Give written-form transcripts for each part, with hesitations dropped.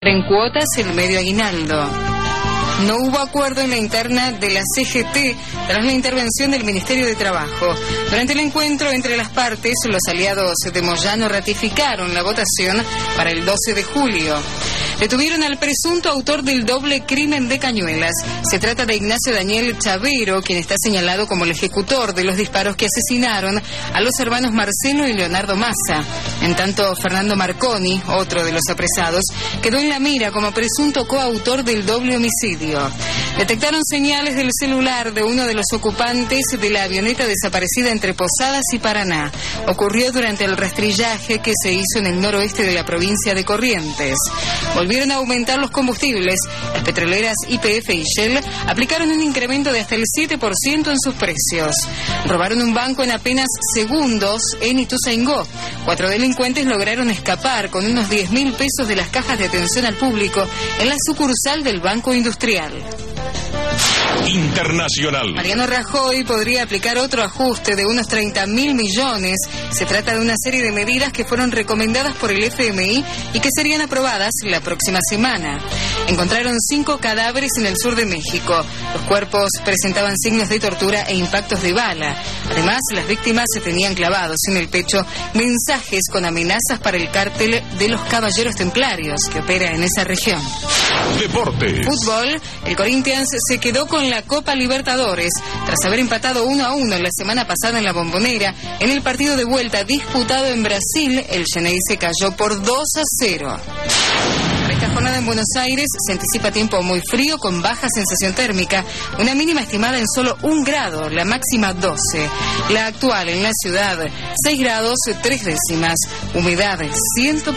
en cuotas el medio aguinaldo. No hubo acuerdo en la interna de la CGT tras la intervención del Ministerio de Trabajo. Durante el encuentro entre las partes, los aliados de Moyano ratificaron la votación para el 12 de julio. Detuvieron al presunto autor del doble crimen de Cañuelas. Se trata de Ignacio Daniel Chavero, quien está señalado como el ejecutor de los disparos que asesinaron a los hermanos Marcelo y Leonardo Massa. En tanto, Fernando Marconi, otro de los apresados, quedó en la mira como presunto coautor del doble homicidio. Detectaron señales del celular de uno de los ocupantes de la avioneta desaparecida entre Posadas y Paraná. Ocurrió durante el rastrillaje que se hizo en el noroeste de la provincia de Corrientes. Volvieron a aumentar los combustibles. Las petroleras YPF y Shell aplicaron un incremento de hasta el 7% en sus precios. Robaron un banco en apenas segundos en Ituzaingó. 4 delincuentes lograron escapar con unos 10.000 pesos de las cajas de atención al público en la sucursal del Banco Industrial. Internacional. Mariano Rajoy podría aplicar otro ajuste de unos 30.000 millones. Se trata de una serie de medidas que fueron recomendadas por el FMI y que serían aprobadas la próxima semana. Encontraron 5 cadáveres en el sur de México. Los cuerpos presentaban signos de tortura e impactos de bala. Además, las víctimas se tenían clavados en el pecho mensajes con amenazas para el cártel de los Caballeros Templarios que opera en esa región. Deportes. Fútbol. El Corinthians se quedó con la Copa Libertadores tras haber empatado 1-1 la semana pasada en la Bombonera. En el partido de vuelta disputado en Brasil, el Xeneize cayó por 2-0. Para esta jornada en Buenos Aires se anticipa tiempo muy frío con baja sensación térmica, una mínima estimada en solo 1 grado, la máxima 12. La actual en la ciudad, 6 grados 3 décimas, humedad 100%.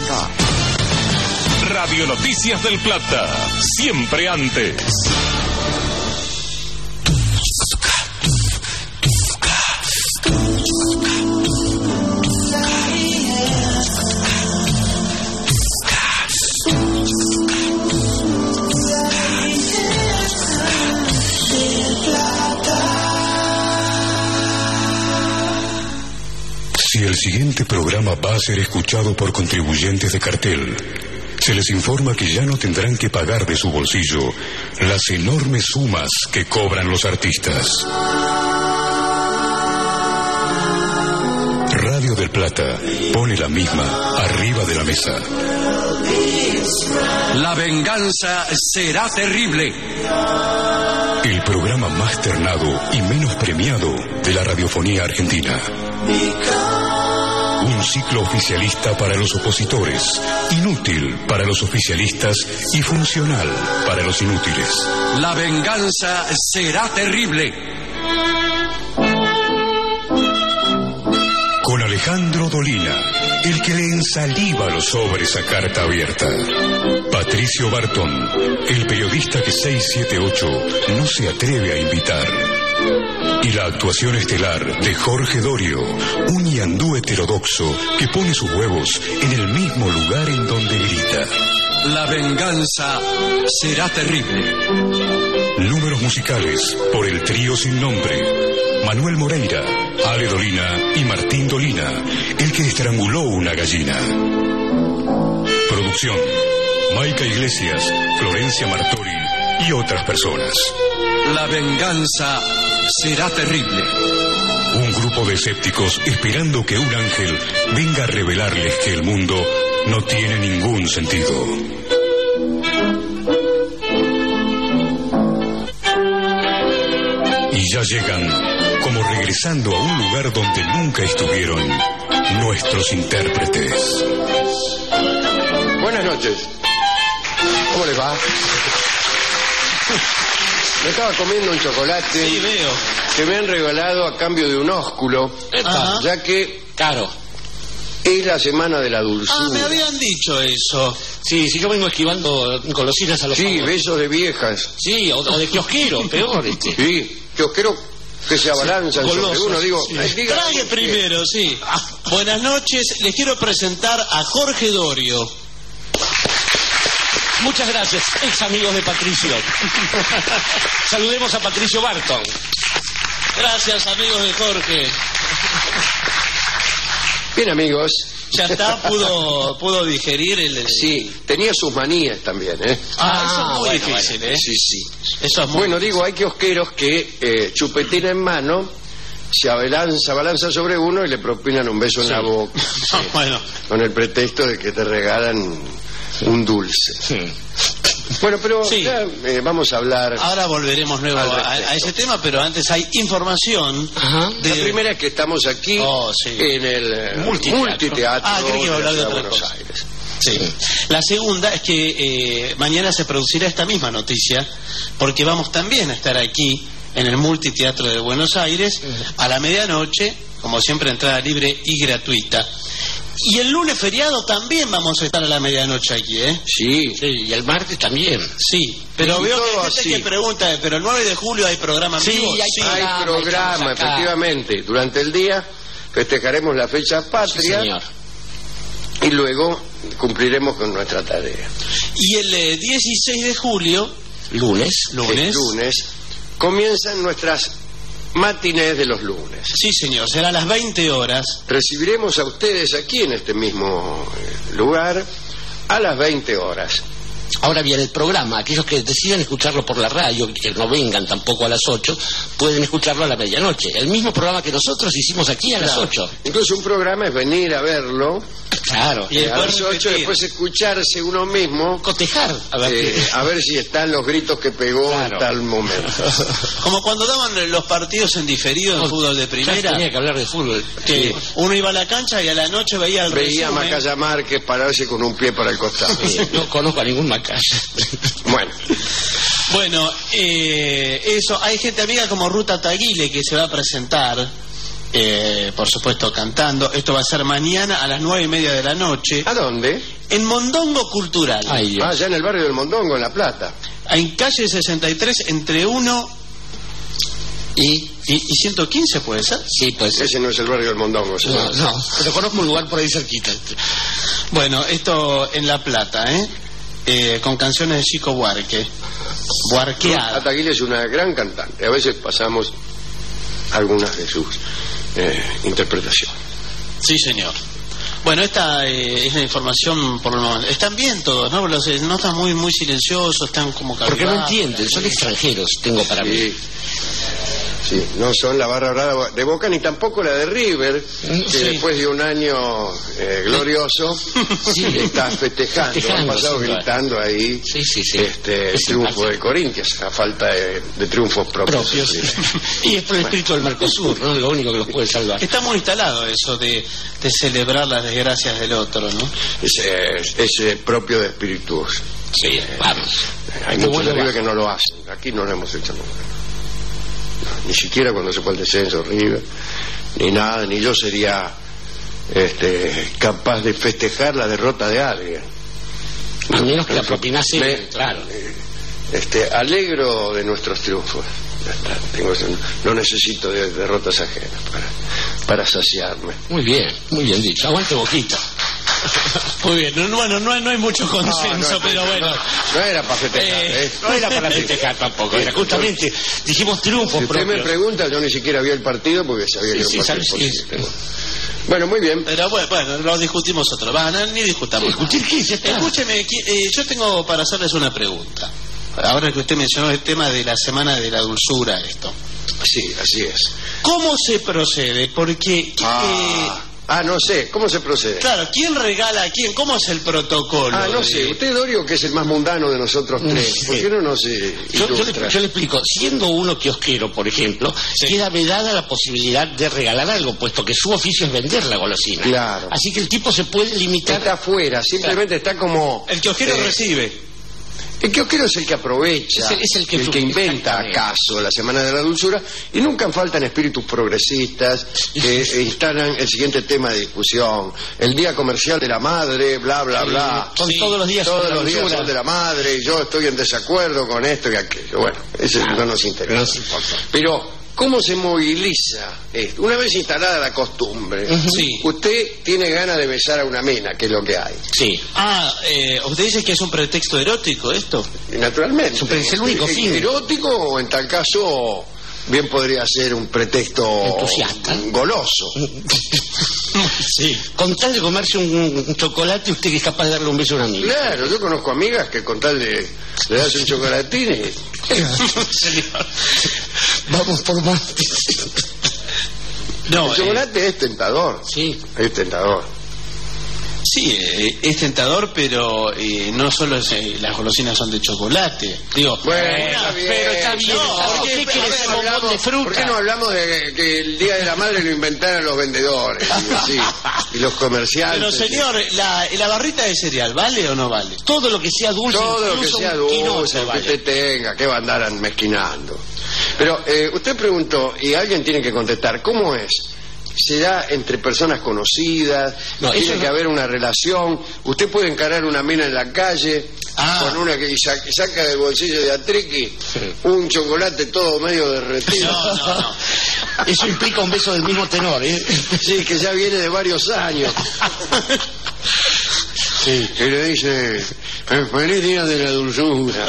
Radio Noticias del Plata, siempre antes. Si el siguiente programa va a ser escuchado por contribuyentes de cartel, se les informa que ya no tendrán que pagar de su bolsillo las enormes sumas que cobran los artistas. Radio del Plata pone la misma arriba de la mesa. La venganza será terrible. El programa más ternado y menos premiado de la radiofonía argentina. Un ciclo oficialista para los opositores, inútil para los oficialistas y funcional para los inútiles. La venganza será terrible. Con Alejandro Dolina, el que le ensaliva los sobres a carta abierta. Patricio Barton, el periodista que 678 no se atreve a invitar. Y la actuación estelar de Jorge Dorio, un ñandú heterodoxo que pone sus huevos en el mismo lugar en donde grita. La venganza será terrible. Números musicales por el trío sin nombre. Manuel Moreira, Ale Dolina y Martín Dolina, el que estranguló una gallina. Producción: Maica Iglesias, Florencia Martori y otras personas. La venganza será terrible. Un grupo de escépticos esperando que un ángel venga a revelarles que el mundo no tiene ningún sentido. Y ya llegan, como regresando a un lugar donde nunca estuvieron, nuestros intérpretes. Buenas noches. ¿Cómo les va? Me estaba comiendo un chocolate. Sí, veo. Que me han regalado a cambio de un ósculo. Ya que... Claro. Es la semana de la dulzura. Me habían dicho eso. Sí, yo vengo esquivando golosinas a los Sí, favores. besos de viejas. Sí, o de kiosquero, peor. Sí, kiosquero que se abalanzan sobre uno. Digo, sí. diga, Trague primero, sí. Buenas noches, les quiero presentar a Jorge Dorio. Muchas gracias, ex amigos de Patricio. Saludemos a Patricio Barton. Gracias, amigos de Jorge. Bien, amigos, Ya está, pudo digerir el... Sí, tenía sus manías también, ¿eh? Eso es muy difícil, ¿eh? Sí. Eso es muy Bueno, digo, hay kiosqueros que chupetina en mano se abalanza sobre uno y le propinan un beso en la boca. Sí. Bueno. Con el pretexto de que te regalan un dulce. Sí. Bueno, pero ya, vamos a hablar. Ahora volveremos luego a ese tema, pero antes hay información. La primera es que estamos aquí en el multiteatro creí que iba a hablar de otra Buenos cosa. Aires. Sí. La segunda es que mañana se producirá esta misma noticia, porque vamos también a estar aquí en el Multiteatro de Buenos Aires a la medianoche, como siempre, entrada libre y gratuita. Y el lunes feriado también vamos a estar a la medianoche aquí, ¿eh? Sí, y el martes también. Sí, pero veo que hay gente que pregunta, pero el 9 de julio hay programa en vivo. Sí, hay programa, efectivamente. Durante el día festejaremos la fecha patria. Sí, señor. Y luego cumpliremos con nuestra tarea. Y el 16 de julio, lunes, comienzan nuestras matinés de los lunes. Sí, señor, será a las 20 horas. Recibiremos a ustedes aquí en este mismo lugar a las 20 horas. Ahora bien, el programa, aquellos que decidan escucharlo por la radio, que no vengan tampoco a las 8, pueden escucharlo a la medianoche. El mismo programa que nosotros hicimos aquí a las 8. Incluso un programa es venir a verlo. Claro. Y a las 8 después escucharse uno mismo. Cotejar. A ver si están los gritos que pegó en tal momento. Como cuando daban los partidos en diferido en fútbol de primera. Tenía que hablar de fútbol. Que uno iba a la cancha y a la noche veía el resumen. Veía a Macaya Márquez pararse con un pie para el costado. No conozco a ningún Macaya. Bueno, eso. Hay gente amiga como Ruta Taguile que se va a presentar. Por supuesto cantando. Esto va a ser mañana a las 9:30 de la noche. ¿A dónde? En Mondongo Cultural. Allá en el barrio del Mondongo, en La Plata. En calle 63, entre 1 y 115, ¿puede ser? Sí, puede ser. Ese no es el barrio del Mondongo. No, pero conozco un lugar por ahí cerquita. Bueno, esto en La Plata, con canciones de Chico Buarque. Buarqueada. Ruta Taguile es una gran cantante. A veces pasamos algunas de sus interpretaciones. Sí, señor. Bueno, esta es la información por el momento. Están bien todos, ¿no? No están muy silenciosos, están como cabizbajos. Porque no entienden, son extranjeros, tengo para mí. Sí, no son la barra brava de Boca ni tampoco la de River, que después de un año glorioso está festejando. Han pasado gritando ahí el triunfo de Corinthians, a falta de triunfos propios. Y es por el espíritu del Mercosur, ¿no? Lo único que los puede salvar. Está muy instalado eso de celebrar las desgracias del otro, ¿no? Es propio de espirituosos. Sí, vamos. Hay muchos de River que no lo hacen. Aquí no lo hemos hecho nunca. Ni siquiera cuando se fue el descenso River, ni nada, ni yo sería capaz de festejar la derrota de alguien. A menos que la propinase, claro. Alegro de nuestros triunfos. Ya está, no necesito de derrotas ajenas para saciarme. Muy bien dicho. Aguante Boquita. Muy bien, bueno, no hay mucho consenso, pero bueno. No era para festejar, No era para festejar tampoco, era justamente, dijimos triunfos si usted me pregunta, yo ni siquiera vi el partido porque sabía que no pasaba imposible. Bueno, muy bien. Pero bueno, lo discutimos otro. Ni discutamos. ¿Discutir qué? Ya está. Escúcheme, yo tengo para hacerles una pregunta. Ahora que usted mencionó el tema de la Semana de la Dulzura, esto. Sí, así es. ¿Cómo se procede? Porque... no sé, ¿cómo se procede? Claro, ¿quién regala a quién? ¿Cómo es el protocolo? No sé, usted, Dorio, que es el más mundano de nosotros tres, ¿por qué no se yo le explico, siendo uno kiosquero, por ejemplo, queda vedada la posibilidad de regalar algo, puesto que su oficio es vender la golosina. Claro. Así que el tipo se puede limitar... Está afuera, simplemente está como... El kiosquero recibe. El kiosquero es el que aprovecha, es el que inventa acaso la Semana de la Dulzura, y nunca faltan espíritus progresistas que instalan el siguiente tema de discusión: el Día Comercial de la Madre, bla bla bla. Todos los días son de la madre, y yo estoy en desacuerdo con esto y aquello. Bueno, eso no nos interesa. Pero ¿cómo se moviliza esto? Una vez instalada la costumbre, usted tiene ganas de besar a una mina, que es lo que hay. Sí. ¿Usted dice que es un pretexto erótico esto? Naturalmente. Es el único fin. ¿Erótico o en tal caso bien podría ser un pretexto entusiasta, goloso. Sí. Con tal de comerse un chocolate, usted que es capaz de darle un beso a una amiga. Claro, yo conozco amigas que con tal de le das un chocolatín y... Vamos por más. No, el chocolate es tentador. Sí. Es tentador. Sí, es tentador, pero no solo las golosinas son de chocolate. Digo, bueno, pero está bien. ¿Por qué quieres un bombón de fruta? ¿Por qué no hablamos de que el Día de la Madre lo inventaron los vendedores y los comerciantes? Pero señor, la barrita de cereal, ¿vale o no vale? Todo lo que sea dulce, todo lo que sea dulce, vale. que usted tenga, que va a andar mezquinando. Pero usted preguntó, y alguien tiene que contestar, ¿cómo es? ¿Será entre personas conocidas? No, ¿Tiene que haber una relación? ¿Usted puede encarar una mina en la calle con una que saca del bolsillo de Atriqui un chocolate todo medio derretido? No. Eso implica un beso del mismo tenor, ¿eh? Sí, que ya viene de varios años. Sí. Y le dice, feliz día de la dulzura.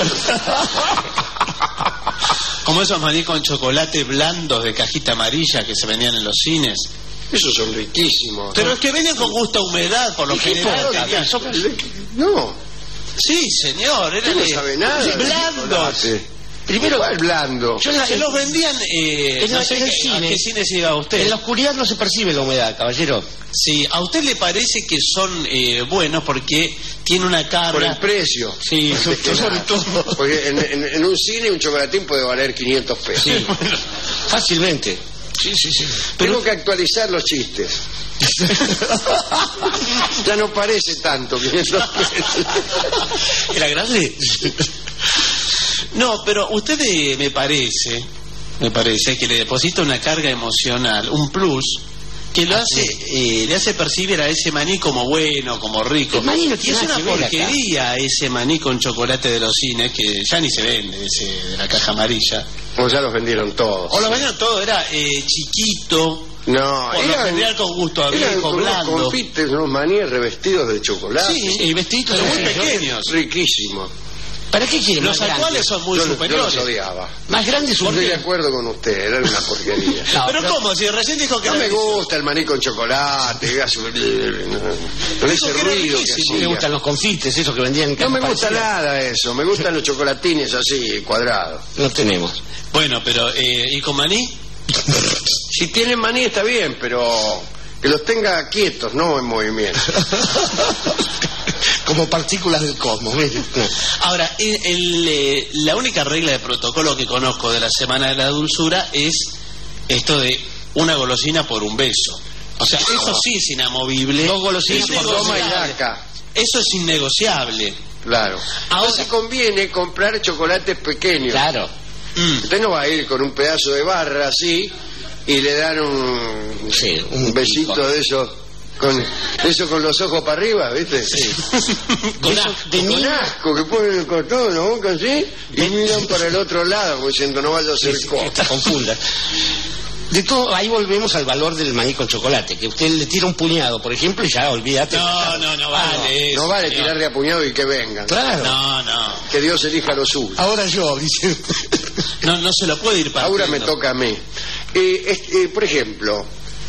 Como esos maní con chocolate blandos de cajita amarilla que se vendían en los cines. Esos son riquísimos. Pero es que venían con gusto a humedad, por lo general. No. Sí, señor. Usted no sabe nada. Blandos. Primero, ¿cuál blando? Se los vendían no sé ¿a qué cine se iba usted? En la oscuridad no se percibe la humedad, caballero. Sí, a usted le parece que son buenos porque tiene una carga. Por el precio. Sí, sobre todo. Porque en un cine un chocolatín puede valer 500 pesos. Sí, fácilmente. Sí. Tengo que actualizar los chistes. Ya no parece tanto 500 pesos. ¿Era grande? No, pero usted me parece que le deposita una carga emocional, un plus, que lo le hace percibir a ese maní como bueno, como rico. El maní no tiene es una nada que ver porquería ese maní con chocolate de los cines, que ya ni se vende, ese de la caja amarilla. O ya los vendieron todos. O lo vendieron todo, era chiquito. No, por lo general con gusto a viejo, blando. Confites, unos maníes revestidos de chocolate. Sí, vestiditos muy pequeños. Riquísimos. ¿Para qué quieren los más actuales grandes? son muy superiores. Yo los odiaba. Más grandes No estoy de acuerdo con usted, era una porquería. No, pero ¿cómo? Si recién dijo que no era me gusta el maní con chocolate, no ese ruido que Me hacía. gustan los confites, esos que vendían en No me cajas gusta parecidas. nada eso, me gustan los chocolatines así, cuadrados. No tenemos. Bueno, pero ¿y con maní? Si tienen maní está bien, pero que los tenga quietos, no en movimiento. Como partículas del cosmos. Ahora, la única regla de protocolo que conozco de la Semana de la Dulzura es esto de una golosina por un beso. O sea, eso sí es inamovible. Dos golosinas Es por Toma y innegociable. daca. Eso es innegociable. Claro. Ahora- Ahora conviene comprar chocolates pequeños. Claro. Usted no va a ir con un pedazo de barra así y le dan un besito pico. de esos con los ojos para arriba, ¿viste? Sí. Con Beso asco, de Con niño. asco, que ponen el costado en la boca así y miran para el otro lado, como diciendo no vaya a ser Te coca. confunda. De todo, ahí volvemos al valor del maní con chocolate, que usted le tira un puñado, por ejemplo, y ya olvídate. No vale eso. No vale señor. tirar de a puñado y que vengan. Claro. No. Que Dios elija lo suyo. Ahora yo, dice. No se lo puede ir partiendo. Ahora me toca a mí. Por ejemplo,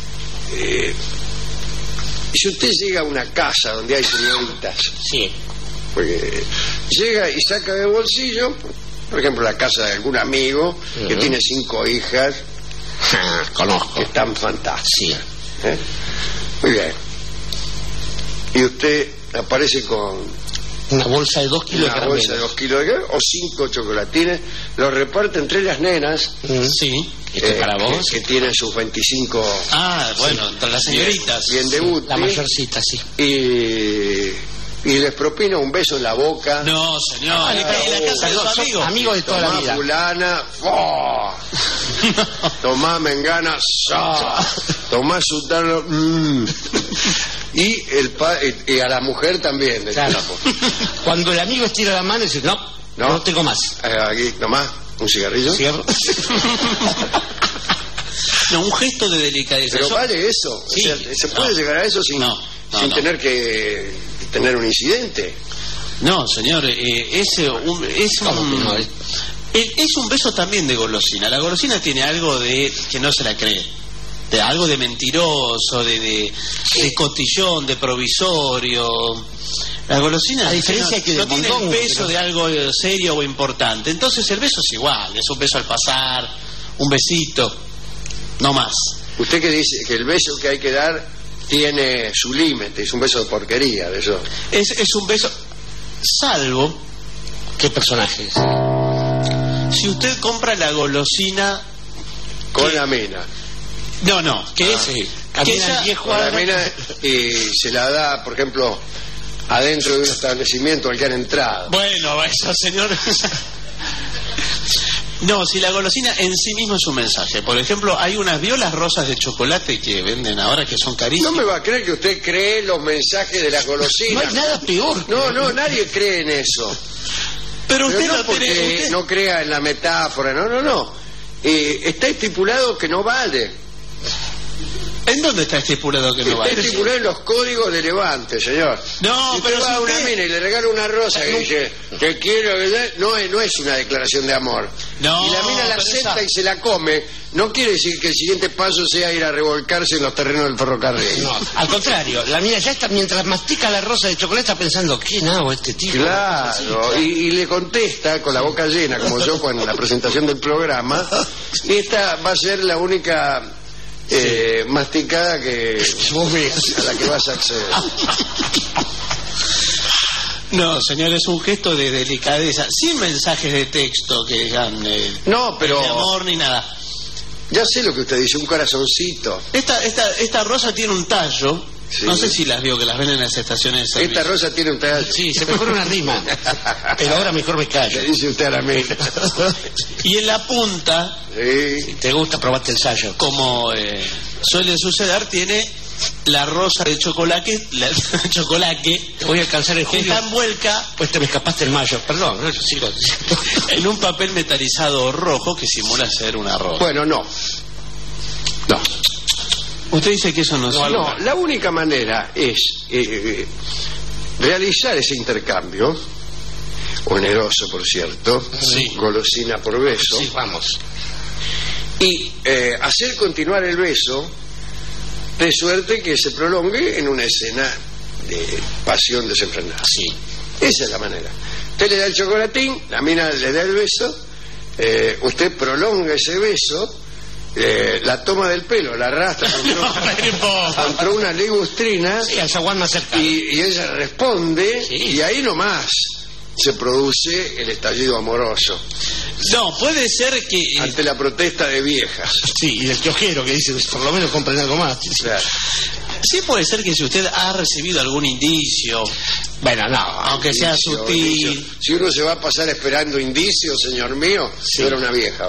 si usted llega a una casa donde hay señoritas, Sí. porque llega y saca del bolsillo, por ejemplo, la casa de algún amigo que tiene 5 hijas Conozco. que están fantásticas. Sí. ¿eh? Muy bien. Y usted aparece con Una bolsa de 2 kilos de una caramelo. bolsa de 2 kilos de caramelo o 5 chocolatines, los reparte entre las nenas. Sí. Este para vos. Que tienen sus 25 Bueno, entre las señoritas. bien debut. La mayorcita, sí. Y les propina un beso en la boca. No, señor. Le cae en la casa de su Son amigo. amigos de toda la Tomá vida. fulana, ¡oh! Tomá mengana, ¡sa! Tomá sultano, y a la mujer también. Claro. Cuando el amigo estira la mano y dice, no tengo más. Aquí, tomá, un cigarrillo. Cierro. No, un gesto de delicadeza. Pero Yo- vale eso. Sí. O sea, ¿se puede llegar a eso sin No, tener que tener un incidente? No, señor, es ¿Cómo que no? Es un beso también de golosina. La golosina tiene algo de que no se la cree. De algo de mentiroso, de cotillón, de provisorio. La golosina, a diferencia no, que no tiene mondongo, el peso de algo serio o importante. Entonces el beso es igual, es un beso al pasar, un besito, no más. Usted que dice que el beso que hay que dar tiene su límite, es un beso de porquería, de eso. Es un beso, salvo... ¿Qué personajes? Si usted compra la golosina... Con la mina. No, que es... Sí. Que ella, Con la mina y se la da, por ejemplo, adentro de un establecimiento al que han entrado. Bueno, eso, señor... No, si la golosina en sí mismo es un mensaje. Por ejemplo, hay unas violas rosas de chocolate que venden ahora que son carísimas. No me va a creer que usted cree los mensajes de la golosina. No hay nada peor. No, nadie cree en eso. Pero usted no no porque tiene... Usted... no crea en la metáfora, no. Está estipulado que no vale. ¿En dónde está estipulado que no vale? Está estipulado en los códigos de Levante, señor. No, si pero usted va a una mina y le regala una rosa que dice te quiero, no es una declaración de amor. No, y la mina la acepta y se la come, no quiere decir que el siguiente paso sea ir a revolcarse en los terrenos del ferrocarril. No, al contrario, la mina ya está, mientras mastica la rosa de chocolate, está pensando, ¿quién hago este tipo? Claro, y le contesta con la boca llena, como yo en la presentación del programa, y esta va a ser la única... masticada a la que vas a acceder. No, señor, es un gesto de delicadeza, sin mensajes de texto que digan no, pero de amor ni nada. Ya sé lo que usted dice, un corazoncito. Esta rosa tiene un tallo. Sí. No sé si las vio, que las ven en las estaciones de servicio. Esta rosa tiene un tallo. Sí, se me ocurre una rima. Pero ahora mejor me callo. Le dice usted a la mina. Y en la punta, sí. ¿Te gusta probarte el tallo? Como suele suceder, tiene la rosa de chocolate. Te voy a alcanzar el que julio. está envuelta. Pues te me escapaste en mayo. Perdón, no, sigo. En un papel metalizado rojo que simula ser una rosa. Bueno, no. Usted dice que eso no es... No, la única manera es realizar ese intercambio, oneroso por cierto, sí. Golosina por beso, sí, vamos. Y hacer continuar el beso de suerte que se prolongue en una escena de pasión desenfrenada. Sí. Esa es la manera. Usted le da el chocolatín, la mina le da el beso, usted prolonga ese beso, la toma del pelo, la arrastra contra una ligustrina, sí, al zaguán más cercano. y ella responde, sí. Y ahí nomás se produce el estallido amoroso. No, puede ser que... Ante la protesta de viejas. Sí, y del kiosquero que dice, por lo menos compren algo más. Claro. Sí, puede ser que si usted ha recibido algún indicio... Bueno, no, aunque sea sutil... Indicio. Si uno se va a pasar esperando indicios, señor mío, sí. Yo era una vieja.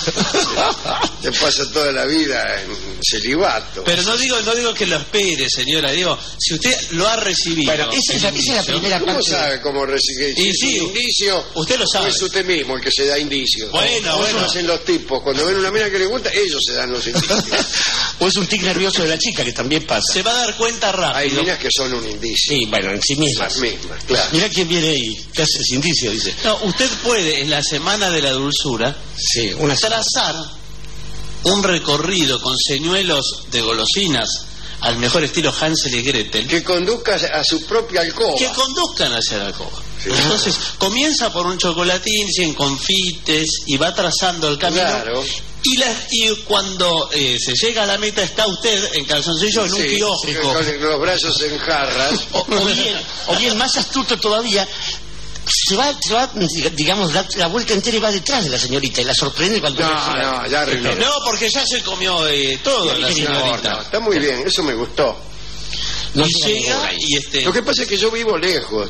Se pasa toda la vida en celibato. Pero no digo que lo espere, señora. Digo, si usted lo ha recibido... Bueno, esa es la primera parte. ¿Cómo sabe cómo recibir? Y sí, indicio, usted lo sabe. Es usted mismo el que se da indicios. Bueno. Hacen los tipos. Cuando ven una mina que les gusta, ellos se dan los indicios. O es un tic nervioso de la chica, que también pasa. Se va a dar cuenta rápido. Hay minas que son un indicio. Sí, bueno, en sí mismas. Claro. Mirá quién viene ahí, ¿qué hace ese indicio? Dice. No, usted puede, en la semana de la dulzura, sí, trazar un recorrido con señuelos de golosinas al mejor estilo Hansel y Gretel. Que conduzca a su propia alcoba. Que conduzcan hacia la alcoba. Sí. Entonces, comienza por un chocolatín, 100 confites, y va trazando el camino. Claro. Y cuando se llega a la meta, está usted en calzoncillo en un kiosco. Con los brazos en jarras. O bien, más astuto todavía, se va, digamos, da la vuelta entera y va detrás de la señorita y la sorprende cuando... No, ya arregló. No, porque ya se comió todo la señorita. No, está muy bien, eso me gustó. No y llega y Lo que pasa es que yo vivo lejos.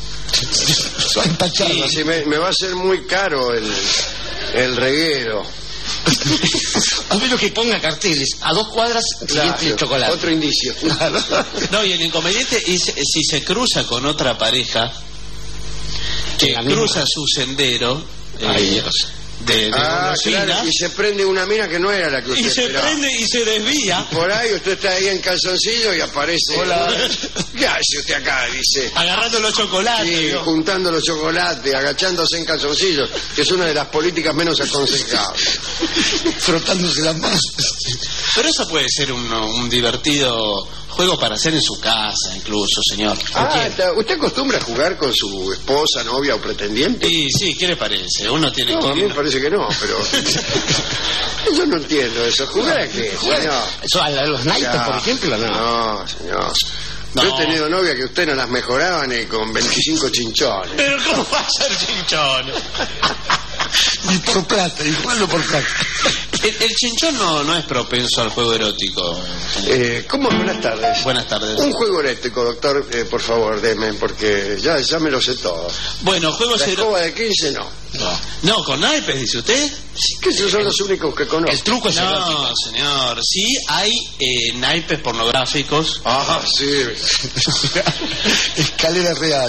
Sí, me va a ser muy caro el reguero. A menos que ponga carteles a 2 cuadras, siguiente el chocolate. Otro indicio. No, y el inconveniente es si se cruza con otra pareja que cruza su sendero, de golosinas. Claro, y se prende una mina que no era la que usted Y se esperaba. prende y se desvía. Por ahí usted está ahí en calzoncillo y aparece. Hola. ¿Qué hace usted acá? Dice. Agarrando los chocolates. Sí, ¿no? juntando los chocolates, agachándose en calzoncillos, que es una de las políticas menos aconsejables. Frotándose las manos. Pero eso puede ser un divertido juego para hacer en su casa, incluso, señor. ¿Usted acostumbra a jugar con su esposa, novia o pretendiente? Y sí, ¿qué le parece? Uno tiene No, que... a mí me parece que no, pero... Yo no entiendo eso. ¿Jugar a qué, señor? Eso, a los naipes, Ya. por ejemplo, no. No, señor. No. Yo he tenido novia que usted no las mejoraba ni con 25 chinchones. Pero ¿cómo va a ser chinchón? Ni por plata, ni jugando por plata. El chinchón no es propenso al juego erótico. ¿Cómo? Buenas tardes. Buenas tardes. Un juego eléctrico, doctor, por favor, deme, porque ya me lo sé todo. Bueno, juegos La eróticos... escoba de 15 no. No, con naipes, dice usted. Sí, que esos son los únicos que conozco. El truco es erótico. No, señor. Sí hay naipes pornográficos Sí. Escalera real.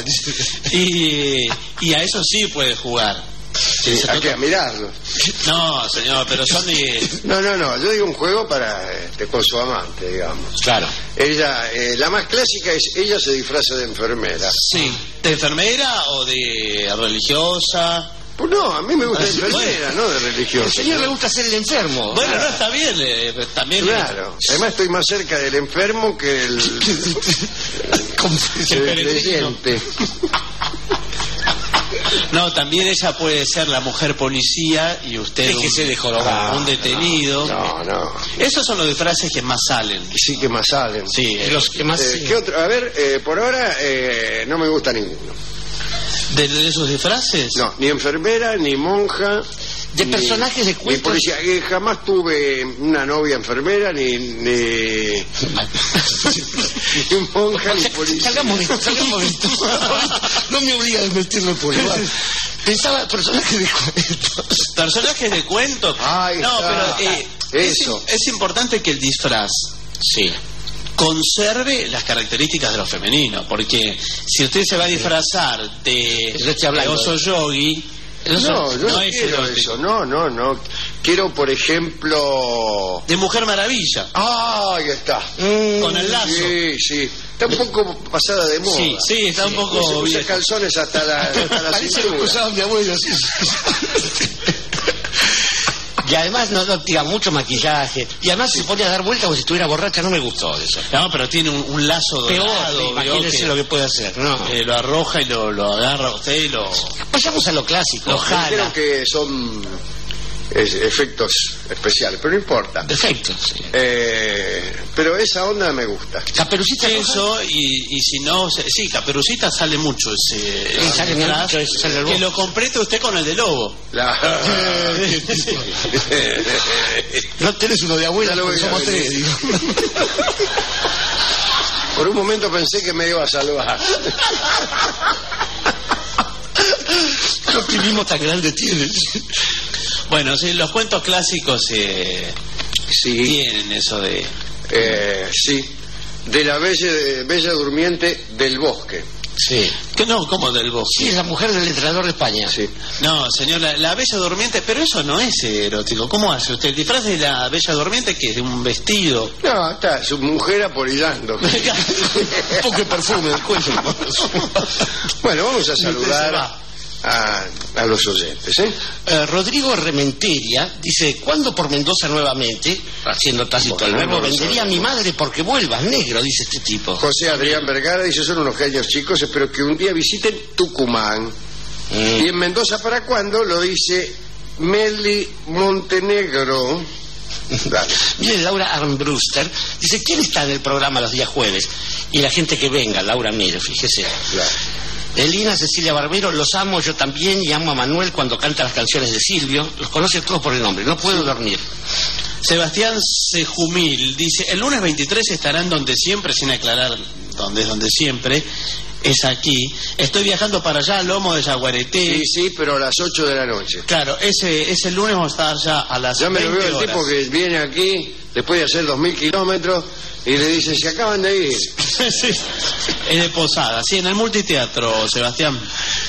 y a eso sí puede jugar. ¿A qué? ¿A mirarlo? No, señor, pero son de... No, yo digo un juego para con su amante, digamos. Claro. Ella, la más clásica es ella se disfraza de enfermera. Sí, ¿de enfermera o de religiosa? Pues no, a mí me gusta de enfermera, no de religiosa. El señor le gusta ser el enfermo. Bueno, no, está bien, también... Claro. Además estoy más cerca del enfermo que el creyente. No, también ella puede ser la mujer policía y usted Déjese de jorobar. un detenido. No. Esos son los disfraces que más salen. Sí que más salen. Sí, Los que más... ¿Qué otro? A ver, por ahora no me gusta ninguno. ¿De esos disfraces? No, ni enfermera, ni monja. De personajes de Ni cuentos. policía. Jamás tuve una novia enfermera, ni monja, ni policía. Salgamos de esto. No me obliga a meterlo por el bar. Pensaba personajes de cuentos. Personajes de cuentos. Ahí no, está. pero Eso. es importante que el disfraz Sí. conserve las características de lo femenino, porque si usted se va a disfrazar de oso yogi, No, yo no es quiero erótico. eso. No. Quiero, por ejemplo... De Mujer Maravilla, Ahí está. con el lazo. Sí. Está un poco pasada de moda. Sí, está un poco Se usa viejo. calzones hasta la Parece lo que cintura. usaba mi abuelo. Sí. Y además no tira mucho maquillaje. Y además se pone a dar vueltas como si estuviera borracha. No me gustó eso. No, pero tiene un lazo dorado. Peor, imagínese lo que puede hacer. No. Lo arroja y lo agarra a usted y lo... Pasamos a lo clásico. Lo jala. Creo que son efectos especiales, pero no importa. Perfecto. Sí. Pero esa onda me gusta. Caperucita Roja. Eso, y si no... Sí, Caperucita sale mucho ese... Sí, sale disfraz, mucho ese, sale el que lobo. lo complete usted con el de lobo. No tenés uno de abuela, Ya lo porque voy a somos ver. tres. Digo. Por un momento pensé que me iba a salvar. ¿Qué optimismo tan grande tienes? Bueno, sí, los cuentos clásicos Sí, tienen eso de... sí. De la bella durmiente del bosque. Sí. ¿Qué no? ¿Cómo del bosque? Sí, es la mujer del entrenador de España. Sí. No, señor, la Bella Durmiente, pero eso no es erótico. ¿Cómo hace usted? ¿El disfraz de la Bella Durmiente que es de un vestido? No, está su mujer apolillando. Un poco de perfume del cuello. Bueno, vamos a se saludar va. a los oyentes, ¿eh? Rodrigo Rementeria dice: ¿cuándo por Mendoza nuevamente? Haciendo tácito el verbo, vendería a mi madre porque vuelvas, negro, dice este tipo. José Adrián Vergara dice: son unos genios chicos, espero que un día visiten Tucumán. ¿Y en Mendoza para cuándo? Lo dice Meli Montenegro. Dale. Mire, Laura Armbruster dice: ¿quién está en el programa los días jueves? Y la gente que venga, Laura Miro, fíjese. Claro. Elina Cecilia Barbero: los amo yo también, y amo a Manuel cuando canta las canciones de Silvio. Los conoce todos por el nombre, no puedo dormir. Sebastián Sejumil dice: el lunes 23 estarán donde siempre, sin aclarar dónde es donde siempre. Es aquí. Estoy viajando para allá, Lomo de Yaguareté. Sí, pero a las 8 de la noche. Claro, ese lunes vamos a estar ya a las Ya me lo 20 veo el horas. tipo que viene aquí después de hacer 2000 kilómetros y le dice: se acaban de ir. Sí, es de Posada, sí, en el multiteatro, Sebastián.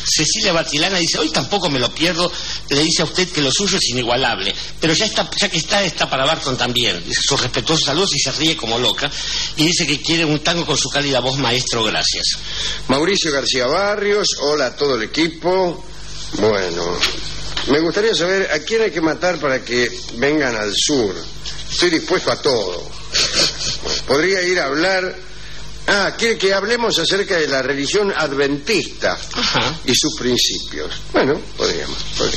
Cecilia Bartilana dice, hoy tampoco me lo pierdo, le dice a usted que lo suyo es inigualable, pero ya que está para Barton también. Dice sus respetuosos saludos y se ríe como loca, y dice que quiere un tango con su cálida voz, maestro, gracias. Mauricio García Barrios, hola a todo el equipo. Bueno, me gustaría saber a quién hay que matar para que vengan al sur. Estoy dispuesto a todo. Bueno, podría ir a hablar... quiere que hablemos acerca de la religión adventista. Ajá. Y sus principios. Bueno, podríamos.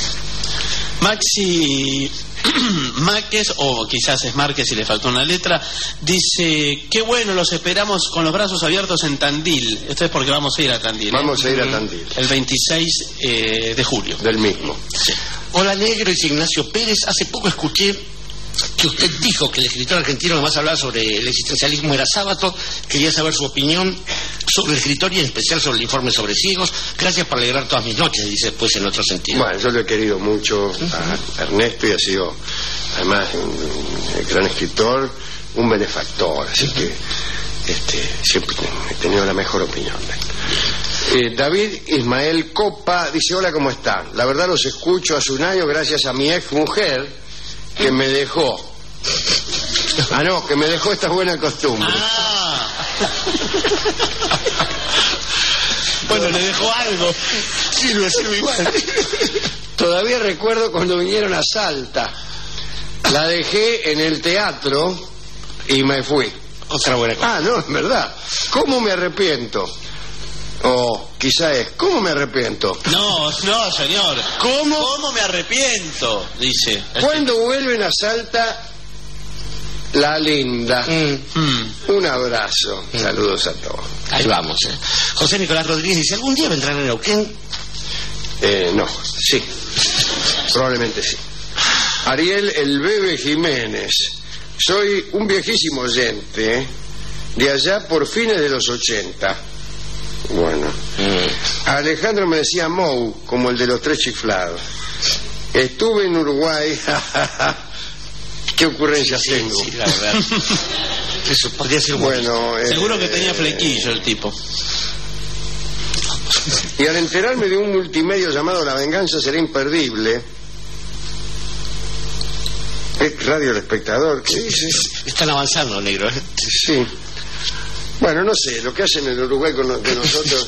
Maxi Máquez, o quizás es Márquez y le faltó una letra, dice, qué bueno, los esperamos con los brazos abiertos en Tandil. Esto es porque vamos a ir a Tandil. Vamos a ir a Tandil. El 26 de julio. Del mismo. Sí. Hola, Negro, dice Ignacio Pérez. Hace poco escuché que usted dijo que el escritor argentino que más hablaba sobre el existencialismo era Sábato. Quería saber su opinión sobre el escritor y en especial sobre el informe sobre ciegos. Gracias por alegrar todas mis noches, dice después en otro sentido. Bueno, yo lo he querido mucho a Ernesto y ha sido además un gran escritor, un benefactor, así que siempre he tenido la mejor opinión. David Ismael Copa dice, hola, ¿cómo están? La verdad los escucho hace un año gracias a mi ex mujer que me dejó. No, que me dejó esta buena costumbre. Bueno, le dejó algo. Sí, lo sirve igual. Todavía recuerdo cuando vinieron a Salta. La dejé en el teatro y me fui. Otra buena cosa. No, es verdad. ¿Cómo me arrepiento? O quizá es, ¿cómo me arrepiento? No, señor. ¿Cómo me arrepiento? Dice. Cuando vuelven a Salta, la linda. Un abrazo. Saludos a todos. Ahí vamos. José Nicolás Rodríguez dice, ¿algún día vendrán a Neuquén? No, sí. Probablemente sí. Ariel El Bebe Jiménez. Soy un viejísimo oyente, de allá por fines de los 80. Bueno. Alejandro me decía Mou, como el de los tres chiflados. Estuve en Uruguay. ¿Qué ocurrencias tengo? Sí, la verdad. Eso podría ser bueno. Seguro que tenía flequillo el tipo. Y al enterarme de un multimedio llamado La Venganza será imperdible. Es Radio El Espectador. ¿Qué dices? Están avanzando, Negro. Sí. Bueno, no sé, lo que hacen en Uruguay con de nosotros,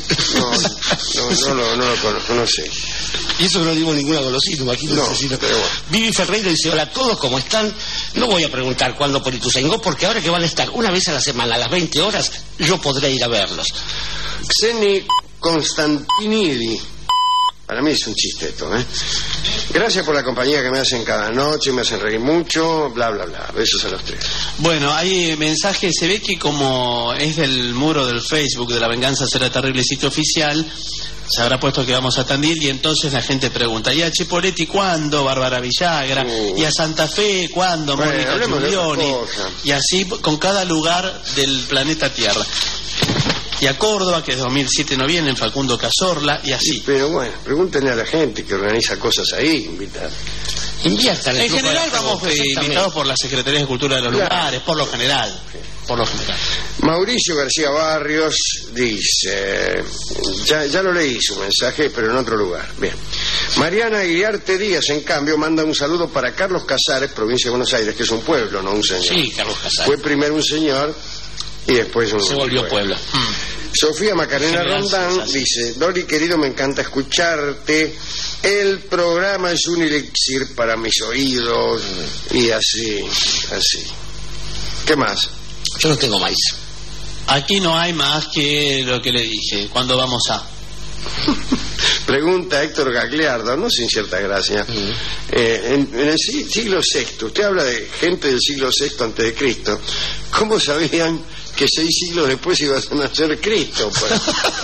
no lo conozco, no sé. Y eso no digo ninguna golosina, imagínate. No, pero bueno. Vivi Ferreira dice, hola a todos, ¿cómo están? No voy a preguntar cuándo por Ituzaingó, porque ahora que van a estar una vez a la semana a las 20 horas, yo podré ir a verlos. Xeni Constantinidi. Para mí es un chisteto, ¿eh? Gracias por la compañía que me hacen cada noche, me hacen reír mucho, bla, bla, bla. Besos a los tres. Bueno, hay mensajes, se ve que como es del muro del Facebook de La Venganza Será Terrible, sitio oficial, se habrá puesto que vamos a Tandil y entonces la gente pregunta, ¿y a Chipoletti cuándo? Bárbara Villagra. ¿Y a Santa Fe cuándo? Mónica Giulioni. Y así con cada lugar del planeta Tierra. Y a Córdoba, que es 2007 no vienen, Facundo Cazorla, y así. Sí, pero bueno, pregúntenle a la gente que organiza cosas ahí, invitar. Inviertan. En general vamos invitados por la Secretaría de Cultura de los lugares, por lo general. Por lo general. Mauricio García Barrios dice, ya lo leí su mensaje, pero en otro lugar. Bien. Mariana Iriarte Díaz, en cambio, manda un saludo para Carlos Casares, provincia de Buenos Aires, que es un pueblo, no un señor. Sí, Carlos Casares. Fue primero un señor y después se volvió pueblo. Sofía Macarena Rondán dice, Dori querido, me encanta escucharte, el programa es un elixir para mis oídos, y así. ¿Qué más? Yo no tengo más. Aquí no hay más que lo que le dije. ¿Cuándo vamos a? Pregunta Héctor Gagliardo, no sin cierta gracia. En el siglo VI, usted habla de gente del siglo VI antes de Cristo. ¿Cómo sabían que 6 siglos después iba a nacer Cristo? Pues?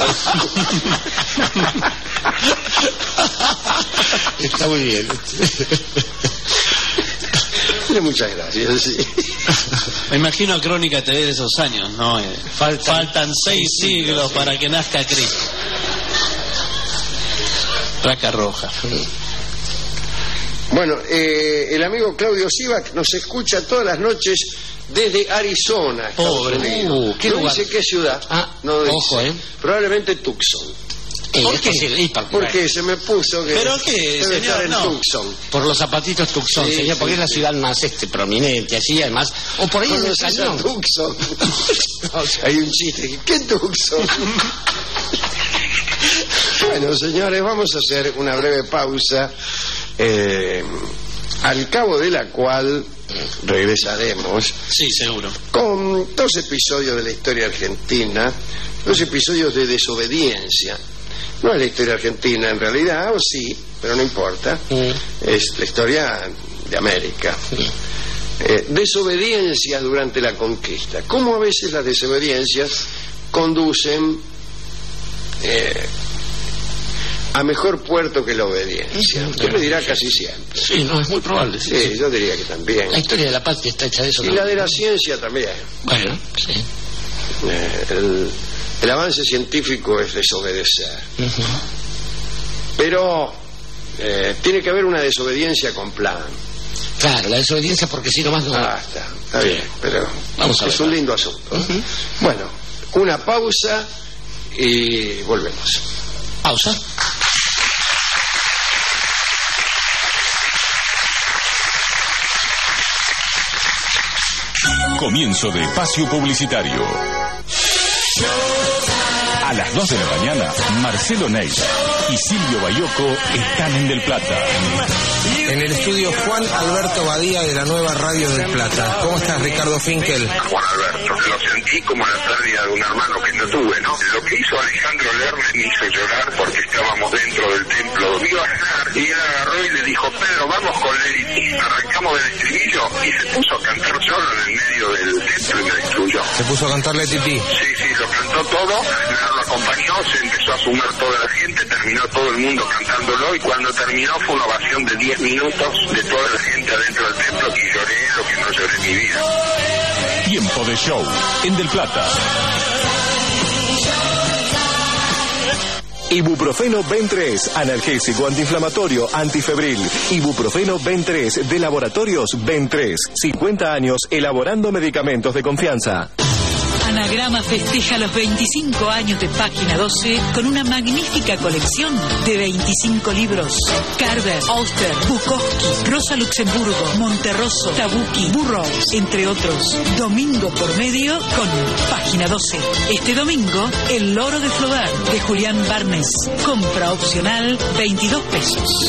Está muy bien. Muchas gracias, sí. Me imagino a Crónica TV de esos años, ¿no? Faltan 6 siglos para que nazca Cristo. Placa roja. Bueno, el amigo Claudio Sivak nos escucha todas las noches desde Arizona. Pobre. ¿Qué lugar? Dice qué ciudad. No ojo, probablemente Tucson. ¿Por qué? Porque se me puso que ¿Pero qué, debe señor? estar en No. Tucson. Por los zapatitos Tucson, Sí, señor, porque sí, es la sí. ciudad más prominente, así además. O por ahí en el ¿Conoces a cañón. Tucson? Hay un chiste. ¿Qué Tucson? Bueno, señores, vamos a hacer una breve pausa, al cabo de la cual regresaremos Sí, seguro. con 2 episodios de la historia argentina, 2 episodios de desobediencia. No es la historia argentina en realidad, o sí, pero no importa. Es la historia de América. Desobediencia durante la conquista. Cómo a veces las desobediencias conducen a mejor puerto que la obediencia. Usted me dirá casi siempre. Sí, no, es muy probable. Sí, yo diría que también. La historia de la patria está hecha de eso. Y la de la ciencia también. Bueno, sí. El avance científico es desobedecer. Pero tiene que haber una desobediencia con plan. Claro, la desobediencia porque si no más no. Está bien, pero Vamos a es ver. un lindo asunto. Bueno, una pausa y volvemos. Pausa. Comienzo de espacio publicitario. A las 2 de la mañana, Marcelo Ney y Silvio Bayoco están en Del Plata. En el estudio Juan Alberto Badía de la nueva Radio del Plata. ¿Cómo estás, Ricardo Finkel? Juan Alberto, lo sentí como la pérdida de un hermano que no tuve, ¿no? Lo que hizo Alejandro Lerner me hizo llorar porque estábamos dentro del templo. Iba a cenar y él agarró y le dijo, Pedro, vamos con Lady. Arrancamos del estribillo y se puso a cantar solo en el medio del templo y me destruyó. Se puso a cantarle Tití. Sí, lo cantó todo, lo acompañó, se empezó a sumar toda la gente, terminó todo el mundo cantándolo y cuando terminó fue una ovación de 10 minutos de toda la gente adentro del templo y lloré lo que no lloré en mi vida. Tiempo de show en Del Plata. Ibuprofeno Ben 3, analgésico, antiinflamatorio, antifebril. Ibuprofeno Ben 3 de Laboratorios Ben 3. 50 años elaborando medicamentos de confianza. Anagrama festeja los 25 años de Página 12 con una magnífica colección de 25 libros. Carver, Auster, Bukowski, Rosa Luxemburgo, Monterroso, Tabucchi, Burroughs, entre otros. Domingo por medio con Página 12. Este domingo, El Loro de Flaubert de Julián Barnes. Compra opcional 22 pesos.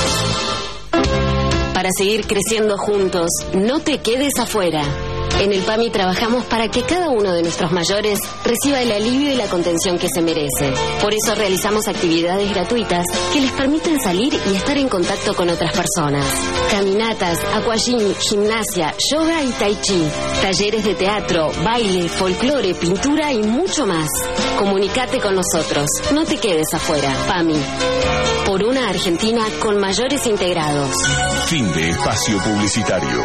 Para seguir creciendo juntos, no te quedes afuera. En el PAMI trabajamos para que cada uno de nuestros mayores reciba el alivio y la contención que se merece. Por eso realizamos actividades gratuitas que les permiten salir y estar en contacto con otras personas. Caminatas, aquagym, gimnasia, yoga y tai chi. Talleres de teatro, baile, folclore, pintura y mucho más. Comunicate con nosotros. No te quedes afuera. PAMI. Por una Argentina con mayores integrados. Fin de espacio publicitario.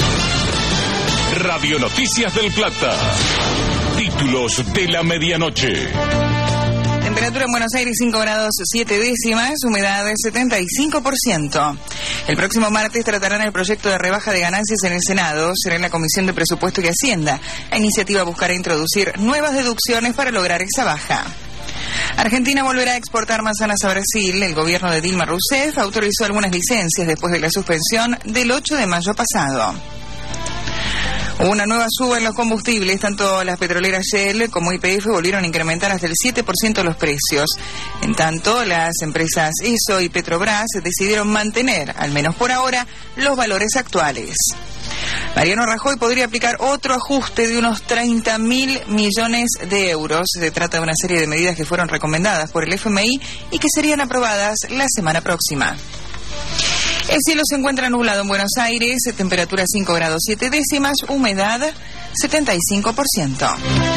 Radio Noticias del Plata. Títulos de la medianoche. Temperatura en Buenos Aires 5 grados 7 décimas, humedad 75%. El próximo martes tratarán el proyecto de rebaja de ganancias en el Senado. Será en la Comisión de Presupuesto y Hacienda. La iniciativa buscará introducir nuevas deducciones para lograr esa baja. Argentina volverá a exportar manzanas a Brasil. El gobierno de Dilma Rousseff autorizó algunas licencias después de la suspensión del 8 de mayo pasado. Hubo una nueva suba en los combustibles, tanto las petroleras Shell como YPF volvieron a incrementar hasta el 7% los precios. En tanto, las empresas ESSO y Petrobras decidieron mantener, al menos por ahora, los valores actuales. Mariano Rajoy podría aplicar otro ajuste de unos 30.000 millones de euros. Se trata de una serie de medidas que fueron recomendadas por el FMI y que serían aprobadas la semana próxima. El cielo se encuentra nublado en Buenos Aires, temperatura 5 grados 7 décimas, humedad 75%.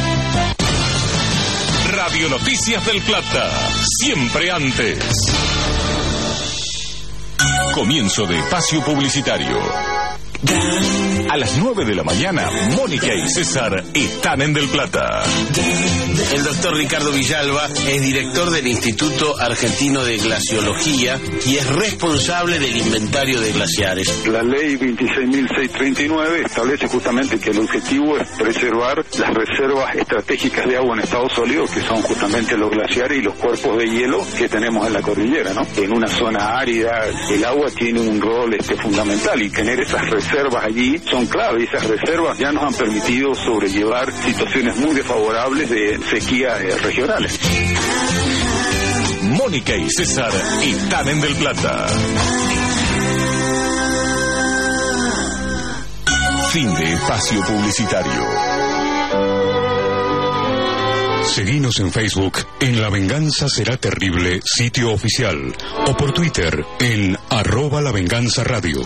Radio Noticias del Plata, siempre antes. Comienzo de espacio publicitario. A las 9 de la mañana, Mónica y César están en Del Plata. El doctor Ricardo Villalba es director del Instituto Argentino de Glaciología y es responsable del inventario de glaciares. La ley 26.639 establece justamente que el objetivo es preservar las reservas estratégicas de agua en estado sólido, que son justamente los glaciares y los cuerpos de hielo que tenemos en la cordillera, ¿no? En una zona árida, el agua tiene un rol fundamental, y tener esas reservas allí son clave, y esas reservas ya nos han permitido sobrellevar situaciones muy desfavorables de sequía regionales. Mónica y César están en Del Plata. Fin de espacio publicitario. Seguinos en Facebook en La Venganza Será Terrible, sitio oficial, o por Twitter en @lavenganzaradio.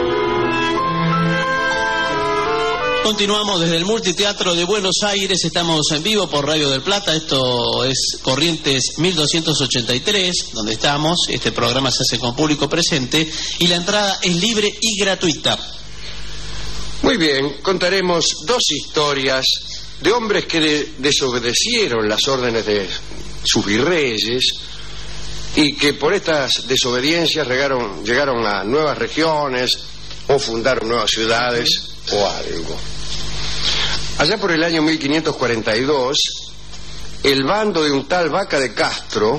Continuamos desde el Multiteatro de Buenos Aires, estamos en vivo por Radio del Plata, esto es Corrientes 1283, donde estamos, este programa se hace con público presente y la entrada es libre y gratuita. Muy bien, contaremos dos historias de hombres que desobedecieron las órdenes de sus virreyes y que por estas desobediencias llegaron a nuevas regiones o fundaron nuevas ciudades o algo. Allá por el año 1542, el bando de un tal Vaca de Castro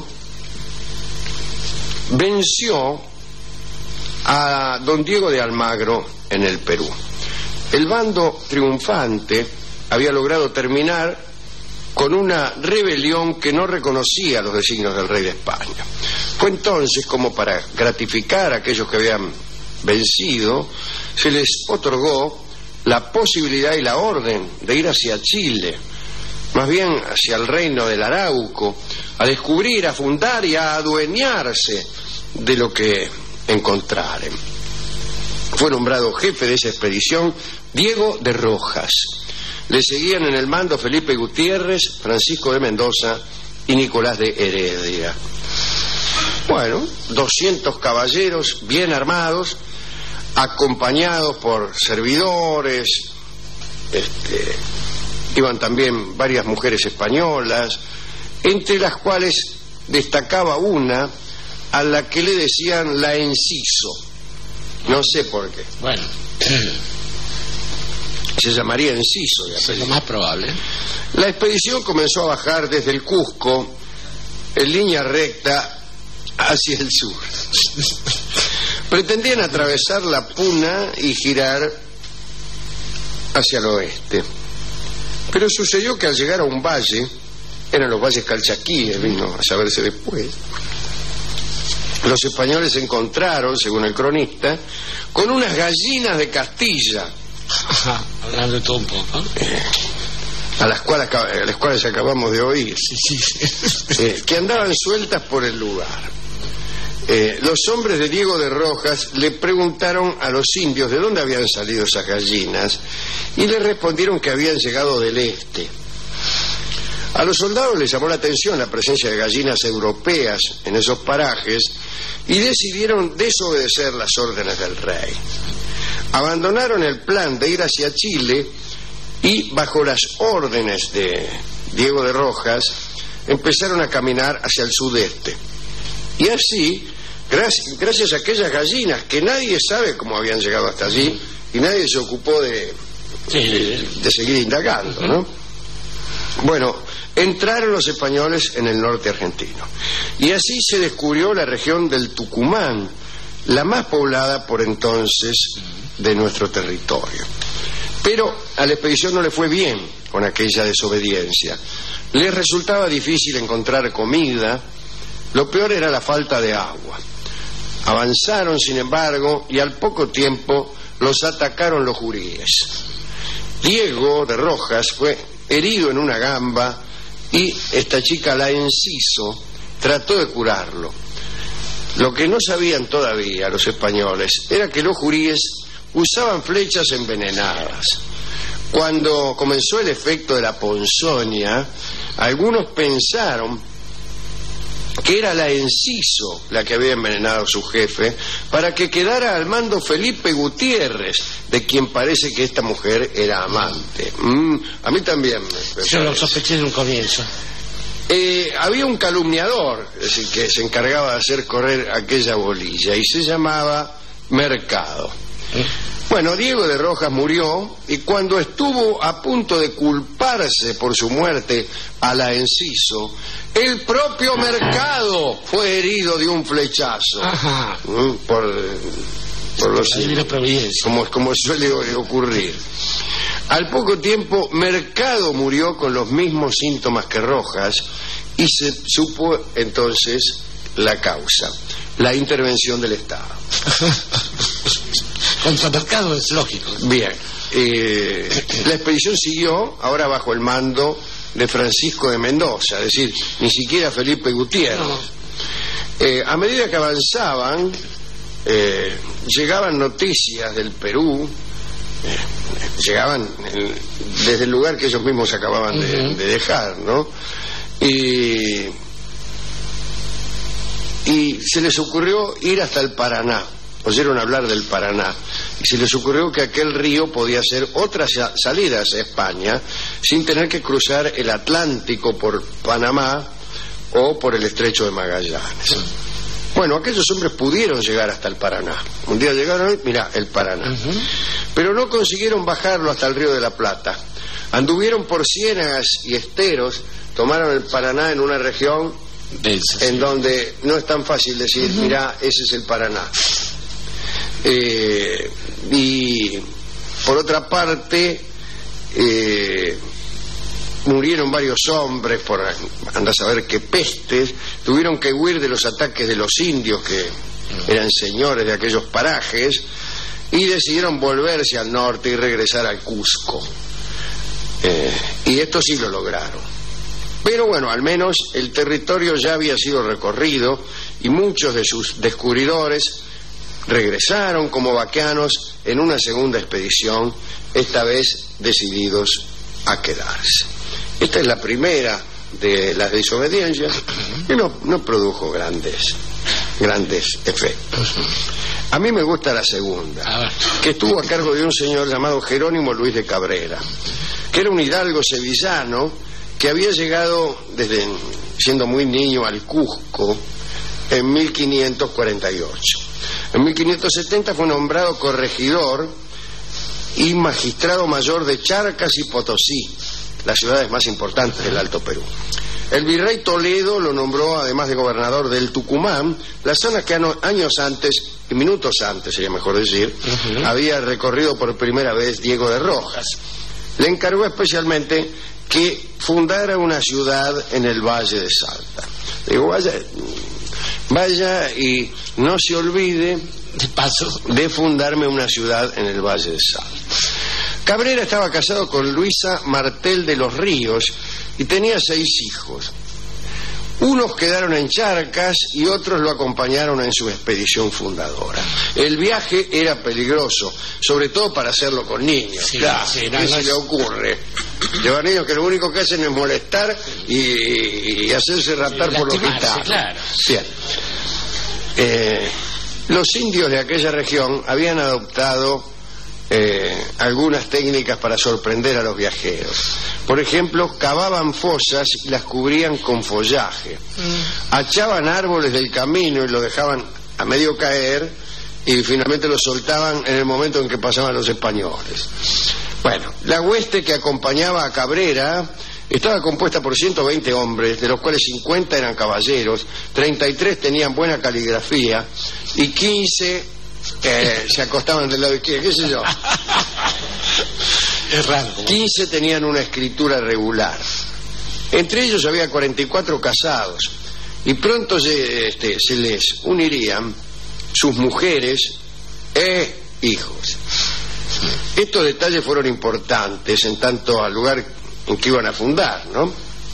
venció a don Diego de Almagro en el Perú. El bando triunfante había logrado terminar con una rebelión que no reconocía los designios del rey de España. Fue entonces como para gratificar a aquellos que habían vencido, se les otorgó la posibilidad y la orden de ir hacia Chile, más bien hacia el reino del Arauco, a descubrir, a fundar y a adueñarse de lo que encontraren. Fue nombrado jefe de esa expedición Diego de Rojas. Le seguían en el mando Felipe Gutiérrez, Francisco de Mendoza y Nicolás de Heredia. Bueno, 200 caballeros bien armados, acompañados por servidores, iban también varias mujeres españolas, entre las cuales destacaba una a la que le decían la Enciso. No sé por qué. Bueno, se llamaría Enciso. Es lo más probable. La expedición comenzó a bajar desde el Cusco en línea recta hacia el sur. Pretendían atravesar la Puna y girar hacia el oeste. Pero sucedió que al llegar a un valle, eran los valles calchaquíes, vino a saberse después, los españoles se encontraron, según el cronista, con unas gallinas de Castilla. Hablando de todo un poco. A las cuales acabamos de oír. Que andaban sueltas por el lugar. Los hombres de Diego de Rojas le preguntaron a los indios de dónde habían salido esas gallinas y le respondieron que habían llegado del este. A los soldados les llamó la atención la presencia de gallinas europeas en esos parajes y decidieron desobedecer las órdenes del rey. Abandonaron el plan de ir hacia Chile y, bajo las órdenes de Diego de Rojas, empezaron a caminar hacia el sudeste. Y así, gracias a aquellas gallinas que nadie sabe cómo habían llegado hasta allí y nadie se ocupó de seguir indagando, ¿no? Bueno, entraron los españoles en el norte argentino y así se descubrió la región del Tucumán, la más poblada por entonces de nuestro territorio. Pero a la expedición no le fue bien con aquella desobediencia. Les resultaba difícil encontrar comida, lo peor era la falta de agua. Avanzaron, sin embargo, y al poco tiempo los atacaron los juríes. Diego de Rojas fue herido en una gamba y esta chica, la Enciso, trató de curarlo. Lo que no sabían todavía los españoles era que los juríes usaban flechas envenenadas. Cuando comenzó el efecto de la ponzoña, algunos pensaron que era la Enciso la que había envenenado a su jefe, para que quedara al mando Felipe Gutiérrez, de quien parece que esta mujer era amante. A mí también me Yo lo sospeché de un comienzo. Había un calumniador, es decir, que se encargaba de hacer correr aquella bolilla, y se llamaba Mercado. Bueno, Diego de Rojas murió, y cuando estuvo a punto de culparse por su muerte a la Enciso, el propio Mercado fue herido de un flechazo. Ajá. Por los providencia. Como suele ocurrir. Al poco tiempo, Mercado murió con los mismos síntomas que Rojas, y se supo entonces la causa: la intervención del Estado. Contra Mercado es lógico. Bien. La expedición siguió, ahora bajo el mando de Francisco de Mendoza, es decir, ni siquiera Felipe Gutiérrez. No. A medida que avanzaban, llegaban noticias del Perú, llegaban desde el lugar que ellos mismos acababan de dejar, ¿no? Y se les ocurrió ir hasta el Paraná. Oyeron hablar del Paraná y se les ocurrió que aquel río podía ser otra salida hacia España sin tener que cruzar el Atlántico por Panamá o por el Estrecho de Magallanes. Bueno, aquellos hombres pudieron llegar hasta el Paraná. Un día llegaron y mirá, el Paraná. Pero no consiguieron bajarlo hasta el Río de la Plata. Anduvieron por ciénagas y esteros, tomaron el Paraná en una región en donde no es tan fácil decir, mirá, ese es el Paraná. Y por otra parte, murieron varios hombres por anda a saber qué pestes, tuvieron que huir de los ataques de los indios que eran señores de aquellos parajes, y decidieron volverse al norte y regresar al Cusco. Y esto sí lo lograron. Pero bueno, al menos el territorio ya había sido recorrido y muchos de sus descubridores regresaron como vaqueanos en una segunda expedición, esta vez decididos a quedarse. Esta es la primera de las desobediencias que no produjo grandes efectos. A mí me gusta la segunda, que estuvo a cargo de un señor llamado Jerónimo Luis de Cabrera, que era un hidalgo sevillano que había llegado desde siendo muy niño al Cusco en 1548. En 1570 fue nombrado corregidor y magistrado mayor de Charcas y Potosí, las ciudades más importantes del Alto Perú. El virrey Toledo lo nombró, además de gobernador del Tucumán, la zona que años antes, y minutos antes sería mejor decir, había recorrido por primera vez Diego de Rojas. Le encargó especialmente que fundara una ciudad en el Valle de Salta. Digo, vaya y no se olvide de paso de fundarme una ciudad en el Valle de Salta. Cabrera estaba casado con Luisa Martel de los Ríos y tenía 6 hijos. Unos quedaron en Charcas y otros lo acompañaron en su expedición fundadora. El viaje era peligroso, sobre todo para hacerlo con niños. ¿Qué se le ocurre? Llevar niños que lo único que hacen es molestar y hacerse raptar por los gitanos. Claro. Bien. Los indios de aquella región habían adoptado algunas técnicas para sorprender a los viajeros. Por ejemplo, cavaban fosas y las cubrían con follaje. Achaban árboles del camino y lo dejaban a medio caer y finalmente lo soltaban en el momento en que pasaban los españoles. Bueno, la hueste que acompañaba a Cabrera estaba compuesta por 120 hombres, de los cuales 50 eran caballeros, 33 tenían buena caligrafía y 15 se acostaban del lado izquierdo, qué sé yo. Es raro. 15 tenían una escritura regular. Entre ellos había 44 casados y pronto se les unirían sus mujeres e hijos. Estos detalles fueron importantes en tanto al lugar en que iban a fundar, ¿no?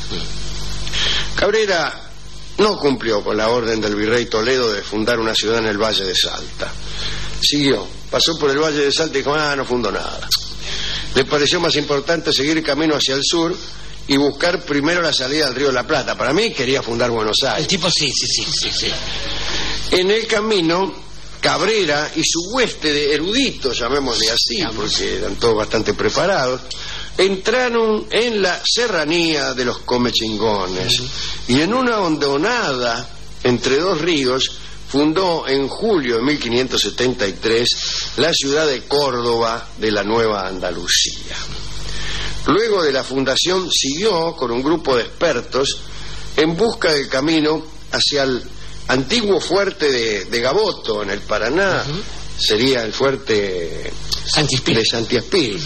Cabrera no cumplió con la orden del virrey Toledo de fundar una ciudad en el Valle de Salta. Siguió, pasó por el Valle de Salta y dijo, no fundó nada. Le pareció más importante seguir camino hacia el sur y buscar primero la salida al Río de la Plata. Para mí quería fundar Buenos Aires. El tipo sí. En el camino, Cabrera y su hueste de eruditos, llamémosle así, porque eran todos bastante preparados, entraron en la serranía de los Comechingones y en una hondonada entre dos ríos fundó en julio de 1573 la ciudad de Córdoba de la Nueva Andalucía. Luego de la fundación siguió con un grupo de expertos en busca del camino hacia el antiguo fuerte de Gaboto en el Paraná, sería el fuerte de Santi Espíritu.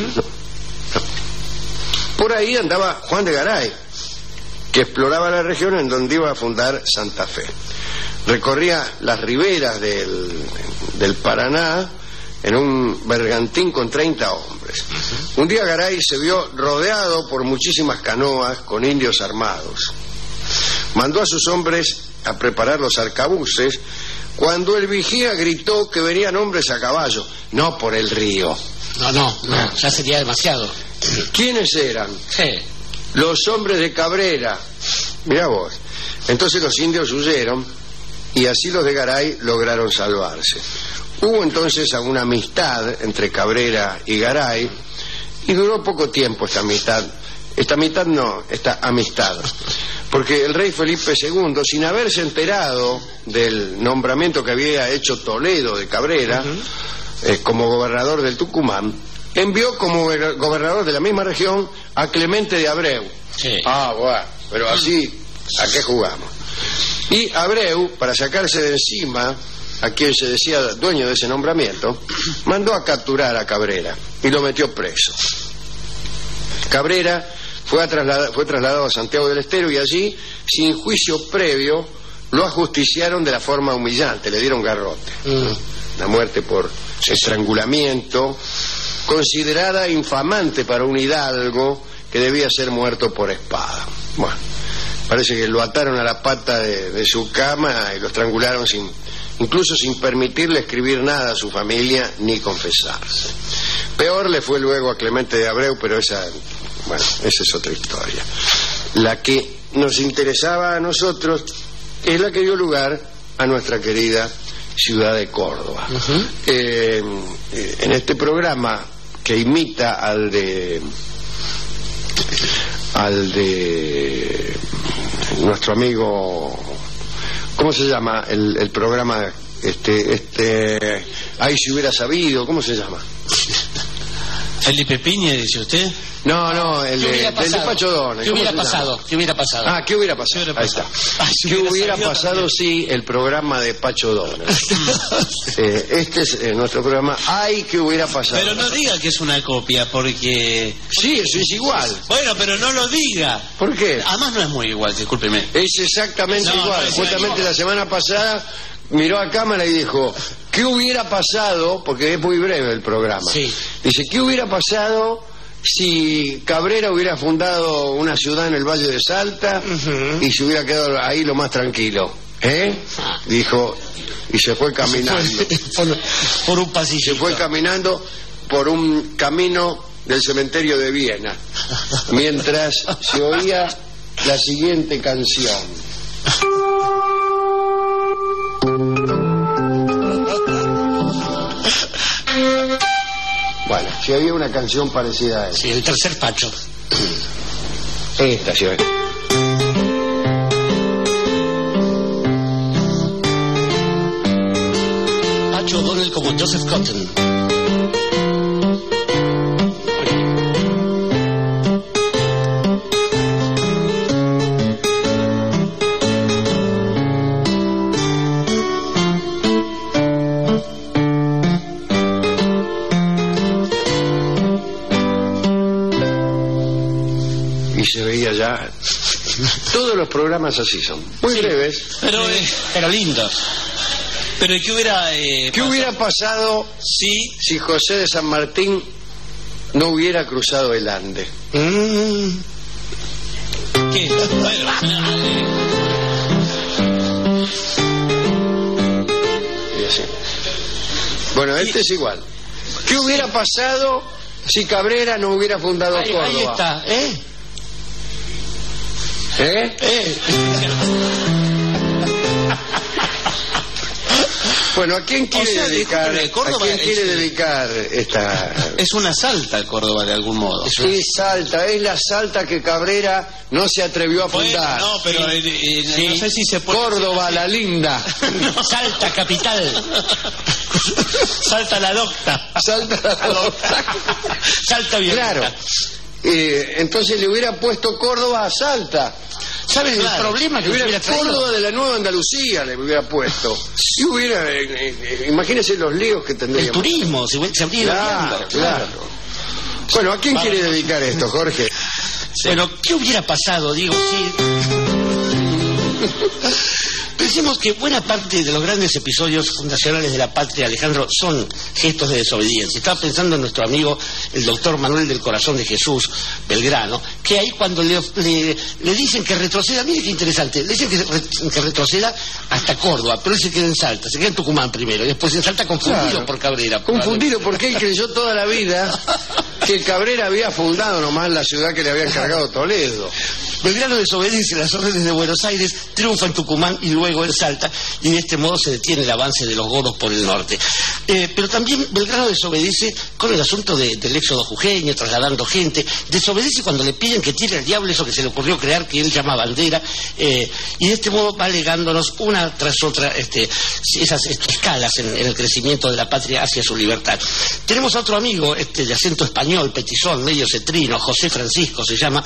Por ahí andaba Juan de Garay, que exploraba la región en donde iba a fundar Santa Fe. Recorría las riberas del Paraná en un bergantín con 30 hombres. Un día Garay se vio rodeado por muchísimas canoas con indios armados. Mandó a sus hombres a preparar los arcabuces cuando el vigía gritó que venían hombres a caballo, no por el río. No, ya sería demasiado. ¿Quiénes eran? Sí. Los hombres de Cabrera. Mirá vos. Entonces los indios huyeron y así los de Garay lograron salvarse. Hubo entonces alguna amistad entre Cabrera y Garay y duró poco tiempo esta amistad. Esta amistad. Porque el rey Felipe II, sin haberse enterado del nombramiento que había hecho Toledo de Cabrera como gobernador del Tucumán, envió como gobernador de la misma región a Clemente de Abreu. Sí. Bueno, pero así, ¿a qué jugamos? Y Abreu, para sacarse de encima a quien se decía dueño de ese nombramiento, mandó a capturar a Cabrera y lo metió preso. Cabrera fue trasladado a Santiago del Estero y allí, sin juicio previo, lo ajusticiaron de la forma humillante, le dieron garrote. La muerte por estrangulamiento, considerada infamante para un hidalgo que debía ser muerto por espada. Bueno, parece que lo ataron a la pata de su cama y lo estrangularon incluso sin permitirle escribir nada a su familia ni confesarse. Peor le fue luego a Clemente de Abreu, pero esa es otra historia. La que nos interesaba a nosotros es la que dio lugar a nuestra querida ciudad de Córdoba. En este programa que imita al de nuestro amigo, ¿cómo se llama el programa? Ahí si hubiera sabido, ¿cómo se llama? Felipe Piña, dice usted. No, el de Pacho Donne. ¿Qué hubiera pasado? ¿Qué hubiera pasado? Ahí está. ¿Qué hubiera pasado si el programa de Pacho Donne? Este es nuestro programa. ¡Ay, qué hubiera pasado! Pero no diga que es una copia, porque... Sí, eso es igual. Bueno, pero no lo diga. ¿Por qué? Además no es muy igual, discúlpeme. Es exactamente igual. Justamente la semana pasada miró a cámara y dijo, ¿qué hubiera pasado? Porque es muy breve el programa. Sí. Dice, ¿qué hubiera pasado si Cabrera hubiera fundado una ciudad en el Valle de Salta y se hubiera quedado ahí lo más tranquilo? Dijo, y se fue caminando. Por un pasillo. Se fue caminando por un camino del cementerio de Viena, mientras se oía la siguiente canción. Bueno, si había una canción parecida a esa. Sí, el tercer Pacho. Esta, sí. Pacho O'Donnell como Joseph Cotton. Se veía ya. Todos los programas así son. Muy breves. Pero lindos. Pero ¿qué hubiera hubiera pasado si José de San Martín no hubiera cruzado el Ande? ¿Qué? Bueno, este es igual. ¿Qué hubiera pasado si Cabrera no hubiera fundado Córdoba? Ahí está, Bueno, ¿a quién quiere dedicar esta...? Es una Salta Córdoba, de algún modo. Sí, Salta, es la Salta que Cabrera no se atrevió a fundar. No, pero no sé si se puede... Córdoba, la linda. Salta, capital. Salta la docta. Salta bien. Claro. Entonces le hubiera puesto Córdoba a Salta. ¿Sabes el problema que hubiera traído? Córdoba de la Nueva Andalucía le hubiera puesto. Si hubiera, imagínense los líos que tendría. El turismo, se habría claro. Bueno, ¿a quién quiere dedicar esto, Jorge? Bueno, ¿qué hubiera pasado, digo, si... Pensemos que buena parte de los grandes episodios fundacionales de la patria, Alejandro, son gestos de desobediencia. Estaba pensando en nuestro amigo, el doctor Manuel del Corazón de Jesús, Belgrano, que ahí cuando le dicen que retroceda, mire qué interesante, le dicen que retroceda hasta Córdoba, pero él se queda en Salta, se queda en Tucumán primero, y después en Salta confundido por Cabrera. Confundido porque él creyó toda la vida que Cabrera había fundado nomás la ciudad que le había encargado Toledo. Belgrano desobedece las órdenes de Buenos Aires, triunfa en Tucumán y luego en Salta, y de este modo se detiene el avance de los godos por el norte. Pero también Belgrano desobedece con el asunto del éxodo jujeño, trasladando gente, desobedece cuando le piden que tire al diablo eso que se le ocurrió crear, que él llama bandera, y de este modo va legándonos una tras otra esas escalas en el crecimiento de la patria hacia su libertad. Tenemos a otro amigo, de acento español, petizón, medio cetrino, José Francisco se llama,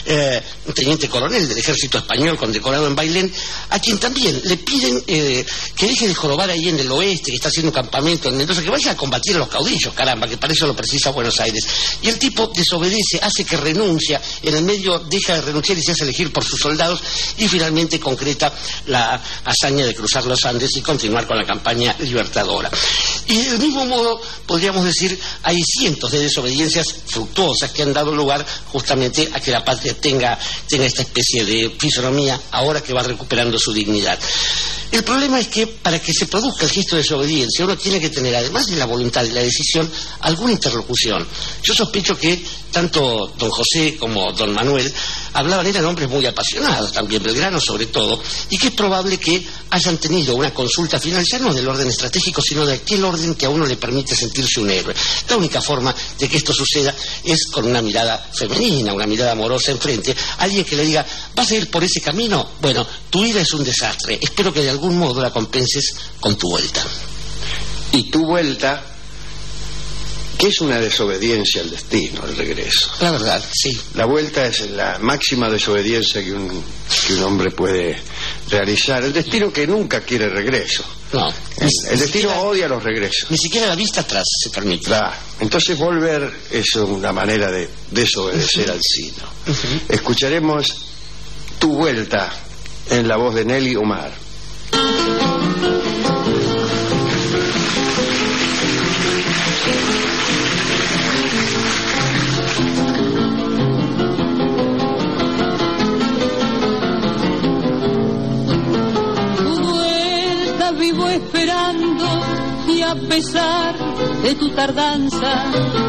teniente coronel del ejército español condecorado en Bailén, a quien también le piden que deje de jorobar ahí en el oeste, que está haciendo un campamento en Mendoza, que vaya a combatir a los caudillos, caramba, que para eso lo precisa Buenos Aires. Y el tipo desobedece, hace que renuncia, en el medio deja de renunciar y se hace elegir por sus soldados, y finalmente concreta la hazaña de cruzar los Andes y continuar con la campaña libertadora. Y del mismo modo, podríamos decir, hay cientos de desobediencias fructuosas que han dado lugar justamente a que la patria tenga esta especie de fisonomía ahora que va recuperando su dignidad. El problema es que para que se produzca el gesto de desobediencia uno tiene que tener, además de la voluntad y la decisión, alguna interlocución. Yo sospecho que tanto don José como don Manuel eran hombres muy apasionados, también Belgrano sobre todo, y que es probable que hayan tenido una consulta final, ya no del orden estratégico, sino de aquel orden que a uno le permite sentirse un héroe. La única forma de que esto suceda es con una mirada femenina, una mirada amorosa enfrente, alguien que le diga, ¿vas a ir por ese camino? Bueno, tu ida es un desastre, espero que de algún modo la compenses con tu vuelta. Y tu vuelta, que es una desobediencia al destino, el regreso. La verdad, sí. La vuelta es la máxima desobediencia que un hombre puede realizar. El destino que nunca quiere regreso. No. El destino odia los regresos. Ni siquiera la vista atrás se permite. Claro. Entonces volver es una manera de desobedecer al sino. Escucharemos Tu vuelta en la voz de Nelly Omar. Vivo esperando y a pesar de tu tardanza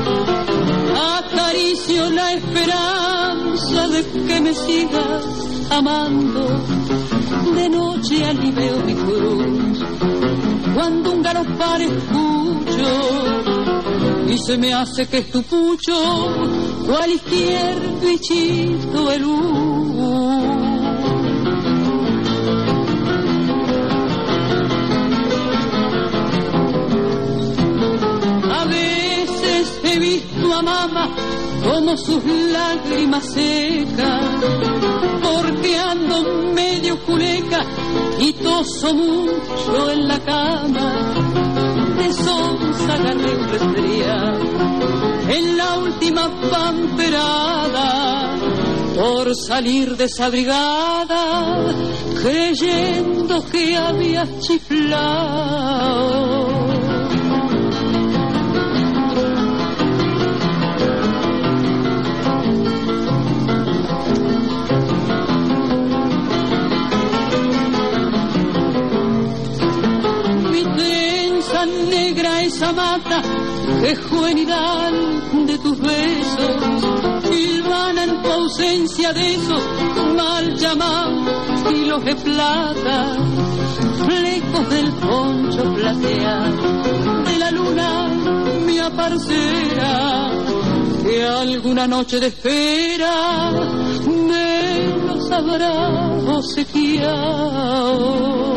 acaricio la esperanza de que me sigas amando. De noche alivio mi cruz cuando un galopar escucho y se me hace que es tu pucho cualquier bichito de luz. He visto a mamá como sus lágrimas secas, porque ando medio culeca y toso mucho en la cama. De sonza agarré un resfriado en la última pamperada por salir desabrigada, creyendo que había chiflado. negra esa mata que juvenidad de tus besos, silvana en tu ausencia de esos mal llamados hilos de plata, flecos del poncho plateado de la luna mi aparcera, que alguna noche de espera me los habrá obsequiado.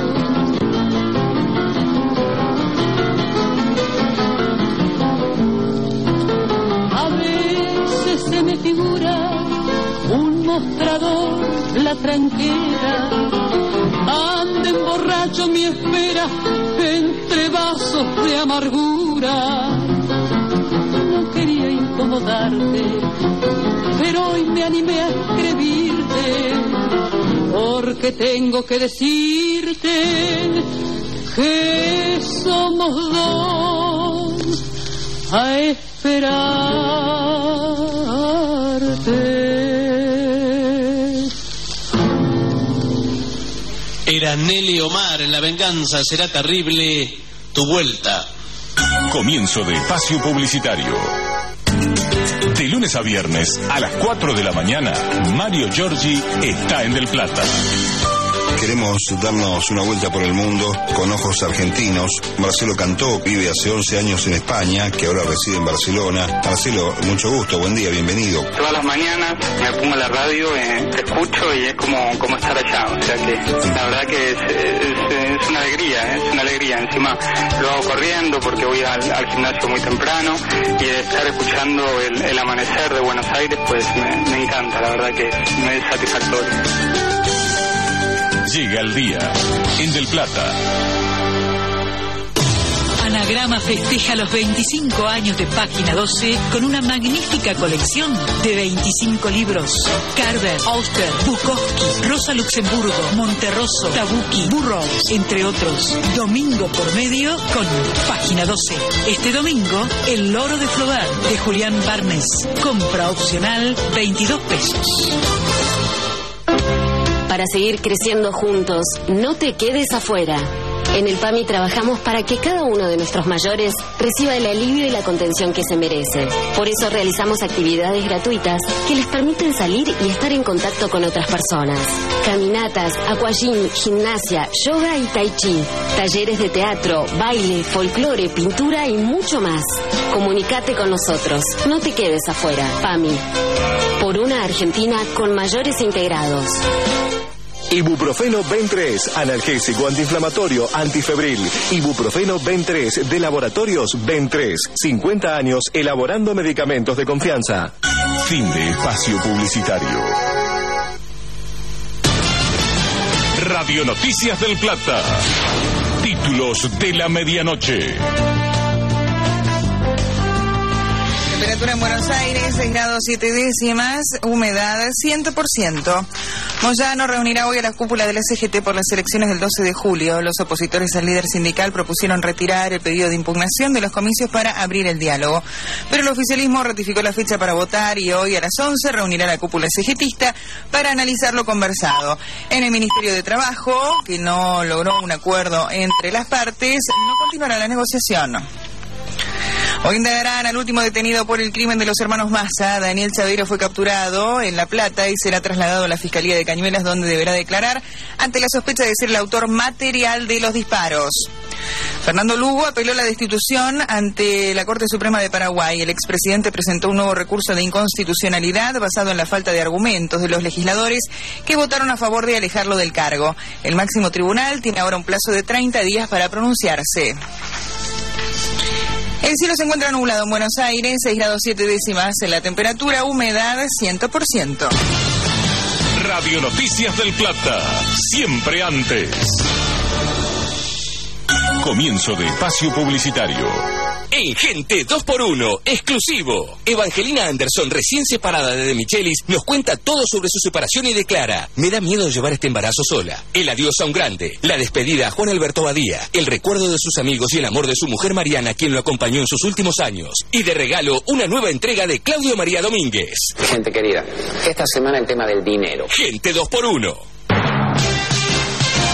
Se me figura un mostrador, la tranquera, anda en borracho mi espera entre vasos de amargura. No quería incomodarte, pero hoy me animé a escribirte, porque tengo que decirte que somos dos a esperarte. Era Nelly Omar en La venganza será terrible, tu vuelta. Comienzo de espacio publicitario. De lunes a viernes a las 4 de la mañana, Mario Giorgi está en Del Plata. Queremos darnos una vuelta por el mundo con ojos argentinos. Marcelo Cantó vive hace 11 años en España, que ahora reside en Barcelona. Marcelo, mucho gusto, buen día, bienvenido. Todas las mañanas me pongo la radio, te escucho y es como estar allá. O sea que la verdad que es una alegría. Encima lo hago corriendo porque voy al gimnasio muy temprano y de estar escuchando el amanecer de Buenos Aires, pues me encanta, la verdad que me es satisfactorio. Llega el día en Del Plata. Anagrama festeja los 25 años de Página 12 con una magnífica colección de 25 libros. Carver, Auster, Bukowski, Rosa Luxemburgo, Monterroso, Tabucchi, Burroughs, entre otros. Domingo por medio con Página 12. Este domingo, El loro de Flaubert de Julián Barnes. Compra opcional, 22 pesos. Para seguir creciendo juntos, no te quedes afuera. En el PAMI trabajamos para que cada uno de nuestros mayores reciba el alivio y la contención que se merece. Por eso realizamos actividades gratuitas que les permiten salir y estar en contacto con otras personas. Caminatas, aquagym, gimnasia, yoga y tai chi. Talleres de teatro, baile, folclore, pintura y mucho más. Comunicate con nosotros. No te quedes afuera. PAMI. Por una Argentina con mayores integrados. Ibuprofeno Ben3, analgésico antiinflamatorio antifebril. Ibuprofeno Ben3 de Laboratorios Ben3. 50 años elaborando medicamentos de confianza. Fin de espacio publicitario. Radio Noticias del Plata. Títulos de la medianoche. Temperatura en Buenos Aires, 6 grados 7 décimas, humedad 100%. Moyano reunirá hoy a la cúpula de la CGT por las elecciones del 12 de julio. Los opositores al líder sindical propusieron retirar el pedido de impugnación de los comicios para abrir el diálogo. Pero el oficialismo ratificó la fecha para votar y hoy a las 11 reunirá la cúpula CGTista para analizar lo conversado. En el Ministerio de Trabajo, que no logró un acuerdo entre las partes, no continuará la negociación. Hoy indagarán al último detenido por el crimen de los hermanos Massa. Daniel Chaveiro fue capturado en La Plata y será trasladado a la Fiscalía de Cañuelas, donde deberá declarar ante la sospecha de ser el autor material de los disparos. Fernando Lugo apeló la destitución ante la Corte Suprema de Paraguay. El expresidente presentó un nuevo recurso de inconstitucionalidad basado en la falta de argumentos de los legisladores que votaron a favor de alejarlo del cargo. El máximo tribunal tiene ahora un plazo de 30 días para pronunciarse. El cielo se encuentra nublado en Buenos Aires, 6 grados 7 décimas en la temperatura, humedad 100%. Radio Noticias del Plata, siempre antes. Comienzo de espacio publicitario. En Gente 2x1, exclusivo. Evangelina Anderson, recién separada de Michelis, nos cuenta todo sobre su separación y declara: me da miedo llevar este embarazo sola. El adiós a un grande, la despedida a Juan Alberto Badía, el recuerdo de sus amigos y el amor de su mujer Mariana, quien lo acompañó en sus últimos años. Y de regalo, una nueva entrega de Claudio María Domínguez. Gente querida, esta semana el tema del dinero. Gente 2x1. Hay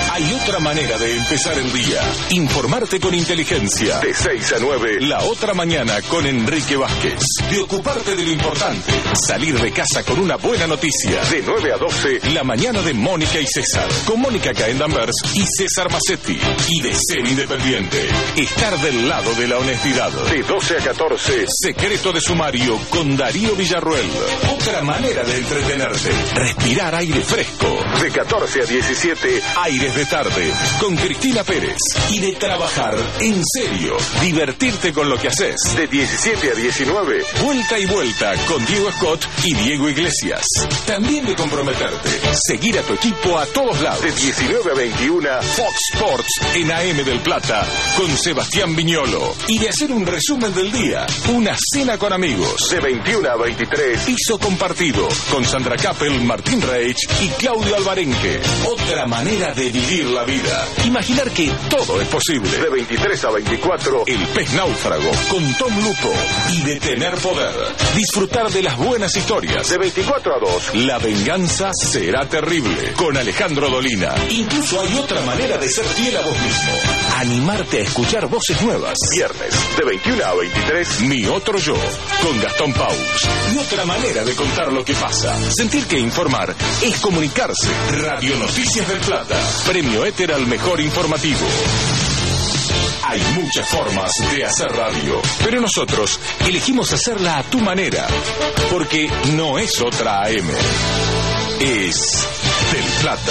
Otra manera de empezar el día. Informarte con inteligencia. De 6 a 9, La Otra Mañana con Enrique Vázquez. De ocuparte de lo importante. Salir de casa con una buena noticia. De 9 a 12, La Mañana de Mónica y César. Con Mónica Caendambers y César Macetti. Y de ser independiente. Estar del lado de la honestidad. De 12 a 14, Secreto de Sumario con Darío Villarruel. Otra manera de entretenerte. Respirar aire fresco. De 14 a 17, Aires de Tarde con Cristina Pérez. Y de trabajar en serio. Divertirte con lo que haces. De 17 a 19, Vuelta y Vuelta con Diego Scott y Diego Iglesias. También de comprometerte. Seguir a tu equipo a todos lados. De 19 a 21, Fox Sports en AM del Plata con Sebastián Viñolo. Y de hacer un resumen del día. Una cena con amigos. De 21 a 23, Piso Compartido con Sandra Kappel, Martín Reich y Claudio Alvarenque. Otra manera de vivir la vida. Imaginar que todo es posible. De 23 a 24, El Pez Náufrago con Tom Lupo. Y de tener poder. Disfrutar de las buenas historias. De 24 a 2, La Venganza Será Terrible con Alejandro Dolina. Incluso hay otra manera de ser fiel a vos mismo. Animarte a escuchar voces nuevas. Viernes, de 21 a 23, Mi Otro Yo con Gastón Pauls. Y otra manera de contar lo que pasa. Sentir que informar es comunicarse. Radio Noticias del Plata. Premio Éter al mejor informativo. Hay muchas formas de hacer radio, pero nosotros elegimos hacerla a tu manera, porque no es otra AM, es del Plata.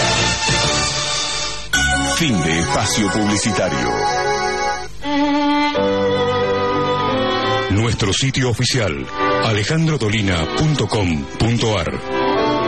Fin de espacio publicitario. Nuestro sitio oficial, alejandrodolina.com.ar.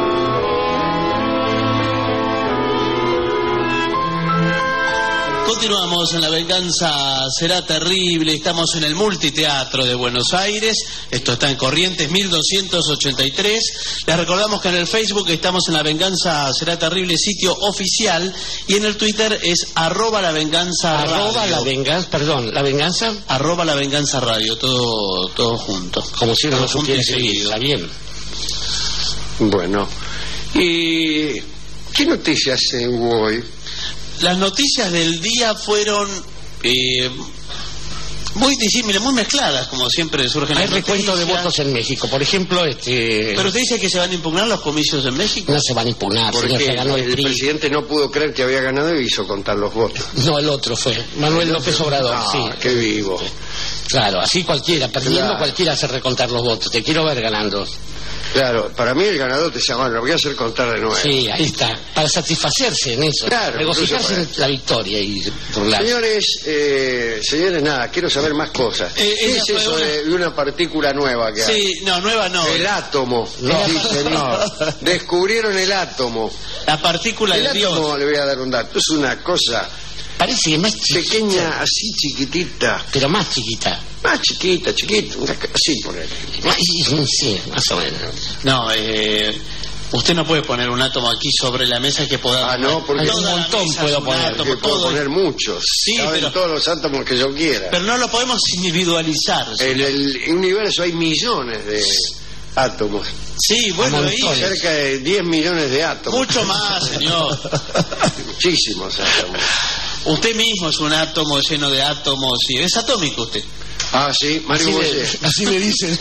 Continuamos en La Venganza Será Terrible. Estamos en el Multiteatro de Buenos Aires. Esto está en Corrientes 1283. Les recordamos que en el Facebook estamos en La Venganza Será Terrible, sitio oficial. Y en el Twitter es @lavenganza radio. La venganza. @lavenganza radio. Todo junto. Como si no supiera seguirla bien. Bueno. ¿Y qué noticias hubo hoy? Las noticias del día fueron muy disímiles, muy mezcladas, como siempre surgen. Hay recuento de votos en México, por ejemplo. Pero usted dice que se van a impugnar los comicios en México. No se van a impugnar, porque se ganó el presidente no pudo creer que había ganado y hizo contar los votos. No, el otro fue Manuel López Obrador. Sí, qué vivo. Claro, así cualquiera, perdiendo cualquiera hace recontar los votos. Te quiero ver ganando. Claro, para mí el ganador te llama, lo voy a hacer contar de nuevo. Sí, ahí está, para satisfacerse en eso, claro, regocijarse en la victoria y burlarse. Señores, nada, quiero saber más cosas. ¿Qué es eso de una partícula nueva que hay? Sí, no, nueva no. El átomo. No, sí, señor. Descubrieron el átomo. La partícula del Dios. El átomo, le voy a dar un dato, es una cosa... Parece que más pequeña, así chiquitita. Pero más chiquita. Más chiquita, así por él. Sí, más o menos. No, usted no puede poner un átomo aquí sobre la mesa que pueda... no, porque un montón puedo poner. Puedo poner muchos. Sí, pero todos los átomos que yo quiera. Pero no lo podemos individualizar. En el universo hay millones de átomos. Sí, bueno, cerca de 10 millones de átomos. Mucho más, señor. Muchísimos átomos. Usted mismo es un átomo lleno de átomos y es atómico usted. Ah, sí, Mario Bosé. Así me dicen.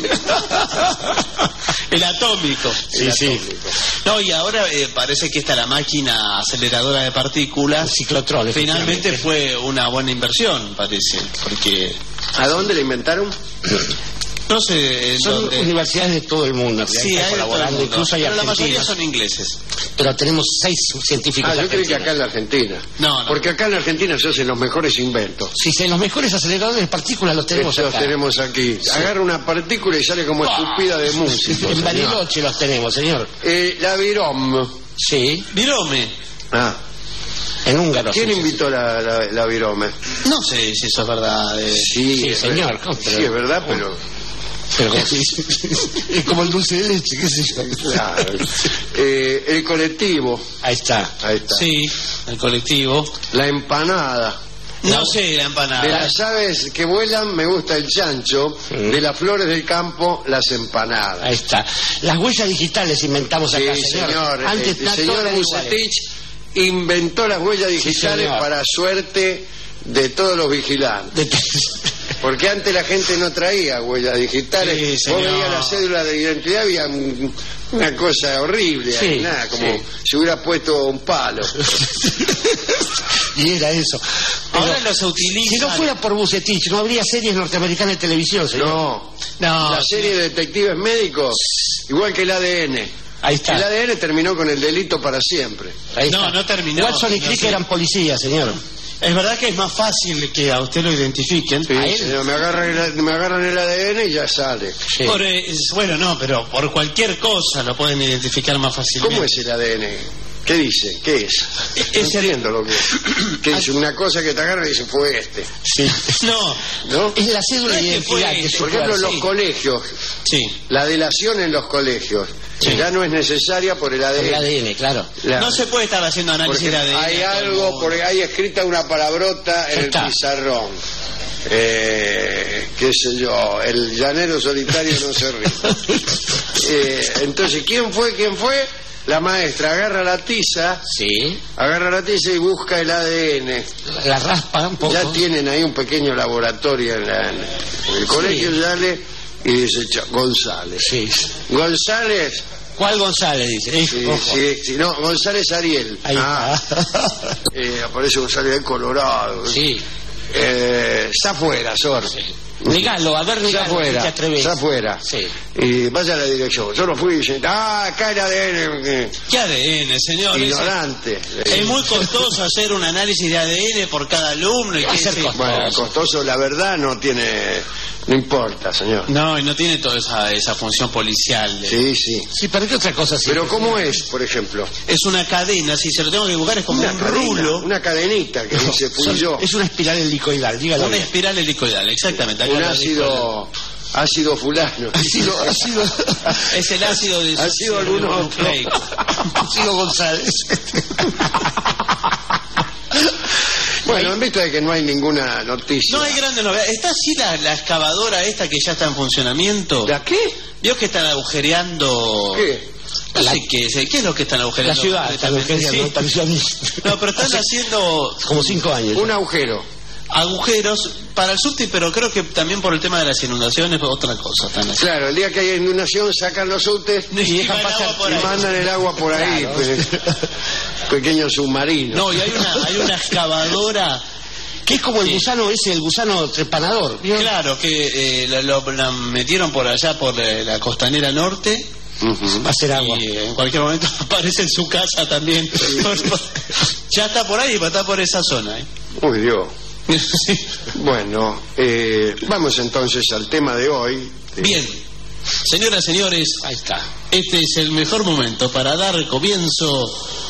El atómico. Sí, sí. No, y ahora parece que la máquina aceleradora de partículas, ciclotrón, finalmente fue una buena inversión, parece, porque... ¿A dónde la inventaron? No sé. Son universidades de todo el mundo. Sí, hay colaborando, incluso hay argentinos. La mayoría son ingleses. Pero tenemos 6 científicos. Yo creí que acá en la Argentina. No. Porque acá en la Argentina se hacen los mejores inventos. Sí, los mejores aceleradores de partículas los tenemos acá. Los tenemos aquí. Sí. Agarra una partícula y sale como escupida de música. En Bariloche los tenemos, señor. La Virome. Sí. Virome. En húngaro. ¿Quién invitó la Virome? No sé si eso es verdad. Sí, señor. Sí, es verdad, pero... es como el dulce de leche, qué sé yo. Claro. El colectivo. Ahí está. Sí, el colectivo. La empanada. No sé, la empanada. De las aves que vuelan me gusta el chancho. De las flores del campo, las empanadas. Ahí está. Las huellas digitales inventamos acá, señor. Antes el señor Bucetich inventó las huellas digitales señor. para suerte de todos los vigilantes. Porque antes la gente no traía huellas digitales. Sí, vos señor. veías la cédula de identidad, había una cosa horrible, ahí, Sí, nada, como sí. si hubiera puesto un palo. Y era eso. Ahora Pero, los utilizan. si no fuera por Bucetich, no habría series norteamericanas de televisión, señor. No, No, la serie de detectives médicos, igual que el ADN. Ahí está. El ADN terminó con el delito para siempre. Ahí No, está. no terminó. Watson y No, Crick sí. eran policías, señor. Es verdad que es más fácil que a usted lo identifiquen. Sí, a él. señor, me agarran el ADN y ya sale. Sí. Bueno, no, pero por cualquier cosa lo pueden identificar más fácilmente. ¿Cómo es el ADN? ¿Qué dice? ¿Qué es? No Es el- entiendo lo que es. ¿Qué dice? Una cosa que te agarra y dice fue este. Sí. No, ¿No? Es la cédula de No es que identidad fue- que se Por ejemplo, en los sí. colegios, sí. la delación en los colegios ya no es necesaria por el ADN. El ADN, claro. No se puede estar haciendo análisis Porque de ADN. hay a todo el algo, mundo. porque hay escrita una palabrota en el Está. pizarrón. Qué sé yo, el llanero solitario no se ríe. Entonces, ¿quién fue? La maestra agarra la tiza, Sí. y busca el ADN. La raspa un poco. Ya tienen ahí un pequeño laboratorio en el colegio, y dice González. Sí. González. ¿Cuál González dice? Sí, Ojo. sí, no, González Ariel. Ahí está. Aparece González de Colorado. Sí. Está afuera, Sor. Negalo, a ver, Está negalo, afuera. ¿te atreves? Está afuera. Sí. Y vaya a la dirección. Yo no fui y dije, acá el ADN. ¿Qué ADN, señor? Ignorante. Es muy costoso hacer un análisis de ADN por cada alumno. Y qué sé yo. Bueno, costoso, la verdad no importa, señor. No, y no tiene toda esa función policial. Sí, sí. Sí, pero ¿qué otra cosa? Sí. Pero ¿cómo es, por ejemplo? Es una cadena, si se lo tengo que buscar, es como un rulo. Una cadenita que dice fui yo. Es una espiral helicoidal, dígalo. Una bien. espiral helicoidal, exactamente. Acá Un lo dijo ácido fulano. Ácido. Es el ácido de Ácido alguno otro. Ácido González. Bueno, en vista de que no hay ninguna noticia. No hay grandes novedades. ¿Está así la excavadora esta que ya está en funcionamiento? ¿La qué? ¿Vio que están agujereando? ¿Qué? No sé qué es lo que están La agujereando. ciudad, está concretamente? lo que pareció a mí. No, pero están haciendo Como 5 años. Un agujero. agujeros para el subte, pero creo que también por el tema de las inundaciones, otra cosa. Están haciendo. Claro, el día que hay inundación sacan los subtes Y dejan pasar y mandan el agua por ahí. Claro. Pues, pequeño submarino. No, y hay una excavadora. Que es como el Sí. gusano ese, el gusano trepanador. ¿vio? Claro, que la metieron por allá, por la costanera norte. Va a ser agua. Y en cualquier momento aparece en su casa también. Ya está por ahí, está por esa zona. Uy, Dios. Sí. Bueno, vamos entonces al tema de hoy. Bien, señoras, señores, Ahí está. este es el mejor momento para dar comienzo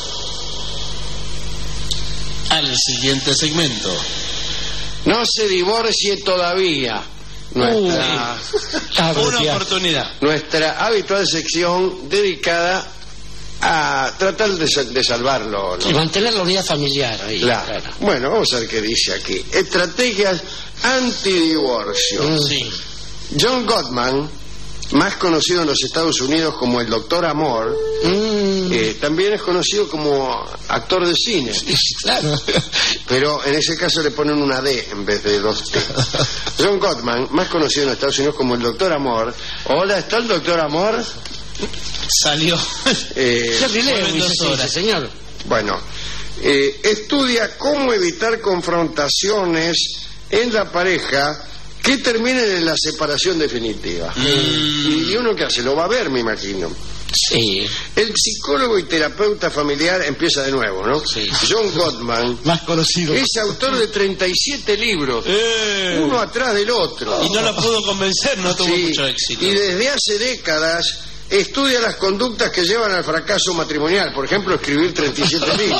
al siguiente segmento. No se divorcie todavía. Nuestra, Una oportunidad. nuestra habitual sección dedicada a tratar de salvarlo, ¿no? Y mantener la unidad familiar ahí. Claro. Bueno, vamos a ver qué dice aquí. Estrategias antidivorcio. Sí. John Gottman, más conocido en los Estados Unidos como el Doctor Amor, también es conocido como actor de cine. Claro. Pero en ese caso le ponen una D en vez de dos T. John Gottman, más conocido en los Estados Unidos como el Doctor Amor. Hola, ¿está el Doctor Amor? Salió. Jerry Vuelven Lewis, 2 ese, horas. señor. Bueno, estudia cómo evitar confrontaciones en la pareja que terminen en la separación definitiva. ¿Y uno qué hace? Lo va a ver, me imagino. Sí. El psicólogo y terapeuta familiar empieza de nuevo, ¿no? Sí. John Gottman Más conocido. es autor de 37 libros, uno atrás del otro. Y no lo pudo convencer, no tuvo Sí, mucho éxito. y desde hace décadas estudia las conductas que llevan al fracaso matrimonial, por ejemplo, escribir 37 libros.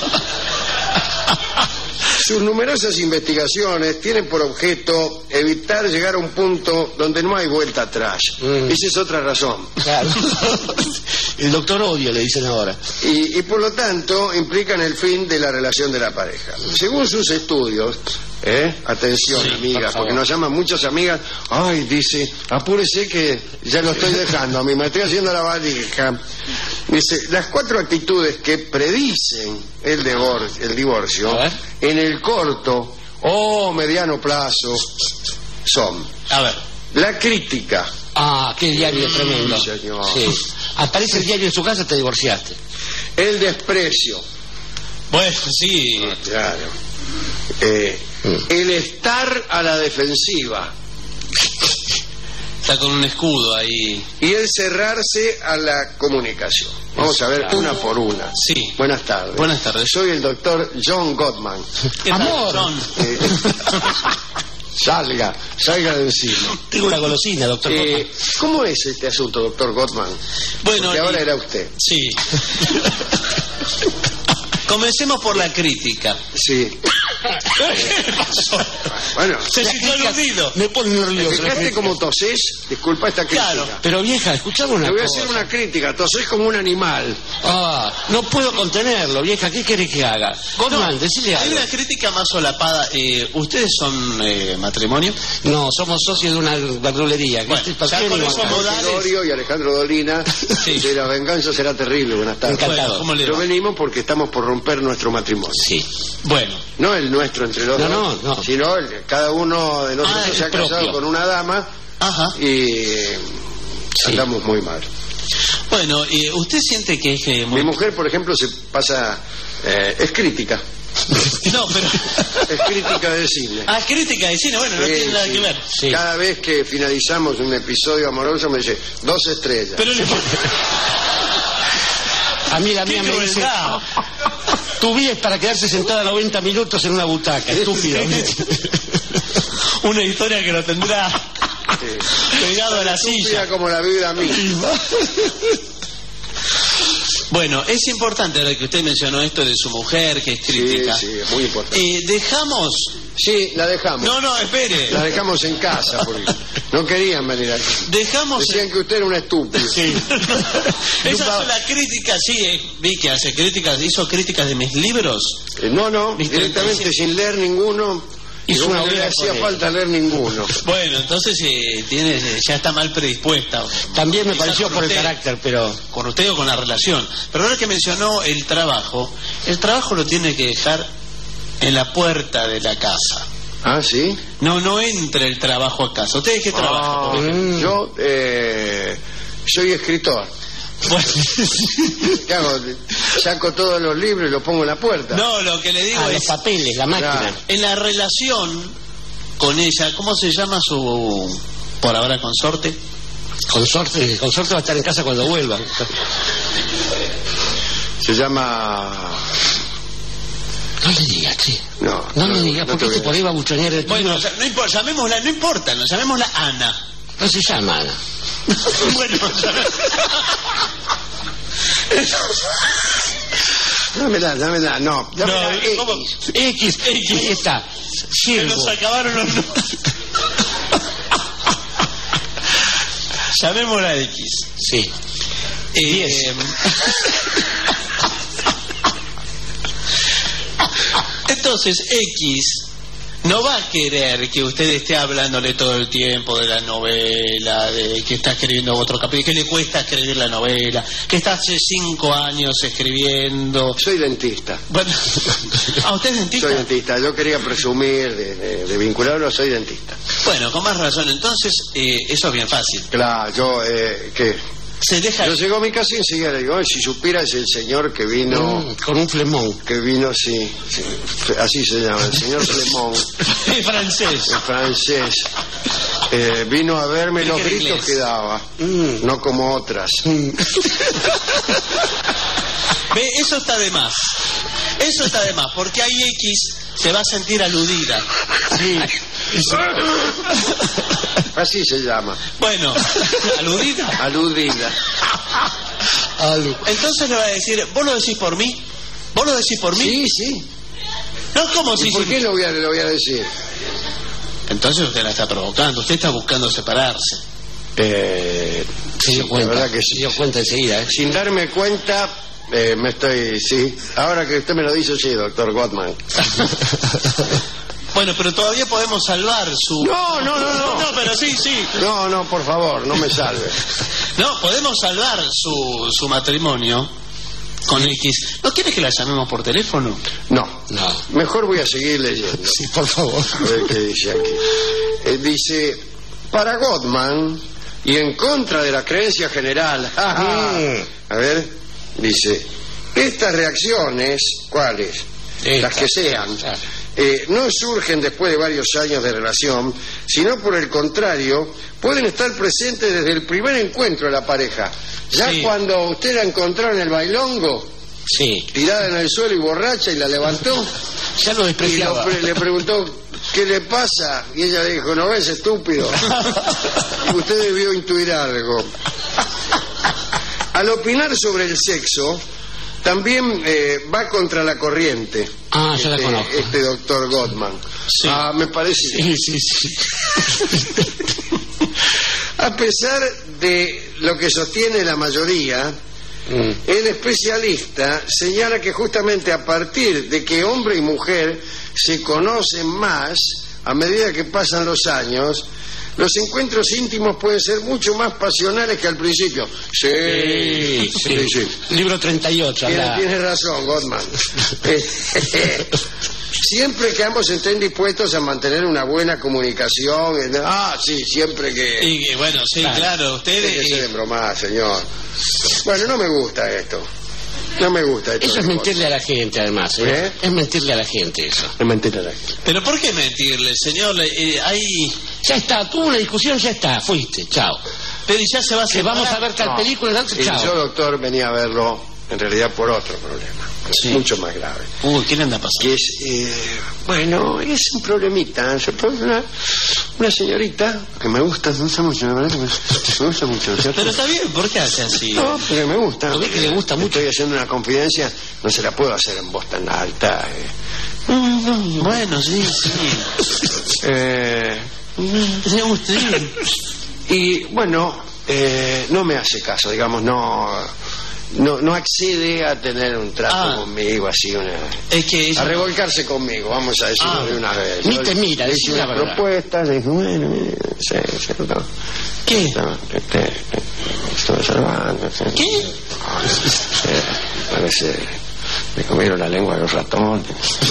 Sus numerosas investigaciones tienen por objeto evitar llegar a un punto donde no hay vuelta atrás. Esa es otra razón. Claro. El doctor odio, le dicen ahora. Y por lo tanto implican el fin de la relación de la pareja. Según sus estudios, atención, Sí, amigas, por favor. porque nos llaman muchas amigas, ay, dice, apúrese que ya lo estoy dejando, a mí me estoy haciendo la valija. Dice, las 4 actitudes que predicen el divorcio en el corto o mediano plazo son: a ver, la crítica. Ah, qué diario tremendo. Señor. Sí. Aparece el diario en su casa, te divorciaste. El desprecio. Bueno, sí. Claro. El estar a la defensiva. Está con un escudo ahí. Y el cerrarse a la comunicación. Vamos a ver una por una. Sí. Buenas tardes. Buenas tardes. Soy el doctor John Gottman. Amor. Salga de encima. Tengo una golosina, doctor Gottman. ¿Cómo es este asunto, doctor Gottman? Bueno, porque ahora era usted. Sí. Comencemos por la crítica. Sí. ¿Qué pasó? Bueno, se sintió aludido. Me pone nervioso. ¿Fijaste cómo tosés? Disculpa esta crítica. Claro. Pero vieja, escuchame una cosa. Te voy a hacer una crítica. Tosés como un animal. Ah, no puedo contenerlo, vieja. ¿Qué querés que haga? Gottman, decile algo. Hay una crítica más solapada. ¿Ustedes son matrimonio? No, somos socios de una verdulería. Bueno, ya con esos modales. Dorio y Alejandro Dolina. Sí. De La venganza será terrible. Buenas tardes. Encantado. ¿Cómo le va? Pero venimos porque estamos por romper nuestro matrimonio. Sí. Bueno. No el nuestro entre los dos, no. sino cada uno de nosotros se ha propio. casado con una dama. Ajá. Y andamos muy mal. Bueno, ¿usted siente que es que Mi mujer, por ejemplo, se pasa... es crítica. No, pero... Es crítica de cine. Ah, es crítica de cine, bueno, no tiene nada que ver. Sí. Cada vez que finalizamos un episodio amoroso me dice 2 estrellas. Pero a mí la mía me dice: tu vida es para quedarse sentada 90 minutos en una butaca. Estúpido. Una historia que lo tendrá pegado a la silla. Como la vida misma. Bueno, es importante ahora que usted mencionó esto de su mujer, que es crítica. Sí, es muy importante. ¿Dejamos? Sí, la dejamos. No, espere. La dejamos en casa porque no querían venir aquí. Dejamos. Decían que usted era un estúpido. Sí. Esas son las críticas, sí. Vi que hace críticas, hizo críticas de mis libros. No, directamente sin leer ninguno. Hizo una no le hacía falta leer ninguno. Bueno, entonces ya está mal predispuesta. También me pareció por el carácter, pero... Con usted o con la relación. Pero ahora que mencionó el trabajo lo tiene que dejar en la puerta de la casa. ¿Ah, sí? No entra el trabajo a casa. ¿Ustedes qué trabajan? Yo soy escritor. Bueno. ¿Qué hago? Saco todos los libros y los pongo en la puerta. No, lo que le digo es... los papeles, la máquina. Claro. En la relación con ella, ¿cómo se llama su... por ahora consorte? Consorte va a estar en casa cuando vuelva. Se llama... No le digas, che. No le digas, porque te por ahí va a buchonear el... Bueno, no importa, llamémosla Ana. No se llama Ana. Bueno, Dámela, no. X, ahí está. Se nos acabaron los números. Llamémosla X. Sí. 10. Entonces X no va a querer que usted esté hablándole todo el tiempo de la novela, de que está escribiendo otro capítulo, que le cuesta escribir la novela, que está hace 5 años escribiendo. Soy dentista. Bueno, ¿usted es dentista? Soy dentista. Yo quería presumir de vincularlo, soy dentista. Bueno, con más razón. Entonces, eso es bien fácil. Claro, yo, ¿qué? Se deja... Yo llego a mi casa y enseguida le digo, si supieras el señor que vino... con un flemón. Que vino, sí, así se llama, el señor Flemón. Es francés. Es francés. Vino a verme los gritos inglés que daba, no como otras. Ve, eso está de más. Eso está de más, porque hay X se va a sentir aludida. Sí. Así se llama. Bueno, aludida. Aludida. Entonces le va a decir, ¿vos lo decís por mí? ¿Vos lo decís por mí? Sí, sí. No, ¿cómo si? ¿Por qué lo voy a decir? Entonces usted la está provocando, usted está buscando separarse. Se dio cuenta, la verdad que sí. Se dio cuenta enseguida. Sin darme cuenta, me estoy... Sí, ahora que usted me lo dice, sí, doctor Gottman. Bueno, pero todavía podemos salvar su... No, pero sí. No, por favor, no me salve. No, podemos salvar su matrimonio con X. ¿No quieres que la llamemos por teléfono? No. Mejor voy a seguir leyendo. Sí, por favor. A ver qué dice aquí. Dice, para Gottman y en contra de la creencia general. A ver, dice, estas reacciones, ¿cuáles? Las que sean, no surgen después de varios años de relación, sino por el contrario, pueden estar presentes desde el primer encuentro de la pareja. Ya cuando usted la encontró en el bailongo, tirada en el suelo y borracha, y la levantó, ya lo despreciaba. Y le preguntó, ¿qué le pasa? Y ella le dijo, ¿no ves, estúpido? Usted debió intuir algo. Al opinar sobre el sexo, también va contra la corriente. Ya la conozco. Este doctor Gottman. Me parece. Sí. A pesar de lo que sostiene la mayoría, el especialista señala que justamente a partir de que hombre y mujer se conocen más, a medida que pasan los años, los encuentros íntimos pueden ser mucho más pasionales que al principio. Sí. Libro 38. Tiene razón, Gottman. Siempre que ambos estén dispuestos a mantener una buena comunicación. Siempre que... Y bueno, claro, ustedes... Tiene que ser en broma, señor. Bueno, no me gusta esto. No me gusta esto. Eso es mentirle a la gente, además. Es mentirle a la gente, eso. Es mentirle a la gente. ¿Pero por qué mentirle, señor? Ya está, tuvo una discusión, ya está, fuiste, chao. Pero ya se va a separar. Vamos a ver tal película, chao. Yo, doctor, venía a verlo en realidad por otro problema. Mucho más grave. ¿Qué le anda pasando? Que es, es un problemita. Una señorita que me gusta mucho, la verdad que me gusta mucho. ¿Cierto? Pero está bien, ¿por qué hace así? No, porque me gusta. ¿No ve que le gusta mucho? Estoy haciendo una confidencia, no se la puedo hacer en voz tan alta. Bueno, sí. Me gusta. Y bueno, no me hace caso, digamos, no accede a tener un trato conmigo, así a revolcarse conmigo, vamos a decirlo de una vez. Ni te mira, le hice una propuesta, le dije, bueno, ¿qué? Estoy observando. ¿Qué? Parece, me comieron la lengua de los ratones.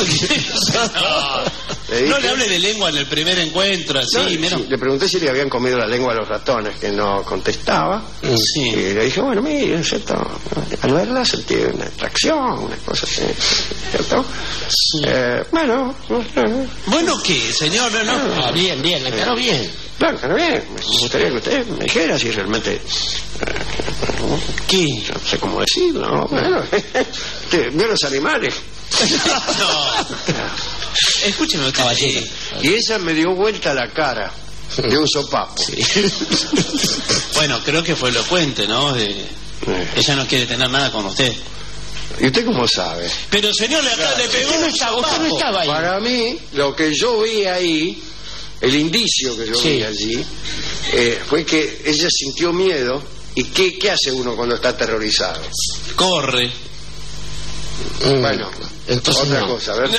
No le hable de lengua en el primer encuentro, así. Le pregunté si le habían comido la lengua a los ratones, que no contestaba. Y le dije, bueno, mire, ¿cierto? Al verla sentí una atracción, una cosa así, ¿cierto? Bueno, ¿qué, señor? No. Bien, le aclaró bien. Claro, bien. Me gustaría que usted me dijera si realmente... ¿Qué? No sé cómo decirlo. Bueno, vio los animales. Escúcheme, caballero. Y ella me dio vuelta la cara de un sopapo. Bueno, creo que fue elocuente, ¿no? Ella no quiere tener nada con usted. ¿Y usted cómo sabe? Pero, señor, le pegó un sopapo. Usted no estaba ahí. Para mí, lo que yo vi ahí, el indicio que yo vi allí, fue que ella sintió miedo. ¿Y qué hace uno cuando está aterrorizado? Corre. Bueno, entonces otra cosa, a ver.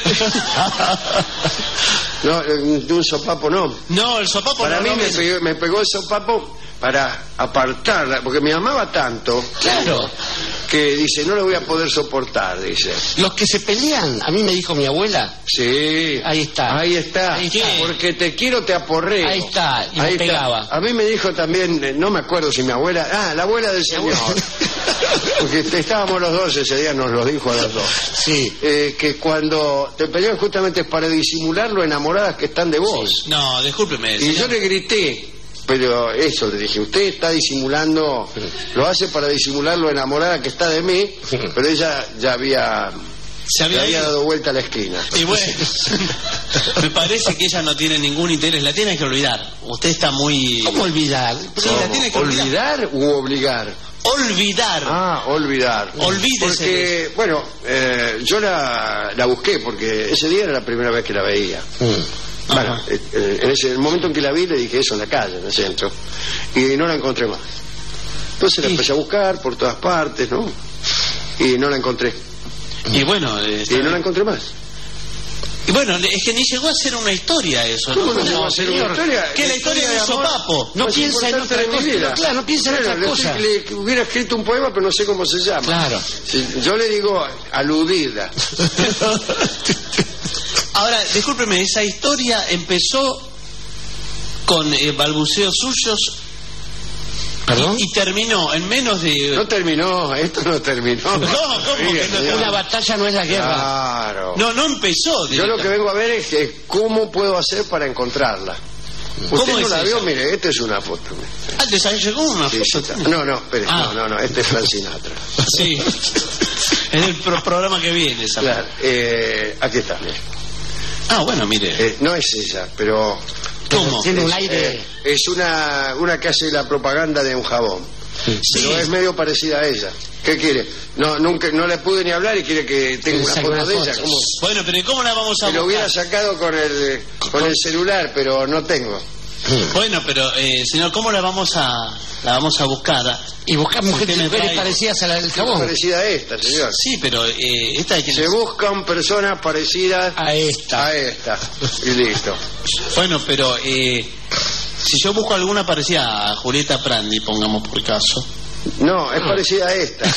No, de un sopapo no. No, el sopapo para mí me pegó el sopapo para apartarla, porque me amaba tanto. Claro. Que dice, no lo voy a poder soportar, dice. Los que se pelean, a mí me dijo mi abuela. Sí. Ahí está. Porque te quiero, te aporreo. Ahí está, y me pegaba. A mí me dijo también, no me acuerdo si mi abuela... la abuela del señor. Porque estábamos los dos ese día, nos lo dijo a los dos. Sí. Que cuando te pelean justamente es para disimular lo enamoradas que están de vos. Sí. No, discúlpeme. Y yo le grité... Pero eso le dije, usted está disimulando, lo hace para disimular lo enamorada que está de mí, pero ella ya había dado vuelta a la esquina. Y bueno, me parece que ella no tiene ningún interés, la tiene que olvidar. Usted está muy... ¿Cómo olvidar? Sí, la tiene que olvidar. ¿Olvidar u obligar? Olvidar. Olvidar. Olvídese. Porque, bueno, yo la busqué porque ese día era la primera vez que la veía. Bueno, en el momento en que la vi le dije eso en la calle, en el centro, y no la encontré más. Entonces la empecé a buscar por todas partes, ¿no? Y no la encontré. Y bueno... y no la encontré más. Y bueno, es que ni llegó a ser una historia eso. ¿Cómo no llegó a ser una historia? ¿Qué es la historia de sopapo? No piensa en otra cosa. Claro, no piensa en otra cosa. Le hubiera escrito un poema, pero no sé cómo se llama. Claro. Yo le digo aludida. Ahora, discúlpeme, esa historia empezó con balbuceos suyos. ¿Perdón? Y terminó en menos de... No terminó, esto no terminó. No, ¿cómo que no? Una batalla no es la guerra. Claro. No empezó. Yo lo que vengo a ver es que cómo puedo hacer para encontrarla. Usted no la vio, mire, esta es una foto. ¿Les llegó una foto? No, espere, no, este es Frank Sinatra. Sí, es el programa que viene esa. Claro, aquí está, mire. Bueno, mire. No es ella, pero... ¿Cómo? Tiene un aire... es una que hace la propaganda de un jabón. Sí. Pero es medio parecida a ella. ¿Qué quiere? No le pude ni hablar y quiere que tenga una foto de ella. ¿Cómo? Bueno, pero ¿cómo la vamos a buscar? Lo hubiera sacado con el celular, pero no tengo. Bueno, pero señor, ¿cómo la vamos a buscar? Y buscar mujeres parecidas a la del jabón. Parecida a esta, señor. Sí, pero esta de quién se buscan personas parecidas a esta. Y listo. Bueno, pero si yo busco alguna parecida a Julieta Prandi, pongamos por caso. No, es parecida a esta.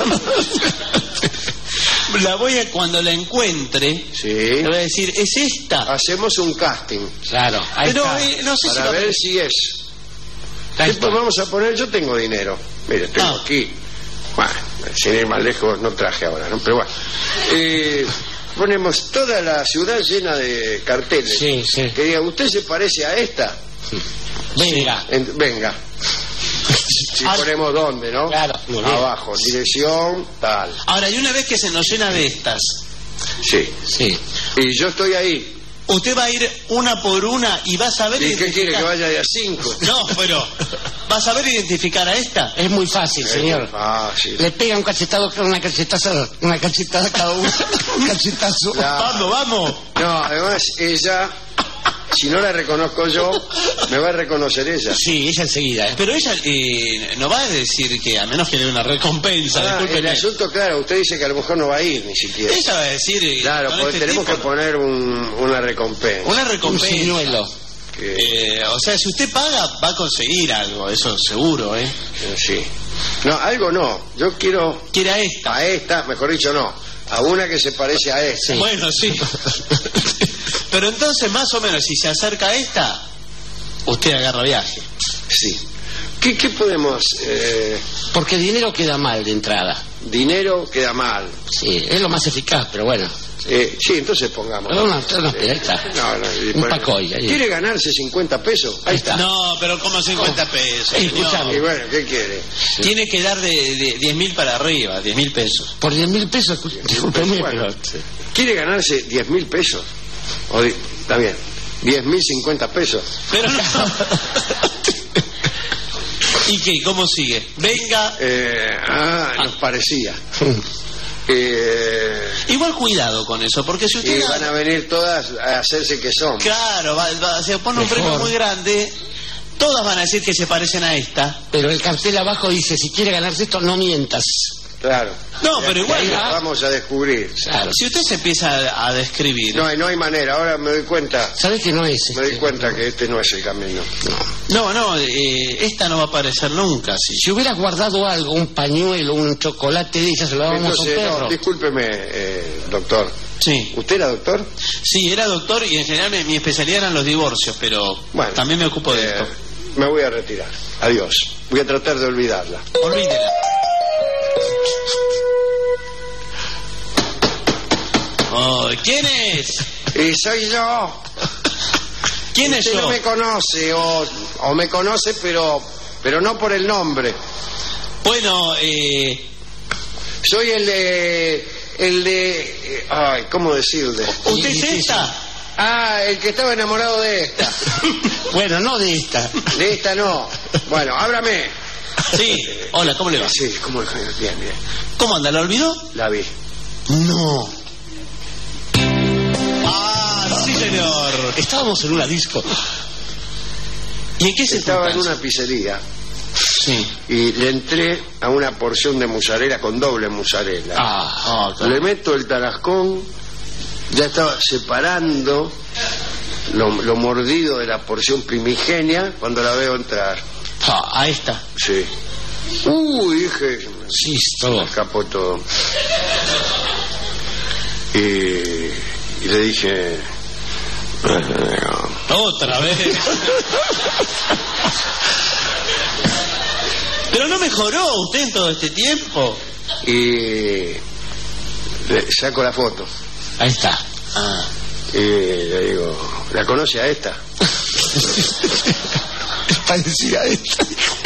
Cuando la encuentre, le voy a decir, ¿es esta? Hacemos un casting. Claro. Pero no sé para ver si es. Después vamos a poner, yo tengo dinero. Mire, tengo aquí. Bueno, sin ir más lejos, no traje ahora, ¿no? Pero bueno. Ponemos toda la ciudad llena de carteles. Sí. Que diga, ¿usted se parece a esta? Venga. Venga. Si ponemos dónde, ¿no? Claro. Abajo, dirección, tal. Ahora, y una vez que se nos llena de estas. Sí. Y yo estoy ahí. Usted va a ir una por una y va a saber identificar. ¿Y qué quiere, que vaya de a 5? No, pero ¿va a saber identificar a esta? Es muy fácil, señor. Muy fácil. Le pega un cachetado, una cachetada cada uno. Un cachetazo. Vamos. No, además ella, si no la reconozco yo, me va a reconocer ella. Sí, ella enseguida. Pero ella no va a decir que, a menos que le dé una recompensa. El asunto, claro, usted dice que a lo mejor no va a ir ni siquiera. Ella va a decir... Claro, porque tenemos que poner una recompensa. Una recompensa. Un señuelo. O sea, si usted paga, va a conseguir algo, eso seguro, Sí. No, algo no. Yo quiero... ¿Quiere a esta? A esta, mejor dicho, no. A una que se parece a esta. Sí. Bueno, sí. Pero entonces, más o menos, si se acerca a esta, usted agarra viaje. Sí. ¿Qué podemos...? Porque dinero queda mal de entrada. Dinero queda mal. Sí, es lo más eficaz, pero bueno. Sí, entonces pongamos. Ahí está. Un pacoy. ¿Quiere ganarse 50 pesos? Ahí está. No, pero ¿cómo 50 pesos? Escuchame. Y bueno, ¿qué quiere? Sí. Tiene que dar de 10.000 para arriba, 10.000 pesos. Por 10.000 pesos, discúlpeme, pero... ¿Quiere ganarse 10.000 pesos? Está bien. 10.000 50 pesos. Pero no. ¿Y qué? ¿Cómo sigue? Venga. Nos parecía. Igual cuidado con eso, porque si usted... van a venir todas a hacerse que son. Claro, se pone un premio muy grande, todas van a decir que se parecen a esta. Pero el cartel abajo dice, si quiere ganarse esto, no mientas. Claro. No, pero igual... Vamos a descubrir. Claro. Si usted se empieza a describir... No hay manera, ahora me doy cuenta. ¿Sabes que no es? Me doy cuenta que este no es el camino. No, esta no va a aparecer nunca. Sí. Si hubieras guardado algo, un pañuelo, un chocolate de ella, se lo dábamos a un perro. No, discúlpeme, doctor. Sí. ¿Usted era doctor? Sí, era doctor y en general mi especialidad eran los divorcios, pero bueno, también me ocupo de esto. Me voy a retirar. Adiós. Voy a tratar de olvidarla. Olvídela. Oh, ¿quién es? Soy yo. ¿Quién es yo? Usted no me conoce o me conoce, pero no por el nombre. Bueno, soy el de ay, ¿cómo decirle? ¿Usted es esta? El que estaba enamorado de esta. Bueno, no de esta. De esta no. Bueno, ábrame. Sí. Hola, ¿cómo le va? Sí, ¿cómo? Bien. ¿Cómo anda? ¿La olvidó? La vi. No. Sí, señor. Estábamos en una disco. ¿Y en qué se estaba en una pizzería? Sí. Y le entré a una porción de mozzarella con doble mozzarella. Claro. Le meto el tarascón Ya estaba separando lo mordido de la porción primigenia cuando la veo entrar. A esta. Sí. Dije. Sí, se me escapó todo. Y le dije... Otra vez. Pero no mejoró usted en todo este tiempo. Y le saco la foto. Ahí está. Y le digo, ¿la conoce a esta? Es parecida a esta.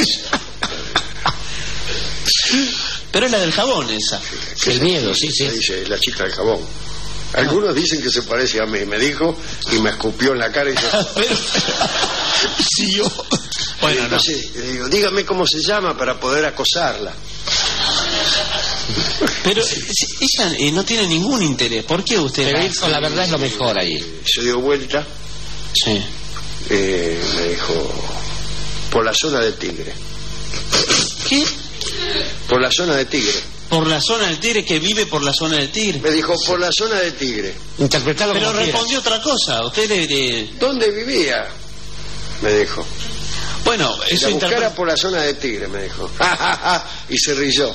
Pero es la del jabón esa. El miedo, sí. Dice, la chica del jabón. Algunos dicen que se parece a mí, me dijo, y me escupió en la cara y dijo... Sí, yo... Bueno, entonces, le digo, dígame cómo se llama para poder acosarla. Pero ella no tiene ningún interés. ¿Por qué usted? Pero ir con la verdad es lo mejor ahí. Se dio vuelta. Sí. Me dijo, por la zona de Tigre. ¿Qué? Por la zona de Tigre. Por la zona del Tigre, que vive por la zona del Tigre. Me dijo, por la zona de Tigre. Interpretarlo. Pero respondió otra cosa. Usted ¿Dónde vivía? Me dijo. Bueno, eso la buscara por la zona de Tigre, me dijo. Y se rió.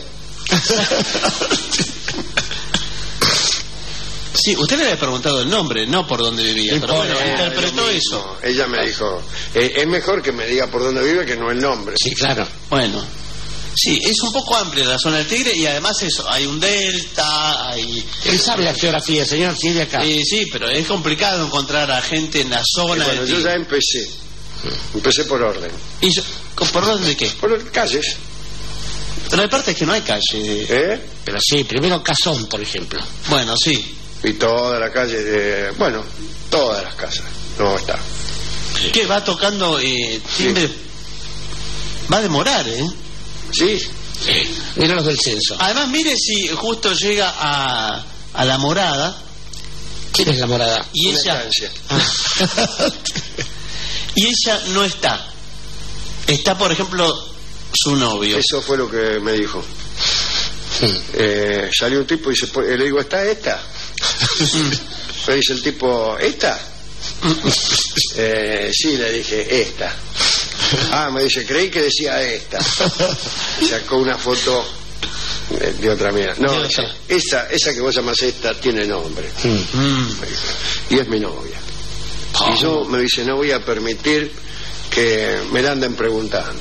Sí, usted le había preguntado el nombre, no por dónde vivía. Pero bueno, interpretó eso. No, ella me dijo, es mejor que me diga por dónde vive que no el nombre. Sí, claro. Bueno. Sí, es un poco amplia la zona del Tigre y además eso, hay un delta, hay... Él sabe la geografía, señor, sí, de acá. Sí, pero es complicado encontrar a gente en la zona del Tigre. Yo ya empecé por orden. ¿Y por orden de qué? Por calles. Pero hay partes que no hay calle. Pero sí, primero Cazón, por ejemplo. Bueno, sí. Y toda la calle, todas las casas. No está. ¿Qué va tocando timbre? Va a demorar, Sí. Mira los del censo. Además, mire si justo llega a la morada. ¿Quién es la morada? Y ella... Y ella no está. Está, por ejemplo, su novio. Eso fue lo que me dijo. Salió un tipo y le digo, ¿está esta? Me dice el tipo, ¿esta? Sí, le dije, esta. Me dice, creí que decía esta. Sacó una foto de otra mía. No, esa que vos llamás esta tiene nombre. Y es mi novia. Y yo, me dice, no voy a permitir que me la anden preguntando.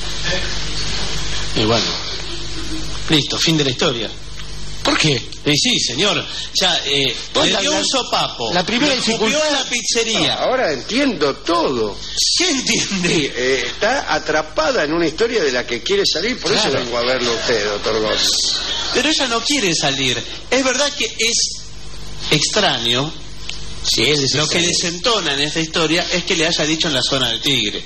Y bueno, listo, fin de la historia. ¿Por qué? Sí, señor. Ya, le dio un sopapo. La primera dificultad en la pizzería. Ahora entiendo todo. ¿Qué entiende? Está atrapada en una historia de la que quiere salir, por eso vengo a verlo a usted, doctor Gómez. Pero ella no quiere salir. Es verdad que es extraño. Sí, lo que desentona en esta historia es que le haya dicho en la zona del Tigre.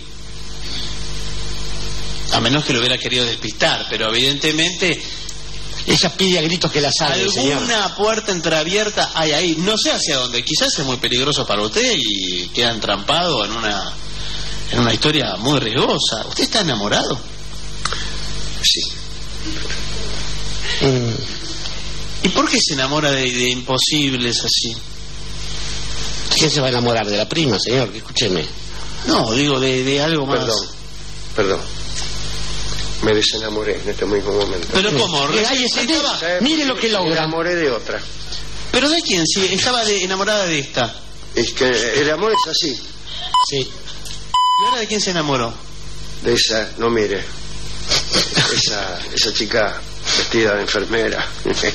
A menos que lo hubiera querido despistar, pero evidentemente... Ella pide a gritos que la salve, alguna puerta entreabierta hay ahí. No sé hacia dónde. Quizás es muy peligroso para usted y queda entrampado en una historia muy riesgosa. ¿Usted está enamorado? Sí. ¿Y por qué se enamora de imposibles así? ¿Quién se va a enamorar? ¿De la prima, señor? Escúcheme. No, digo de algo más. Perdón. Me desenamoré en este mismo momento. ¿Pero cómo? Mire lo que logra. Me enamoré de otra. ¿Pero de quién? Si estaba enamorada de esta. Es que el amor es así. Sí. ¿Y ahora de quién se enamoró? De esa, no mire. Esa chica vestida de enfermera.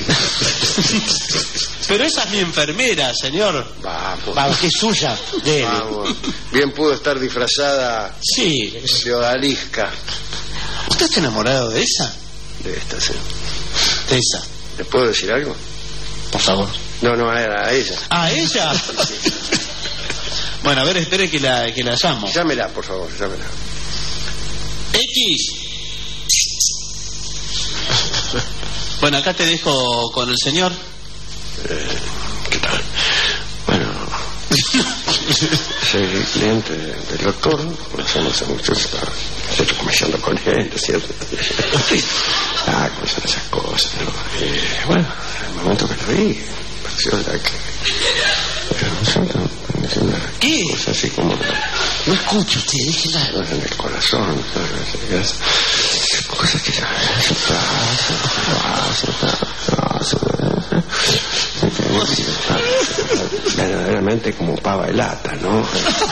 Pero esa es mi enfermera, señor. Vamos, que es suya. Vamos. Bien pudo estar disfrazada de odalisca. ¿Usted está enamorado de esa? De esta, sí. De esa. ¿Le puedo decir algo? Por favor. No, era a ella. ¿A ella? Bueno, a ver, espere que la llamo. Llámela, por favor, llámela. X. Bueno, acá te dejo con el señor. ¿Qué tal? Bueno, soy cliente del doctor, conocemos hace mucho, estoy comerciando con él, ¿cierto? ¿Cómo son esas cosas, no? Bueno, en el momento que lo vi, pareció que ¿Qué? Pues así como... No escucho usted, déjela. En el corazón. Cosas que... Verdaderamente como pava de lata, ¿no?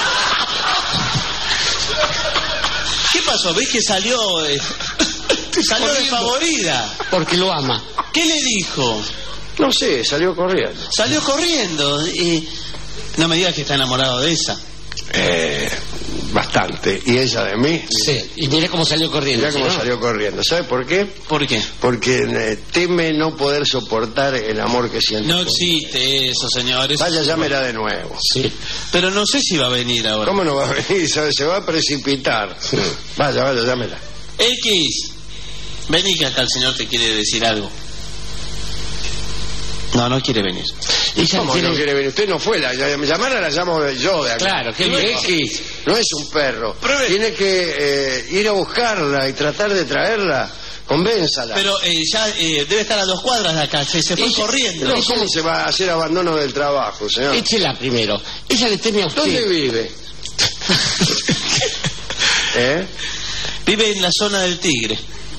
¿Qué pasó? ¿Ves que salió desfavorida? Porque lo ama. ¿Qué le dijo? No sé, salió corriendo. Salió corriendo. No me digas que está enamorado de esa. Bastante. ¿Y ella de mí? Sí, y mire cómo salió corriendo. Mira cómo salió corriendo. ¿Sabe por qué? ¿Por qué? Porque teme no poder soportar el amor que siente. No existe eso, señores. Vaya, llámela de nuevo. Sí. Pero no sé si va a venir ahora. ¿Cómo no va a venir? Se va a precipitar. Vaya, llámela. X, vení que acá el señor te quiere decir algo. No quiere venir. ¿Cómo no quiere venir? Usted no fue. Llamarla la llamo yo de acá. Claro, que X no es un perro. Tiene que ir a buscarla y tratar de traerla. Convénzala. Pero ya debe estar a 2 cuadras de acá. Se fue corriendo. No, ¿cómo se va a hacer abandono del trabajo, señor? Échela primero. Ella le teme a usted. ¿Dónde vive? Vive en la zona del Tigre.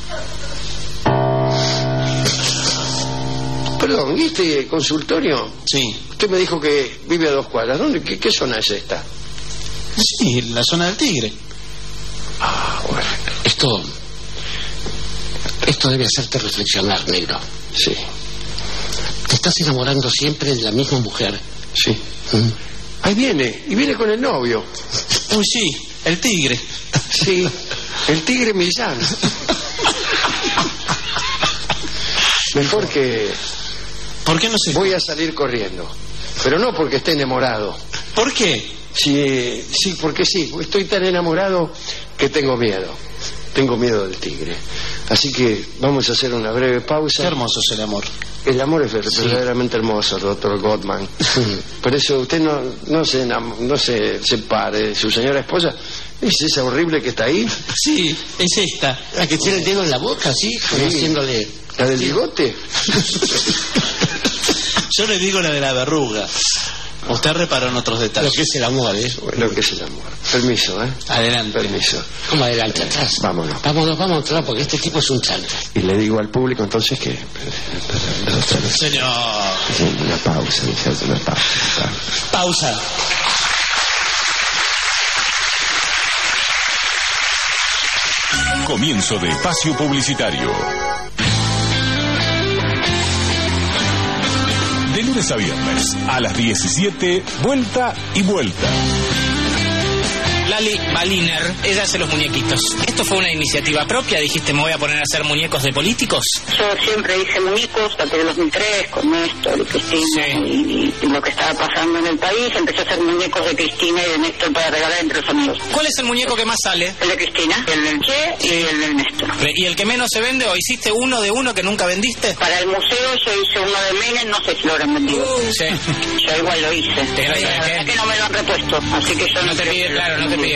Perdón, ¿y este consultorio? Sí. Usted me dijo que vive a 2 cuadras. ¿Dónde? ¿Qué zona es esta? Sí, la zona del Tigre. Bueno. Esto debe hacerte reflexionar, negro. Sí. Te estás enamorando siempre de la misma mujer. Sí. Ahí viene, y viene con el novio. Uy, sí, el Tigre. Sí, el Tigre Millán. Mejor que... ¿Por qué no sé? Voy a salir corriendo. Pero no porque esté enamorado. ¿Por qué? Sí, porque sí. Estoy tan enamorado que tengo miedo. Tengo miedo del tigre. Así que vamos a hacer una breve pausa. Qué hermoso es el amor. El amor es verdaderamente hermoso, doctor Gottman. Por eso usted no se separe de su señora esposa. ¿Es esa horrible que está ahí? Sí, es esta. La que tiene el dedo en la boca, ¿sí? Haciéndole... ¿La del bigote? Yo le digo la de la verruga. Usted reparó en otros detalles. Lo que es el amor, Lo que es el amor. Permiso, Adelante. Permiso. ¿Cómo adelante? Atrás. Vámonos, atrás, porque este tipo es un chanta. Y le digo al público entonces que... Señor. Una pausa, una pausa. Pausa. Comienzo de espacio publicitario. De lunes a viernes, a las 17, vuelta y vuelta. Lali Baliner, ella hace los muñequitos. ¿Esto fue una iniciativa propia? Dijiste, me voy a poner a hacer muñecos de políticos. Yo siempre hice muñecos, desde el 2003, con Néstor y Cristina, y lo que estaba pasando en el país. Empecé a hacer muñecos de Cristina y de Néstor para regalar entre los amigos. ¿Cuál es el muñeco que más sale? El de Cristina, el del Che y el del Néstor. ¿Y el que menos se vende o hiciste uno de uno que nunca vendiste? Para el museo yo hice uno de Menem, no sé si lo habrán vendido. Sí. Yo igual lo hice. Pero la verdad que no me lo han repuesto, así que yo no te pide, claro, no te pidieron.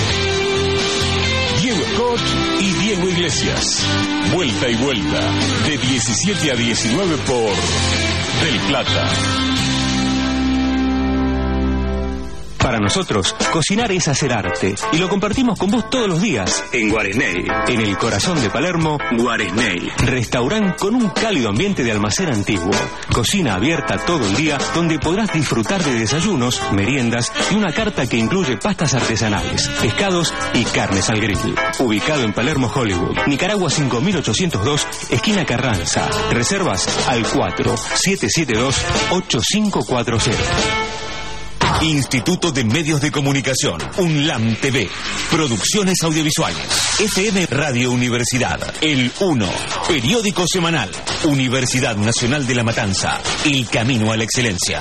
Diego Scott y Diego Iglesias. Vuelta y vuelta. De 17 a 19 por Del Plata. Para nosotros, cocinar es hacer arte, y lo compartimos con vos todos los días. En Guaresney. En el corazón de Palermo, Guaresney. Restaurante con un cálido ambiente de almacén antiguo. Cocina abierta todo el día, donde podrás disfrutar de desayunos, meriendas y una carta que incluye pastas artesanales, pescados y carnes al grill. Ubicado en Palermo, Hollywood, Nicaragua 5802, esquina Carranza. Reservas al 4772-8540. Instituto de Medios de Comunicación, UNLAM TV, Producciones Audiovisuales, FM Radio Universidad, El 1, Periódico Semanal, Universidad Nacional de La Matanza, El Camino a la Excelencia.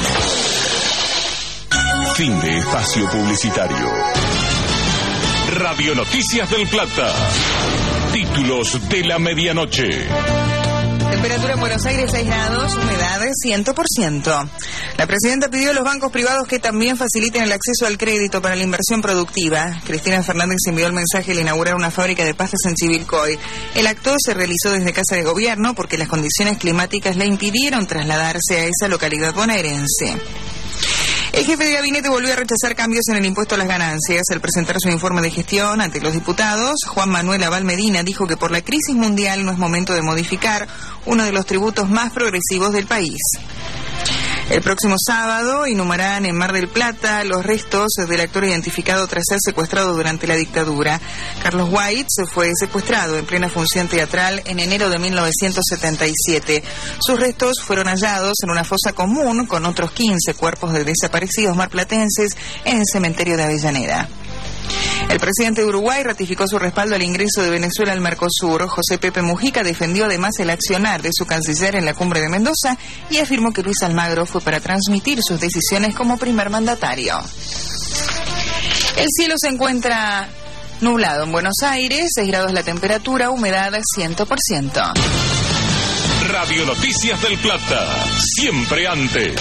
Fin de espacio publicitario. Radio Noticias del Plata. Títulos de la medianoche. Temperatura en Buenos Aires 6 grados, humedad 100%. La presidenta pidió a los bancos privados que también faciliten el acceso al crédito para la inversión productiva. Cristina Fernández envió el mensaje al inaugurar una fábrica de pastas en Chivilcoy. El acto se realizó desde Casa de Gobierno porque las condiciones climáticas le impidieron trasladarse a esa localidad bonaerense. El jefe de gabinete volvió a rechazar cambios en el impuesto a las ganancias. Al presentar su informe de gestión ante los diputados, Juan Manuel Abal Medina dijo que por la crisis mundial no es momento de modificar uno de los tributos más progresivos del país. El próximo sábado inhumarán en Mar del Plata los restos del actor identificado tras ser secuestrado durante la dictadura. Carlos White fue secuestrado en plena función teatral en enero de 1977. Sus restos fueron hallados en una fosa común con otros 15 cuerpos de desaparecidos marplatenses en el cementerio de Avellaneda. El presidente de Uruguay ratificó su respaldo al ingreso de Venezuela al Mercosur. José Pepe Mujica defendió además el accionar de su canciller en la cumbre de Mendoza y afirmó que Luis Almagro fue para transmitir sus decisiones como primer mandatario. El cielo se encuentra nublado en Buenos Aires, 6 grados la temperatura, humedad 100%. Radio Noticias del Plata, siempre antes.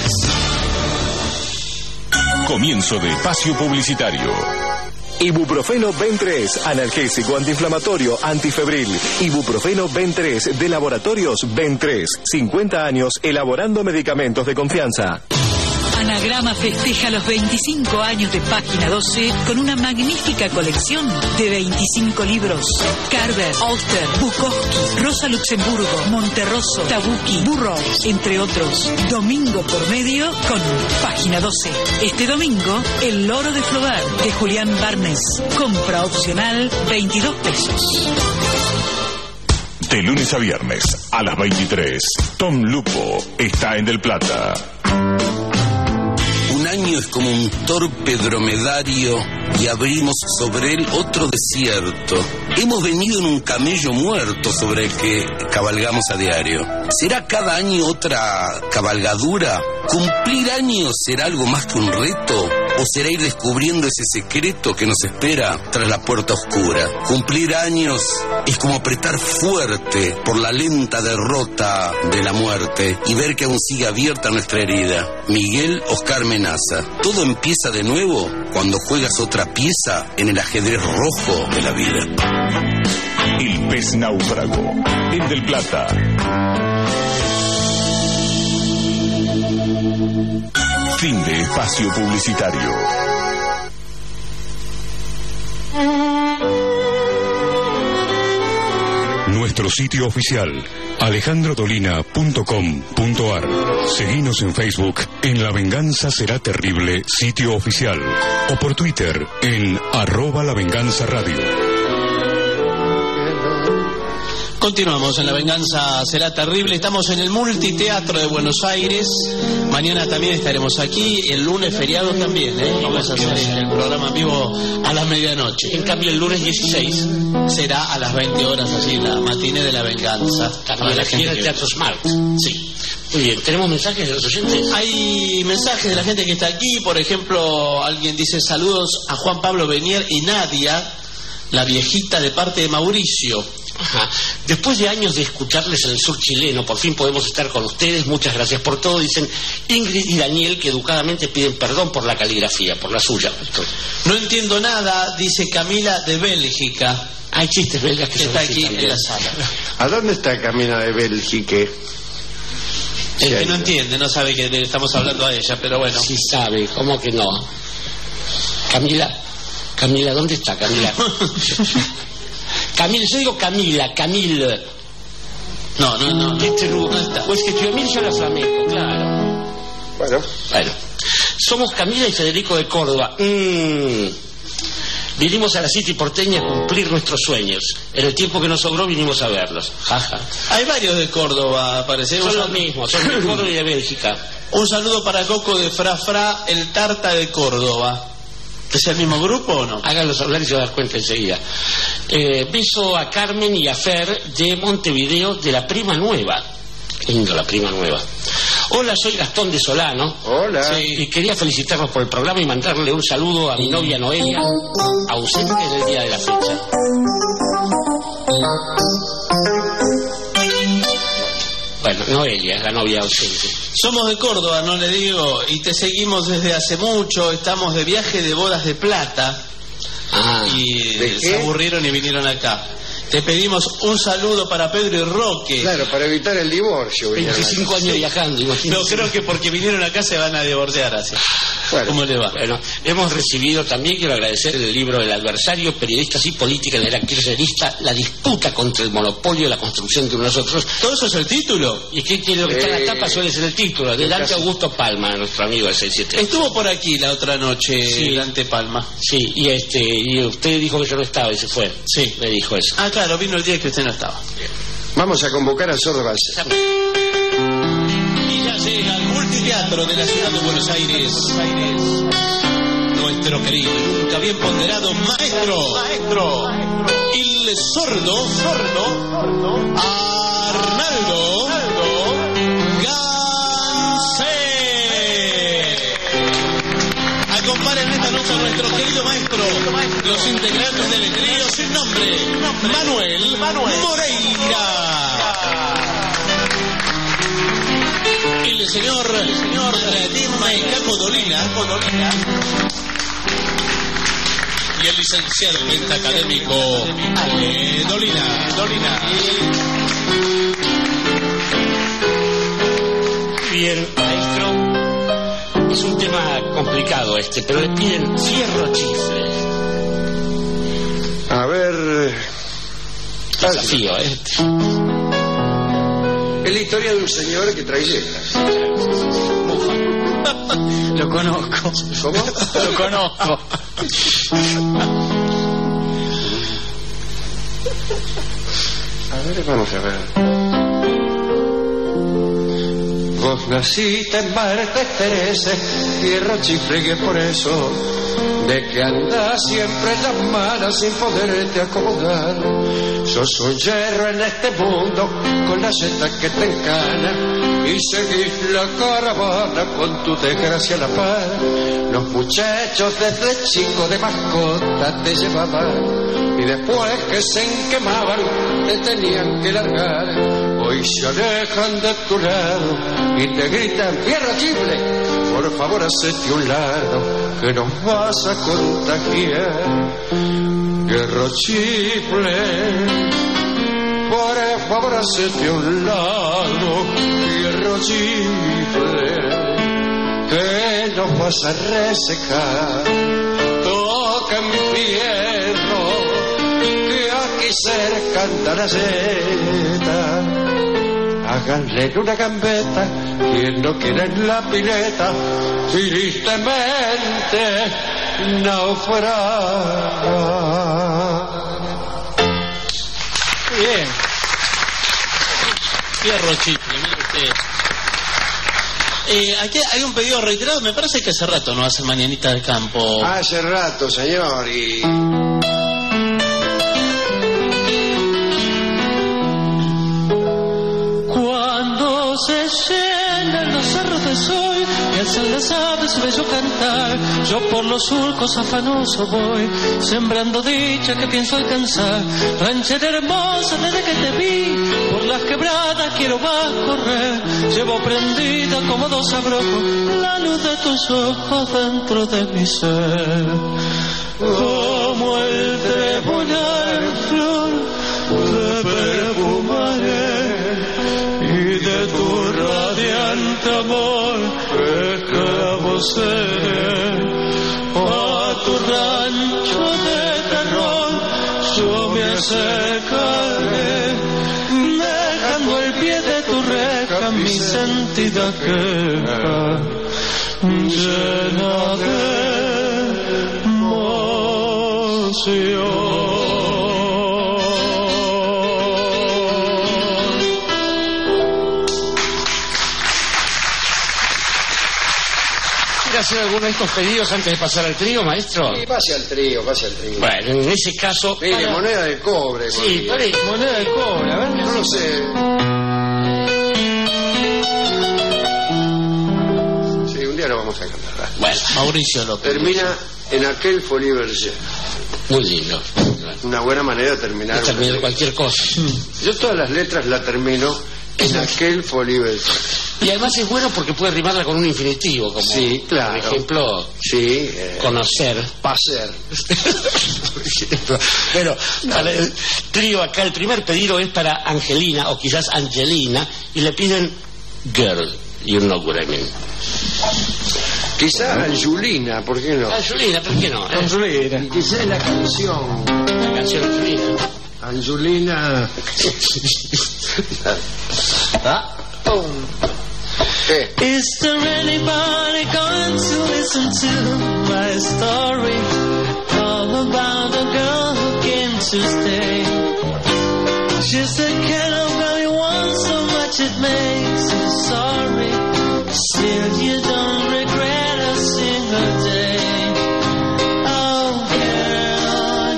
Comienzo de espacio publicitario. Ibuprofeno Ben3, analgésico, antiinflamatorio, antifebril. Ibuprofeno Ben3 de Laboratorios Ben3. 50 años elaborando medicamentos de confianza. Anagrama festeja los 25 años de Página 12 con una magnífica colección de 25 libros. Carver, Auster, Bukowski, Rosa Luxemburgo, Monterroso, Tabucchi, Burroughs, entre otros. Domingo por medio con Página 12. Este domingo, El Loro de Flaubert de Julián Barnes. Compra opcional 22 pesos. De lunes a viernes a las 23, Tom Lupo está en Del Plata. Un año es como un torpe dromedario y abrimos sobre él otro desierto. Hemos venido en un camello muerto sobre el que cabalgamos a diario. ¿Será cada año otra cabalgadura? ¿Cumplir años será algo más que un reto? ¿O será ir descubriendo ese secreto que nos espera tras la puerta oscura? Cumplir años es como apretar fuerte por la lenta derrota de la muerte y ver que aún sigue abierta nuestra herida. Miguel Oscar Menaza. Todo empieza de nuevo cuando juegas otra pieza en el ajedrez rojo de la vida. El pez náufrago, en Del Plata. Fin de espacio publicitario. Nuestro sitio oficial, alejandrodolina.com.ar. Seguinos en Facebook en La Venganza Será Terrible, sitio oficial. O por Twitter en @lavenganzaradio. Continuamos en La Venganza Será Terrible. Estamos en el Multiteatro de Buenos Aires. Mañana también estaremos aquí. El lunes feriado también, Vamos a hacer el programa en vivo a las medianoche. En cambio, el lunes 16 será a las 20 horas, así, la matiné de La Venganza. Para la gente del Teatro Smart. Sí. Muy bien, ¿tenemos mensajes de los oyentes? Hay mensajes de la gente que está aquí. Por ejemplo, alguien dice saludos a Juan Pablo Benier y Nadia, la viejita, de parte de Mauricio. Ajá. Después de años de escucharles en el sur chileno, por fin podemos estar con ustedes. Muchas gracias por todo. Dicen Ingrid y Daniel, que educadamente piden perdón por la caligrafía, por la suya. No entiendo nada, dice Camila de Bélgica. Hay chistes belgas que está aquí en la sala. ¿A dónde está Camila de Bélgica? El que no entiende, no sabe que le estamos hablando a ella, pero bueno. Sí sabe, ¿cómo que no? Camila, ¿dónde está Camila? Camila, yo digo Camila. No. No está. Pues que Camila suena flamenco, claro. Bueno. Somos Camila y Federico de Córdoba. Vinimos a la City porteña a cumplir nuestros sueños. En el tiempo que nos sobró vinimos a verlos. Jaja. Hay varios de Córdoba, parece. Son los mismos, son de Córdoba y de Bélgica. Un saludo para Coco de Frafra, el Tarta de Córdoba. ¿Es el mismo grupo o no? Háganlos hablar y se van a dar cuenta enseguida. Beso a Carmen y a Fer de Montevideo, de la Prima Nueva. Lindo, la Prima Nueva. Hola, soy Gastón de Solano. Hola. Sí, y quería felicitarlos por el programa y mandarle un saludo a mi novia Noelia, ausente en el día de la fecha. Bueno, Noelia es la novia ausente. Somos de Córdoba, no le digo, y te seguimos desde hace mucho. Estamos de viaje de bodas de plata. Y se aburrieron y vinieron acá. Te pedimos un saludo para Pedro y Roque. Claro, para evitar el divorcio. 25 años viajando, imagínate. No, creo que porque vinieron acá se van a divorciar así. ¿Cómo le va? Bueno, hemos recibido también, quiero agradecer el libro El adversario, periodistas y política en la era kirchnerista, la disputa contra el monopolio de la construcción de nosotros. ¿Todo eso es el título? ¿Y qué quiere lo que está en la tapa? Suele ser el título, de Dante Augusto Palma, nuestro amigo del 67. Estuvo por aquí la otra noche, sí. Dante Palma. Sí, y usted dijo que yo no estaba y se fue. Sí. Me dijo eso. Ah, claro, vino el día que usted no estaba. Bien. Vamos a convocar a Sordo Balser. Y ya llega al multiteatro de la ciudad de Buenos Aires. Nuestro querido y nunca bien ponderado maestro. El sordo. Arnaldo Gansé. Acompañan esta noche a nuestro querido maestro, los integrantes del trío sin nombre, Manuel Moreira. El señor Capo Dolina. Y el licenciado pentacadémico Ale Dolina. Bien, maestro, es un tema complicado pero le piden fierro chifle. A ver... Desafío, Es la historia de un señor que trae letras. Lo conozco. ¿Cómo? Lo conozco. A ver, vamos a ver. Vos naciste en Martes 13, fierro chifle, que por eso de que andas siempre tan mala sin poderte acomodar. Sos un hierro en este mundo con la seta que te encana y seguís la caravana con tu desgracia a la par. Los muchachos desde chico de mascota te llevaban y después que se enquemaban te tenían que largar. Hoy se alejan de tu lado y te gritan fierro chifle, por favor hacete un lado que nos vas a contagiar. Fierro chifle, por favor hacete un lado. Fierro chifle, que nos vas a resecar. Toca en fierro, que aquí cerca anda la seta. Háganle una gambeta, quien no quiera en la pileta, tristemente naufraga. Bien. Fierro chifle, mire usted. Aquí hay un pedido reiterado, me parece que hace rato no hacen Mañanita del Campo. Hace rato, señor, y... Se llenan los cerros de sol y alzan las aves su bello cantar. Yo por los surcos afanoso voy, sembrando dicha que pienso alcanzar. Ranchera hermosa desde que te vi, por las quebradas quiero más correr. Llevo prendida como dos abrojos la luz de tus ojos dentro de mi ser. Como el trebonar en flor te perfumaré, de tu radiante amor esclavo seré. A tu rancho de terror yo me acercaré, dejando el pie de tu reja mi sentida queja llena de emoción. ¿Hacer alguno de estos pedidos antes de pasar al trío, maestro? Sí, pase al trío. Bueno, en ese caso... Mire, moneda de cobre. Sí, moneda de cobre, a ver. No lo sé. Sí, un día lo vamos a cantar. Bueno, Mauricio López. Termina en aquel Folie Bergère. Muy lindo. Una buena manera de terminar. De terminar cualquier cosa. Yo todas las letras las termino en aquel Folie Bergère. Y además es bueno porque puede rimarla con un infinitivo, como sí, claro. Por ejemplo, sí, conocer. Paser. Pero para el trío acá, el primer pedido es para Angelina, o quizás Angelina, y le piden Girl, you know what I mean. Quizá Angelina, ¿por qué no? Angelina, ¿por qué no? Angelina. Quizá la canción. La canción Angelina. Angelina. ¿Ah? Oh. Is there anybody going to listen to my story? All about a girl who came to stay. She's the kind of girl you want so much it makes you sorry. Still you don't regret a single day. Oh girl,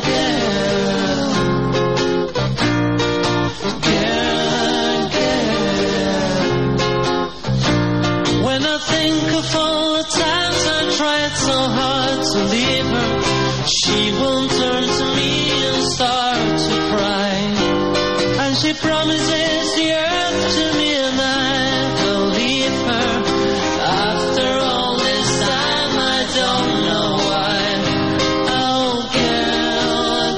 girl, girl. When I think of all the times I tried so hard to leave her, she won't turn to me and start to cry. And she promises the earth to me and I will leave her. After all this time I don't know why. Oh girl,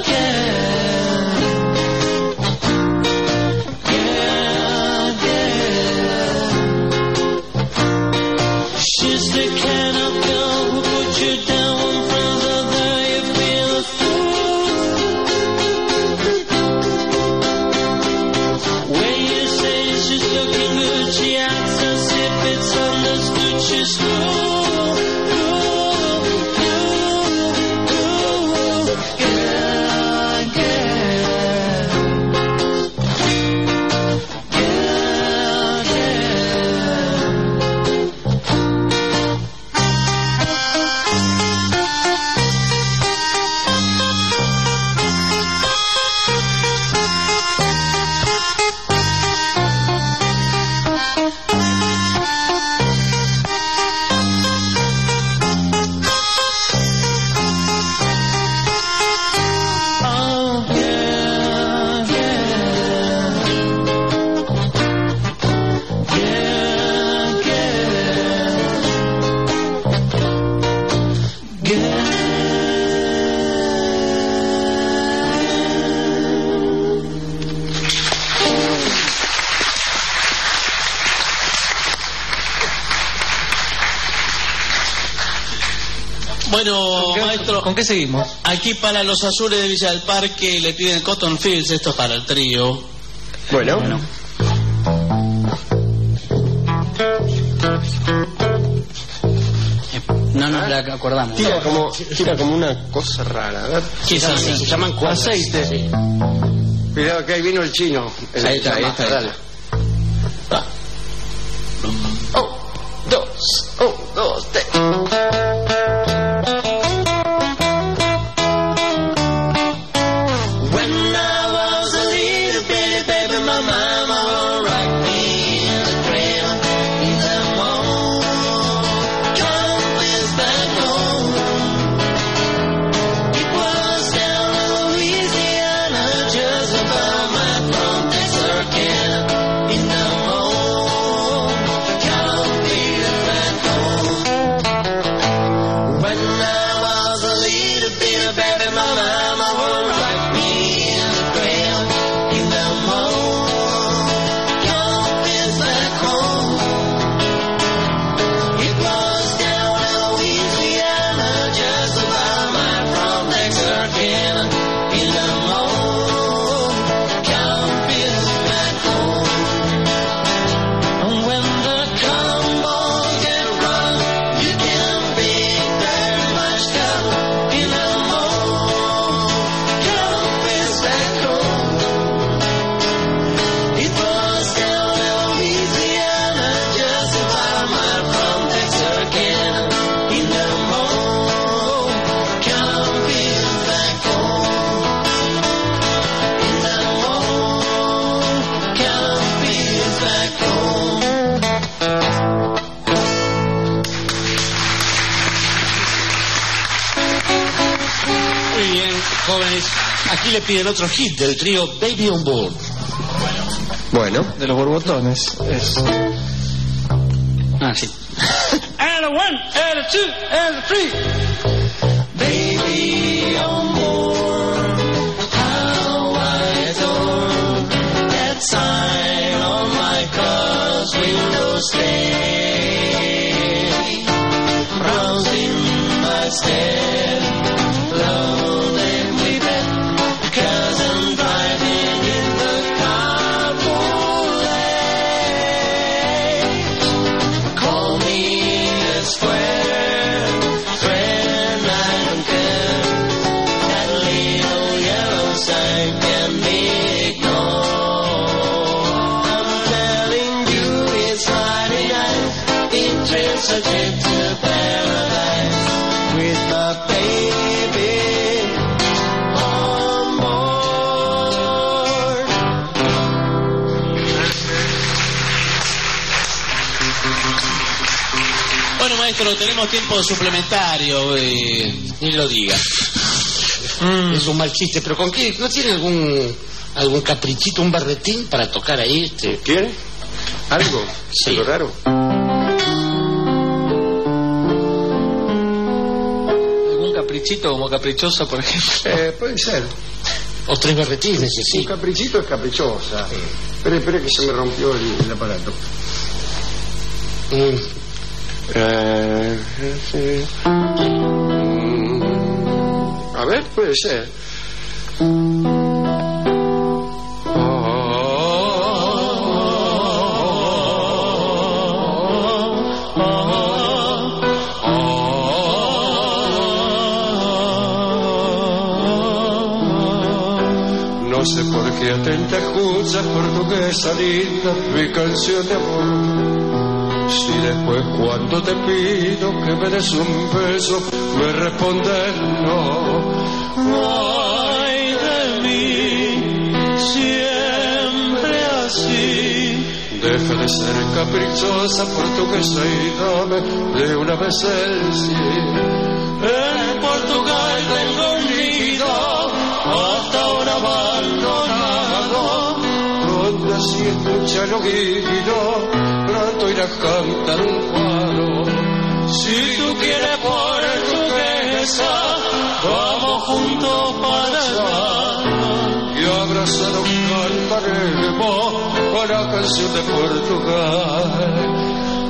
girl, girl. She's the kind of girl who puts you down in front of her, you feel a fool. When you say she's looking good, she acts as if it's understood she's cool, cool, cool, cool. Girl, Bueno, maestro, ¿con qué seguimos? Aquí para los azules de Villa del Parque le piden Cotton Fields, esto es para el trío. Bueno. No nos la acordamos. Tira como una cosa rara. ¿Verdad? Sí, Se llaman cuerdas. Aceite. Sí. Cuidado que ahí vino el chino. Ahí está. Dale. Dos, tres. when I was a little bitty baby, my mama would rock me in the cradle in the morning. Come back home. It was down in Louisiana, just about my from Texarkana in the morning. Come back home. When I was a little bitty baby, my mama would rock me in the cradle in the morning. Come back home. It was down in Louisiana, just about my from Texarkana in the morning. Come back home. And when the combo get rough, you can pick very much stuff in the morning. Come back home. It was down in Louisiana, just about my from Texarkana in the morning. Come back home. In the morning. Come back home. Muy bien, jóvenes. Aquí le piden otro hit del trío Baby on Board. Bueno. De los borbotones. Sí. And a one, and a two, and a three. Baby on board, how I adore that sign on my car's window stay. night can be ignored. I'm telling you it's Friday night, intransigent to paradise, with my baby on board. Bueno, maestro, tenemos tiempo suplementario, Ni lo diga. Es un mal chiste, pero ¿con qué? ¿No tiene algún caprichito, un berretín para tocar ahí? ¿Quién? ¿Algo? Sí. ¿Algo raro? ¿Algún caprichito como caprichosa, por ejemplo? Puede ser. O 3 berretines, sí. Un caprichito es caprichosa. Espere que se me rompió el aparato. A ver, puede ser. No sé por qué atenta escuchas portuguesa linda mi canción de amor. Si después cuando te pido que me des un beso me respondes no. Ay de mí, siempre así. Deja de ser caprichosa portuguesa y dame de una vez el sí. En Portugal tengo un nido, hasta ahora abandonado, donde si escucha el oído pronto irá a cantar un cuadro. Si tú quieres portuguesa, vamos juntos para allá. Y abrazados cantaremos con la canción de Portugal.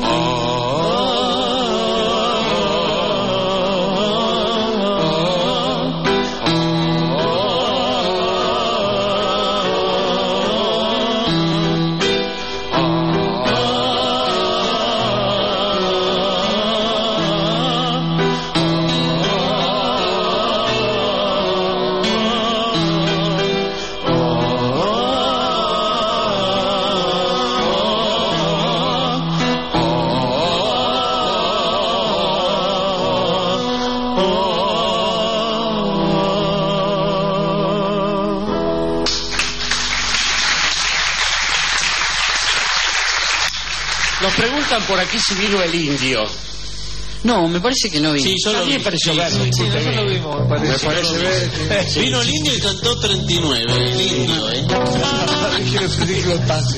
Nos preguntan por aquí si vino el indio. No, me parece que no vino. Sí, solo También pareció verlo. Sí, nosotros lo vimos, me parece. Me parece ver. Vino el indio y cantó 39, el indio, Quiero que lo pase.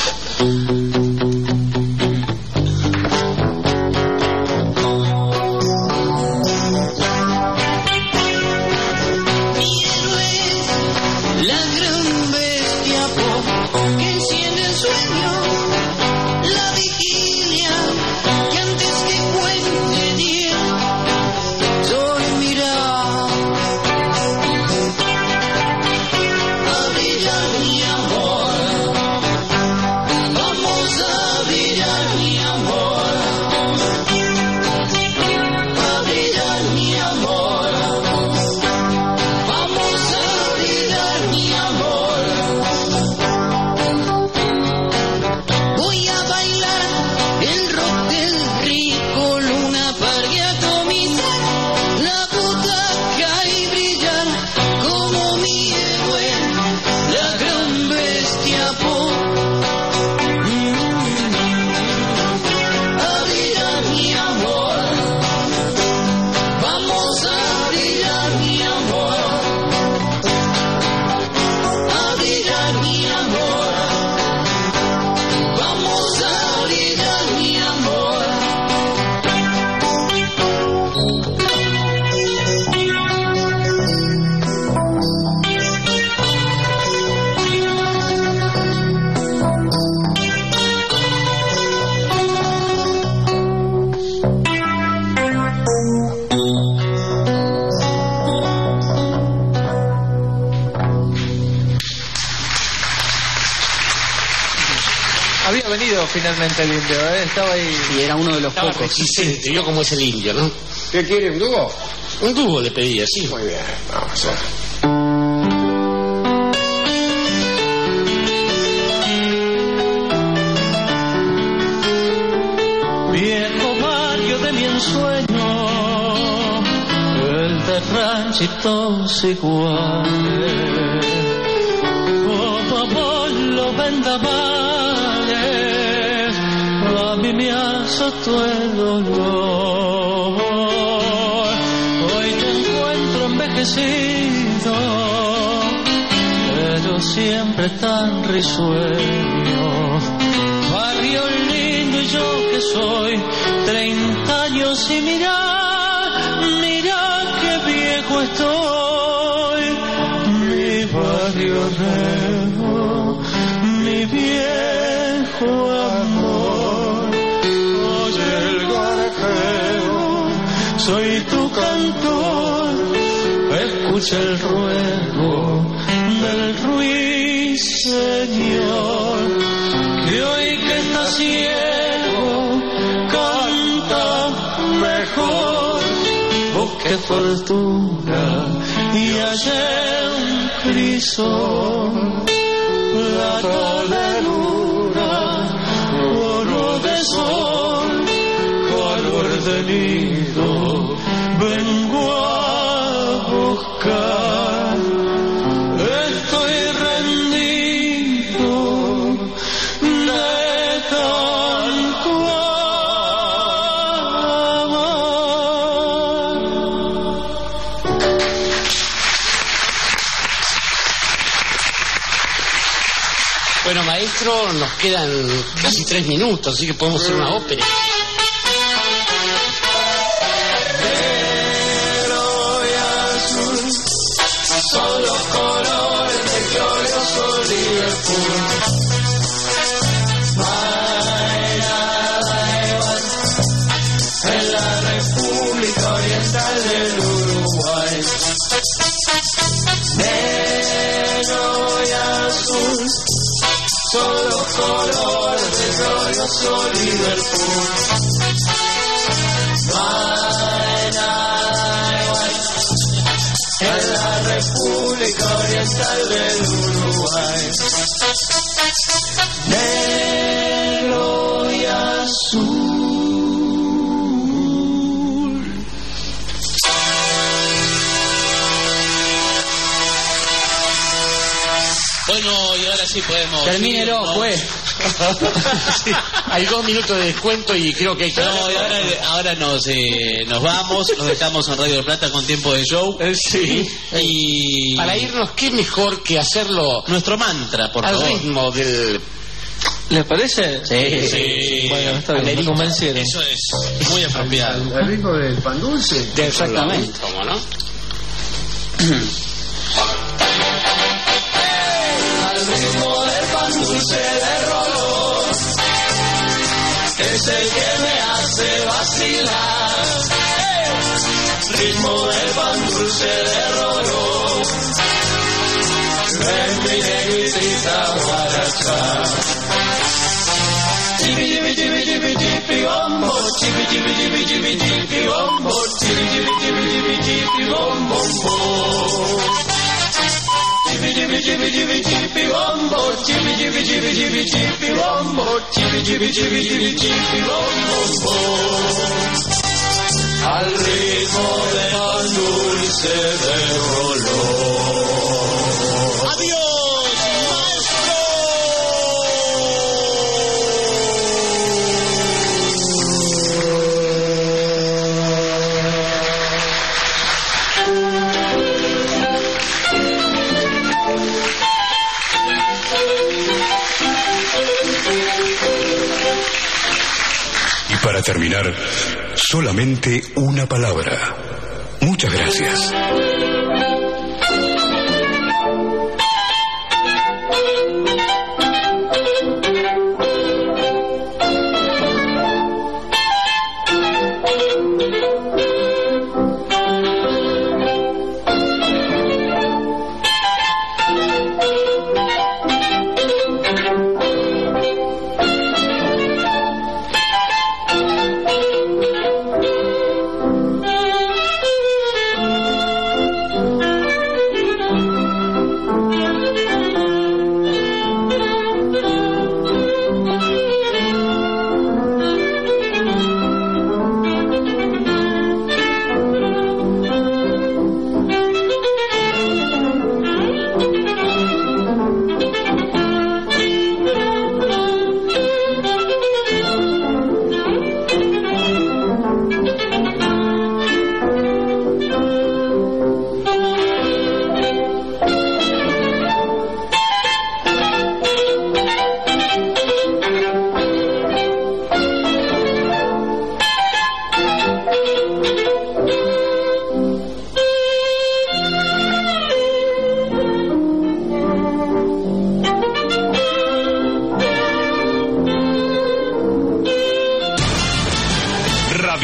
la gran bestia que enciende el sueño, la vigilia que antes que cuente día, soy mirar a brillar mi amor, vamos a brillar mi amor, a brillar mi amor, vamos a brillar mi amor. Voy a bailar el rock del rico, luna parque atomizar la butaca y brillar como mi héroe, la gran bestia a brillar mi amor, vamos a brillar mi amor, a brillar mi amor, vamos a brillar mi amor. Había venido finalmente el indio, estaba ahí. Y era uno de los Estaba pocos. resistente, vio como es el indio, ¿no? ¿Qué quiere, un dúo? Un dúo le pedía, sí. Muy bien, vamos a ver. gatitos iguales, como los vendavales, a mí me azotó el dolor. Hoy te encuentro envejecido, pero siempre tan risueño. Barrio lindo y yo que soy 30 años y mira qué viejo estoy. Mi barrio nuevo, mi viejo amor. Oye el garajeo, soy tu cantor. Escucha el ruego del ruiseñor, que hoy que está ciego canta mejor. Busque fortuna y hallé un crisol, plata de luna, oro de sol, calor de nido, vengo a buscar. Estoy rendido de tanto amor. Bueno, maestro, nos quedan casi 3 minutos, así que podemos hacer una ópera. Son los colores del glorioso Liverpool. No hay nada igual en la República Oriental del Uruguay. Negro y azul son los colores del glorioso Liverpool. No hay nada igual en la República Oriental del Uruguay. Negro y azul. Bueno, y ahora sí podemos... Termínelo, pues. Sí, hay 2 minutos de descuento y creo que hay que... No, y ahora nos vamos, nos dejamos en Radio del Plata con tiempo de show. Sí. Y... para irnos, qué mejor que hacerlo... nuestro mantra, por al favor. ritmo del... ¿Les parece? Sí. Bueno, está bien, me convencieron. Eso es muy apropiado. ¿El ritmo del pan dulce? Exactamente. ¿Cómo no? Al ritmo del pan dulce de Roló, es el que me hace vacilar. Ritmo del pan dulce de Roló, ven mi negrita guaracha. Chibi chibi chibi chibi chibi bombo, chibi chibi chibi chibi chibi bombo, chibi chibi chibi chibi chibi bombo. Chibi chibi chibi chibi chibi bombo, chibi chibi chibi chibi chibi bombo, chibi chibi chibi chibi chibi bombo. Al ritmo de pan dulce de Roló. ¡Adiós, maestro! Y para terminar, solamente una palabra. Muchas gracias.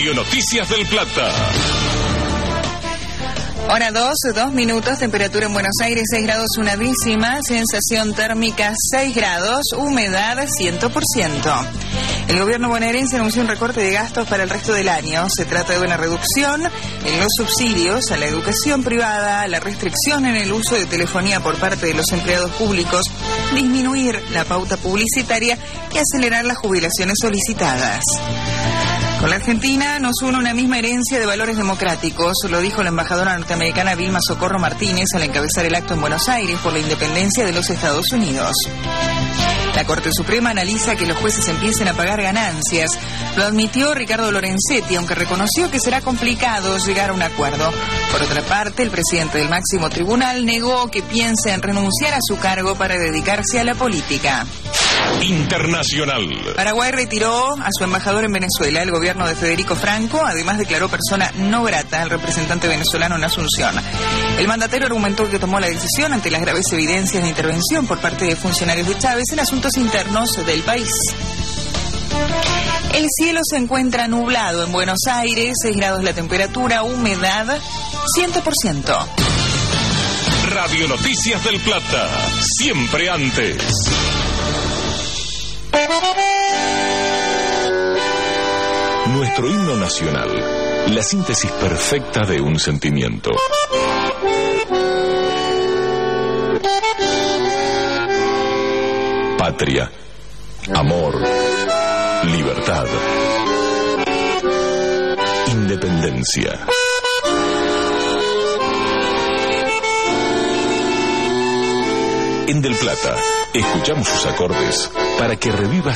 Radio Noticias del Plata. Hora 2 minutos, temperatura en Buenos Aires 6 grados 1 sensación térmica 6 grados, humedad 100%. El gobierno bonaerense anunció un recorte de gastos para el resto del año. Se trata de una reducción en los subsidios a la educación privada, la restricción en el uso de telefonía por parte de los empleados públicos, disminuir la pauta publicitaria y acelerar las jubilaciones solicitadas. Con la Argentina nos une una misma herencia de valores democráticos, lo dijo la embajadora norteamericana Vilma Socorro Martínez al encabezar el acto en Buenos Aires por la independencia de los Estados Unidos. La Corte Suprema analiza que los jueces empiecen a pagar ganancias. Lo admitió Ricardo Lorenzetti, aunque reconoció que será complicado llegar a un acuerdo. Por otra parte, el presidente del máximo tribunal negó que piense en renunciar a su cargo para dedicarse a la política. Internacional. Paraguay retiró a su embajador en Venezuela. El gobierno de Federico Franco además declaró persona no grata al representante venezolano en Asunción. El mandatario argumentó que tomó la decisión ante las graves evidencias de intervención por parte de funcionarios de Chávez en asuntos internos del país. El cielo se encuentra nublado en Buenos Aires, 6 grados la temperatura, humedad 100%. Radio Noticias del Plata, siempre antes. Nuestro himno nacional, la síntesis perfecta de un sentimiento. Patria, amor, libertad, independencia. En Del Plata, escuchamos sus acordes para que revivas